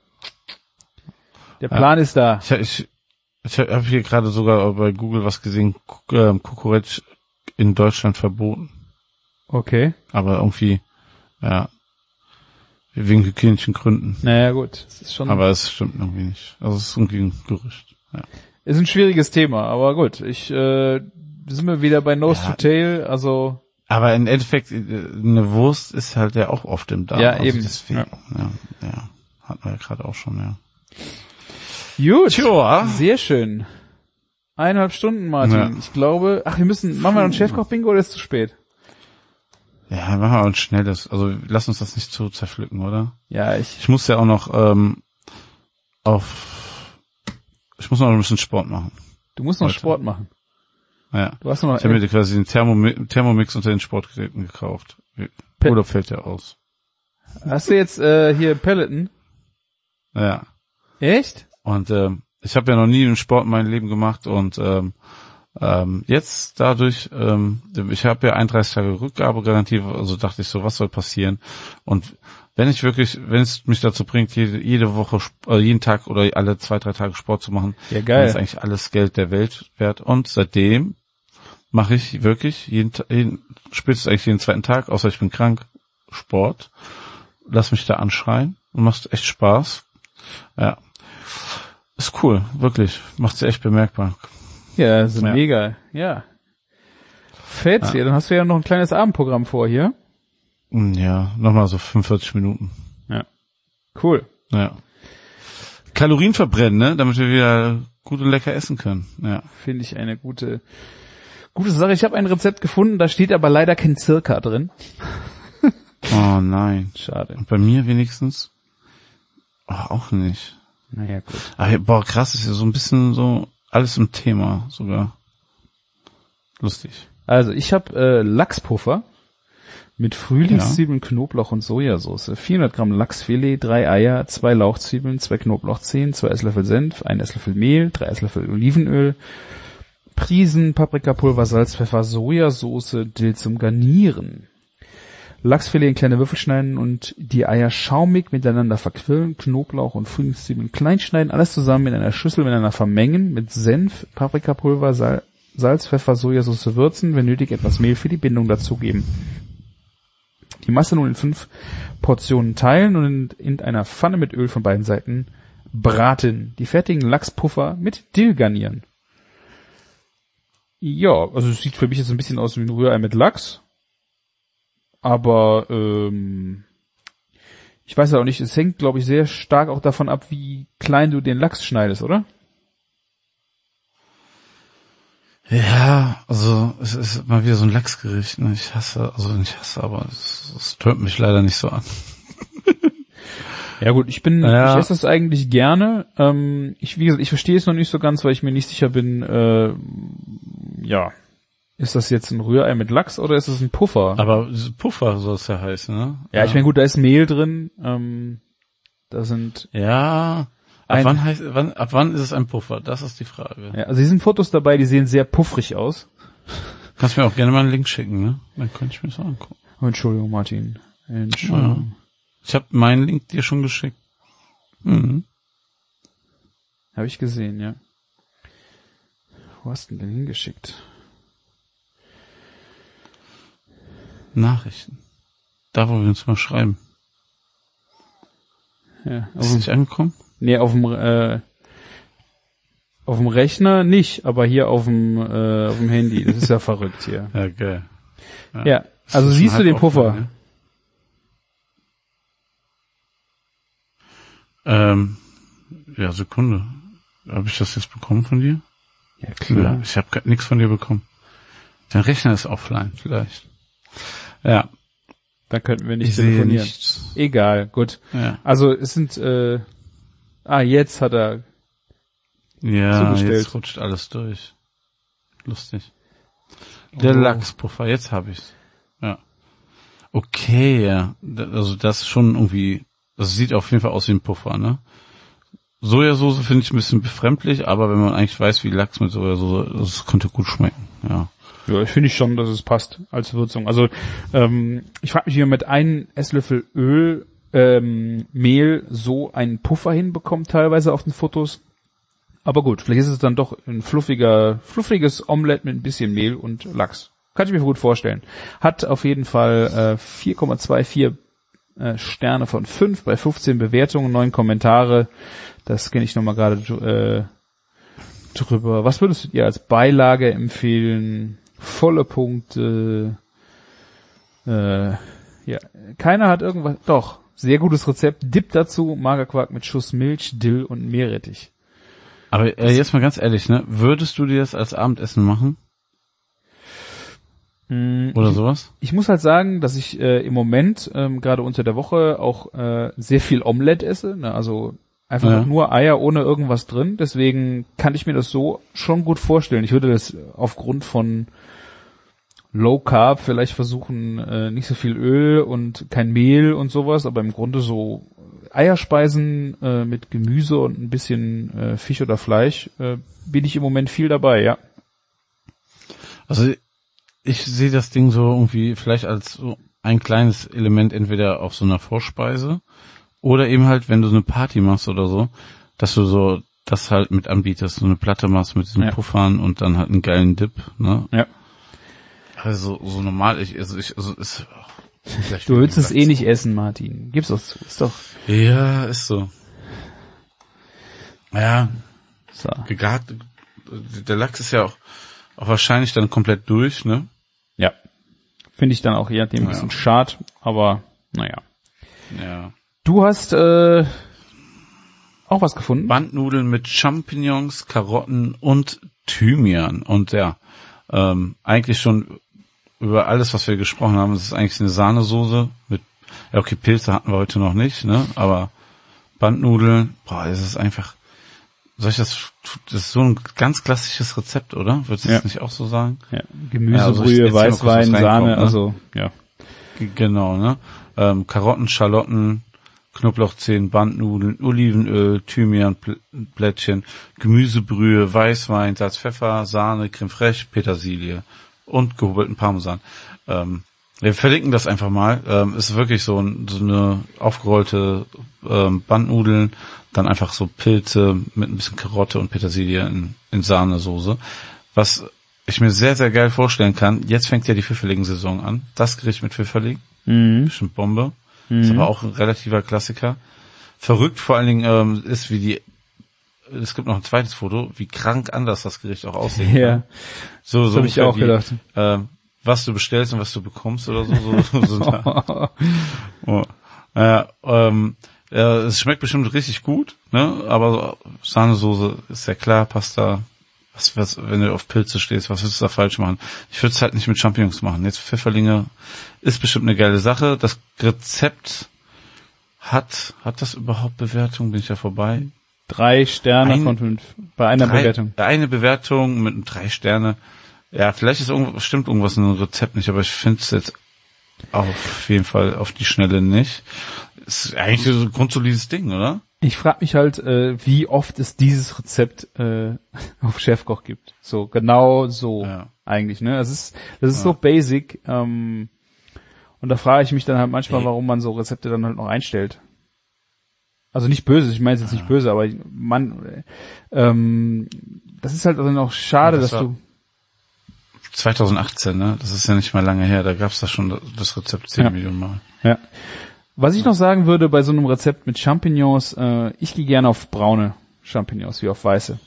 Der Plan ist da. Ich, ich, ich habe hier gerade sogar bei Google was gesehen, K- ähm, Kokoretsch in Deutschland verboten. Okay. Aber irgendwie, ja, wegen hygienischen Gründen. Naja, gut. Das ist schon, Aber es stimmt irgendwie nicht. Also es ist irgendwie ein Gerücht. Ja. ist ein schwieriges Thema, aber gut. Ich, äh, sind wir wieder bei Nose Ja. to Tail, also, Aber im Endeffekt, äh, eine Wurst ist halt ja auch oft im Darm. Ja, also eben. Deswegen, ja. ja, hatten wir ja gerade auch schon, ja. gut. Tja. Sehr schön. Eineinhalb Stunden, Martin. Ja. Ich glaube, ach, wir müssen, machen wir noch ein Chefkoch-Bingo oder ist es zu spät? Ja, machen wir ein schnelles. Also lass uns das nicht zu zerpflücken, oder? Ja, ich, Ich muss ja auch noch ähm, auf, ich muss noch ein bisschen Sport machen. du musst noch Heute. Sport machen. Ja. Du hast noch Ich habe mir quasi den Thermomi- Thermomix unter den Sportgeräten gekauft. Pe- Oder fällt der aus? hast du jetzt, äh, hier Peloton? Ja. Echt? Und ähm, ich habe ja noch nie im Sport mein Leben gemacht und ähm, ähm, jetzt dadurch, ähm, ich habe ja einunddreißig Tage Rückgabegarantie, also dachte ich so, was soll passieren? Und wenn ich wirklich, wenn es mich dazu bringt, jede, jede Woche, Sp- äh, jeden Tag oder alle zwei, drei Tage Sport zu machen, Ja, dann geil. ist eigentlich alles Geld der Welt wert. Und seitdem mache ich wirklich jeden, Ta- jeden spätestens eigentlich jeden zweiten Tag, außer ich bin krank, Sport. Lass mich da anschreien und macht echt Spaß. Ja. Ist cool, wirklich. Macht sie echt bemerkbar. Ja, das ist Ja. mega. Ja. Fett. Ja. Ja, dann hast du ja noch ein kleines Abendprogramm vor hier. Ja, nochmal so fünfundvierzig Minuten. Ja. Cool. Ja. Kalorien verbrennen, ne? Damit wir wieder gut und lecker essen können. Ja. Finde ich eine gute, Gute Sache, ich habe ein Rezept gefunden, da steht aber leider kein Circa drin. Oh nein. Schade. Und bei mir wenigstens? Oh, auch nicht. Naja, gut. Aber, boah, krass, ist ja so ein bisschen so alles im Thema sogar. Lustig. Also, ich habe äh, Lachspuffer mit Frühlingszwiebeln, ja. Knoblauch und Sojasauce. vierhundert Gramm Lachsfilet, drei Eier, zwei Lauchzwiebeln, zwei Knoblauchzehen, zwei Esslöffel Senf, ein Esslöffel Mehl, drei Esslöffel Olivenöl, Prisen, Paprikapulver, Salz, Pfeffer, Sojasauce, Dill zum Garnieren. Lachsfilet in kleine Würfel schneiden und die Eier schaumig miteinander verquirlen, Knoblauch und Frühlingszwiebeln klein schneiden, alles zusammen in einer Schüssel miteinander vermengen, mit Senf, Paprikapulver, Sal- Salz, Pfeffer, Sojasauce würzen, wenn nötig etwas Mehl für die Bindung dazugeben. Die Masse nun in fünf Portionen teilen und in, in einer Pfanne mit Öl von beiden Seiten braten. Die fertigen Lachspuffer mit Dill garnieren. Ja, also es sieht für mich jetzt ein bisschen aus wie ein Rührei mit Lachs. Aber ähm, ich weiß ja auch nicht, es hängt, glaube ich, sehr stark auch davon ab, wie klein du den Lachs schneidest, oder? Ja, also es ist mal wieder so ein Lachsgericht, ne? Ich hasse, also nicht hasse, aber es, es tönt mich leider nicht so an. Ja gut, ich bin, ja. ich esse das eigentlich gerne. Ähm, ich, wie gesagt, ich verstehe es noch nicht so ganz, weil ich mir nicht sicher bin, äh, ja, ist das jetzt ein Rührei mit Lachs oder ist es ein Puffer? Aber Puffer soll es ja heißen, ne? Ja, ja. Ich meine, gut, da ist Mehl drin, ähm, da sind... Ja, ab ein, wann heißt, wann, ab wann ist es ein Puffer? Das ist die Frage. Ja, also hier sind Fotos dabei, die sehen sehr puffrig aus. Kannst mir auch gerne mal einen Link schicken, ne? Dann könnte ich mir das angucken. Oh, Entschuldigung, Martin. Entschuldigung. Ja. Ich habe meinen Link dir schon geschickt. Mhm. Habe ich gesehen, ja. Wo hast du denn hingeschickt? Nachrichten. Da, wo wir uns mal schreiben. Ja, ist nicht angekommen? Nee, auf dem äh, auf dem Rechner nicht, aber hier auf dem äh, auf dem Handy. Das ist ja verrückt hier. Ja, geil. Ja, ja, also siehst du den Puffer? Offen, ne? Ähm, ja, Sekunde. Habe ich das jetzt bekommen von dir? Ja, klar. Ja, ich habe nichts von dir bekommen. Dein Rechner ist offline, vielleicht. Ja. Da könnten wir nicht ich telefonieren. Sehe nichts. Egal, gut. Ja. Also es sind, äh, ah, jetzt hat er Ja, zugestellt. jetzt rutscht alles durch. Lustig. Der oh. Lachspuffer, jetzt habe ich's. Ja. Okay, ja. Also das ist schon irgendwie, das sieht auf jeden Fall aus wie ein Puffer, ne? Sojasauce finde ich ein bisschen befremdlich, aber wenn man eigentlich weiß, wie Lachs mit Sojasauce, das könnte gut schmecken, ja. Ja, ich finde schon, dass es passt als Würzung. Also ähm, ich frage mich, wie man mit einem Esslöffel Öl, ähm, Mehl so einen Puffer hinbekommt, teilweise auf den Fotos. Aber gut, vielleicht ist es dann doch ein fluffiger, fluffiges Omelett mit ein bisschen Mehl und Lachs. Kann ich mir gut vorstellen. Hat auf jeden Fall äh, vier Komma vierundzwanzig äh, Sterne von fünf bei fünfzehn Bewertungen, neun Kommentare. Das scanne ich nochmal gerade äh, drüber. Was würdest du dir als Beilage empfehlen? Volle Punkte. Äh, ja, keiner hat irgendwas. Doch, sehr gutes Rezept. Dip dazu, Magerquark mit Schuss Milch, Dill und Meerrettich. Aber äh, jetzt mal ganz ehrlich, ne? Würdest du dir das als Abendessen machen? Mm, Oder ich, sowas? Ich muss halt sagen, dass ich äh, im Moment ähm, gerade unter der Woche auch äh, sehr viel Omelette esse. Ne? Also einfach ja. nur Eier ohne irgendwas drin. Deswegen kann ich mir das so schon gut vorstellen. Ich würde das aufgrund von Low Carb vielleicht versuchen, äh, nicht so viel Öl und kein Mehl und sowas, aber im Grunde so Eierspeisen äh, mit Gemüse und ein bisschen äh, Fisch oder Fleisch äh, bin ich im Moment viel dabei, ja. Also ich sehe das Ding so irgendwie vielleicht als so ein kleines Element entweder auf so einer Vorspeise oder eben halt, wenn du so eine Party machst oder so, dass du so das halt mit anbietest, so eine Platte machst mit diesen ja. Puffern und dann halt einen geilen Dip, ne? Ja. Also so normal, ich, also ich, also ist. Du willst es eh nicht essen, Martin. Gib's doch zu, ist doch. Ja, ist so. Ja. So. Gegart, der Lachs ist ja auch, auch wahrscheinlich dann komplett durch, ne? Ja. Finde ich dann auch je nachdem ein ja. bisschen schad, aber naja. Ja. Du hast äh, auch was gefunden? Bandnudeln mit Champignons, Karotten und Thymian. Und ja, ähm, eigentlich schon über alles, was wir gesprochen haben. Es ist eigentlich eine Sahnesoße mit, ja okay, Pilze hatten wir heute noch nicht, ne? Aber Bandnudeln, boah, es ist einfach, soll ich das, das ist so ein ganz klassisches Rezept, oder? Würdest du ja. das nicht auch so sagen? Ja. Gemüsebrühe, ja, also ich, Weißwein, Sahne, ne? Also, ja. G- genau, ne? Ähm, Karotten, Schalotten, Knoblauchzehen, Bandnudeln, Olivenöl, Thymian, Blättchen, Gemüsebrühe, Weißwein, Salz, Pfeffer, Sahne, Creme fraiche, Petersilie und gehobelten Parmesan. Ähm, wir verlinken das einfach mal. Ähm, ist wirklich so, ein, so eine aufgerollte ähm, Bandnudeln, dann einfach so Pilze mit ein bisschen Karotte und Petersilie in, in Sahnesoße. Was ich mir sehr, sehr geil vorstellen kann, jetzt fängt ja die Pfifferling-Saison an. Das Gericht mit Pfifferling, mhm. bestimmt Bombe. Mhm. Ist aber auch ein relativer Klassiker. Verrückt vor allen Dingen ähm, ist, wie die, es gibt noch ein zweites Foto, wie krank anders das Gericht auch aussehen kann. Ja, so, so habe ich auch wie, gedacht. Ähm, was du bestellst und was du bekommst oder so. so, so da. oh. äh, ähm, ja, es schmeckt bestimmt richtig gut, ne? Aber Sahnesoße ist ja klar, Pasta. Was, was, wenn du auf Pilze stehst, was würdest du da falsch machen? Ich würde es halt nicht mit Champignons machen. Jetzt Pfifferlinge ist bestimmt eine geile Sache. Das Rezept hat, hat das überhaupt Bewertung? Bin ich ja vorbei? Drei Sterne Ein, von fünf. Bei einer drei, Bewertung. Eine Bewertung mit drei Sterne. Ja, vielleicht ist irgendwo, stimmt irgendwas in dem Rezept nicht, aber ich finde es jetzt auf jeden Fall auf die Schnelle nicht. Ist eigentlich so ein grundsolides Ding, oder? Ich frage mich halt, äh, wie oft es dieses Rezept äh, auf Chefkoch gibt. So, genau so ja. eigentlich, ne? Das ist, das ist ja. so basic. Ähm, und da frage ich mich dann halt manchmal, warum man so Rezepte dann halt noch einstellt. Also nicht böse, ich meine es jetzt ja. nicht böse, aber man, ähm, das ist halt dann auch schade, ja, das dass du... zwanzig achtzehn, ne? Das ist ja nicht mal lange her, da gab's da schon das Rezept zehn ja. Millionen Mal. Ja. Was ich noch sagen würde bei so einem Rezept mit Champignons, äh, ich gehe gerne auf braune Champignons wie auf weiße.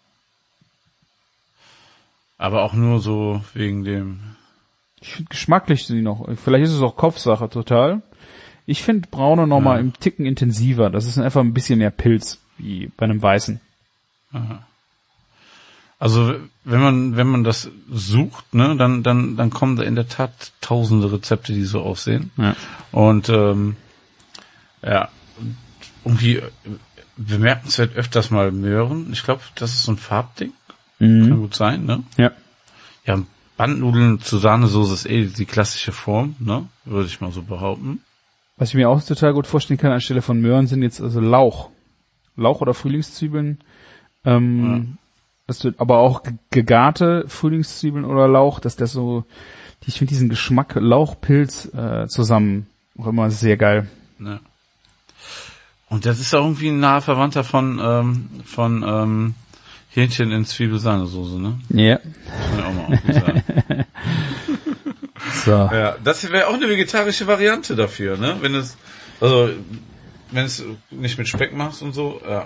Aber auch nur so wegen dem... Ich finde geschmacklich sie noch. Vielleicht ist es auch Kopfsache total. Ich finde braune nochmal ja. im Ticken intensiver. Das ist einfach ein bisschen mehr Pilz wie bei einem weißen. Aha. Also wenn man wenn man das sucht, ne, dann dann dann kommen da in der Tat tausende Rezepte, die so aussehen. Ja. Und ähm, ja, irgendwie bemerkenswert öfters mal Möhren. Ich glaube, das ist so ein Farbding. Mhm. Kann gut sein, ne? Ja. Ja, Bandnudeln zu Sahnesoße ist eh die klassische Form, ne? Würde ich mal so behaupten. Was ich mir auch total gut vorstellen kann anstelle von Möhren sind jetzt also Lauch. Lauch oder Frühlingszwiebeln. Ähm, ja. Das wird aber auch gegarte Frühlingszwiebeln oder Lauch, dass das so, ich finde diesen Geschmack Lauchpilz äh, zusammen auch immer sehr geil. Ja. Und das ist auch irgendwie ein naher Verwandter von ähm, von ähm, Hähnchen in Zwiebelsahnesoße, ne? Ja. Das kann ich auch mal irgendwie sagen. So. Ja, das wäre auch eine vegetarische Variante dafür, ne? Wenn es also wenn es nicht mit Speck machst und so, ja.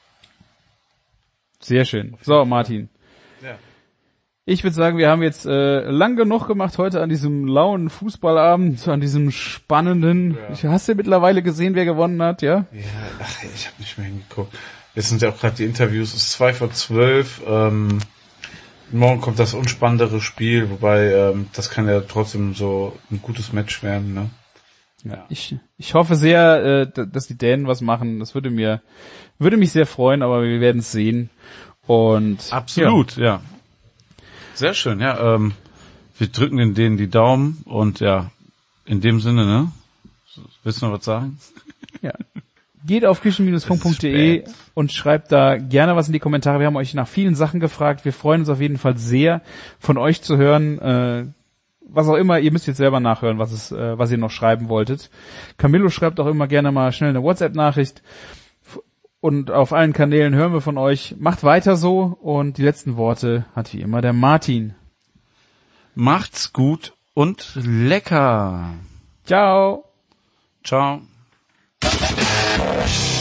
Sehr schön. So, Martin. Ja. Ich würde sagen, wir haben jetzt äh, lang genug gemacht heute an diesem lauen Fußballabend, an diesem spannenden. Ja. Hast du mittlerweile gesehen, wer gewonnen hat, ja? Ja, ach, ich habe nicht mehr hingeguckt. Jetzt sind ja auch gerade die Interviews. Es ist zwei vor zwölf. Ähm, morgen kommt das unspannendere Spiel, wobei ähm, das kann ja trotzdem so ein gutes Match werden, ne? Ja. Ich, ich hoffe sehr, äh, dass die Dänen was machen. Das würde mir, würde mich sehr freuen, aber wir werden es sehen. Und absolut, ja. ja. Sehr schön, ja. Ähm, wir drücken den Dänen die Daumen und ja, in dem Sinne, ne? Willst du noch was sagen? Ja. Geht auf küchen Bindestrich funk punkt de und schreibt da gerne was in die Kommentare. Wir haben euch nach vielen Sachen gefragt. Wir freuen uns auf jeden Fall sehr, von euch zu hören. Äh, was auch immer, ihr müsst jetzt selber nachhören, was es, äh, was ihr noch schreiben wolltet. Camillo schreibt auch immer gerne mal schnell eine WhatsApp-Nachricht. Und auf allen Kanälen hören wir von euch. Macht weiter so. Und die letzten Worte hat wie immer der Martin. Macht's gut und lecker. Ciao. Ciao.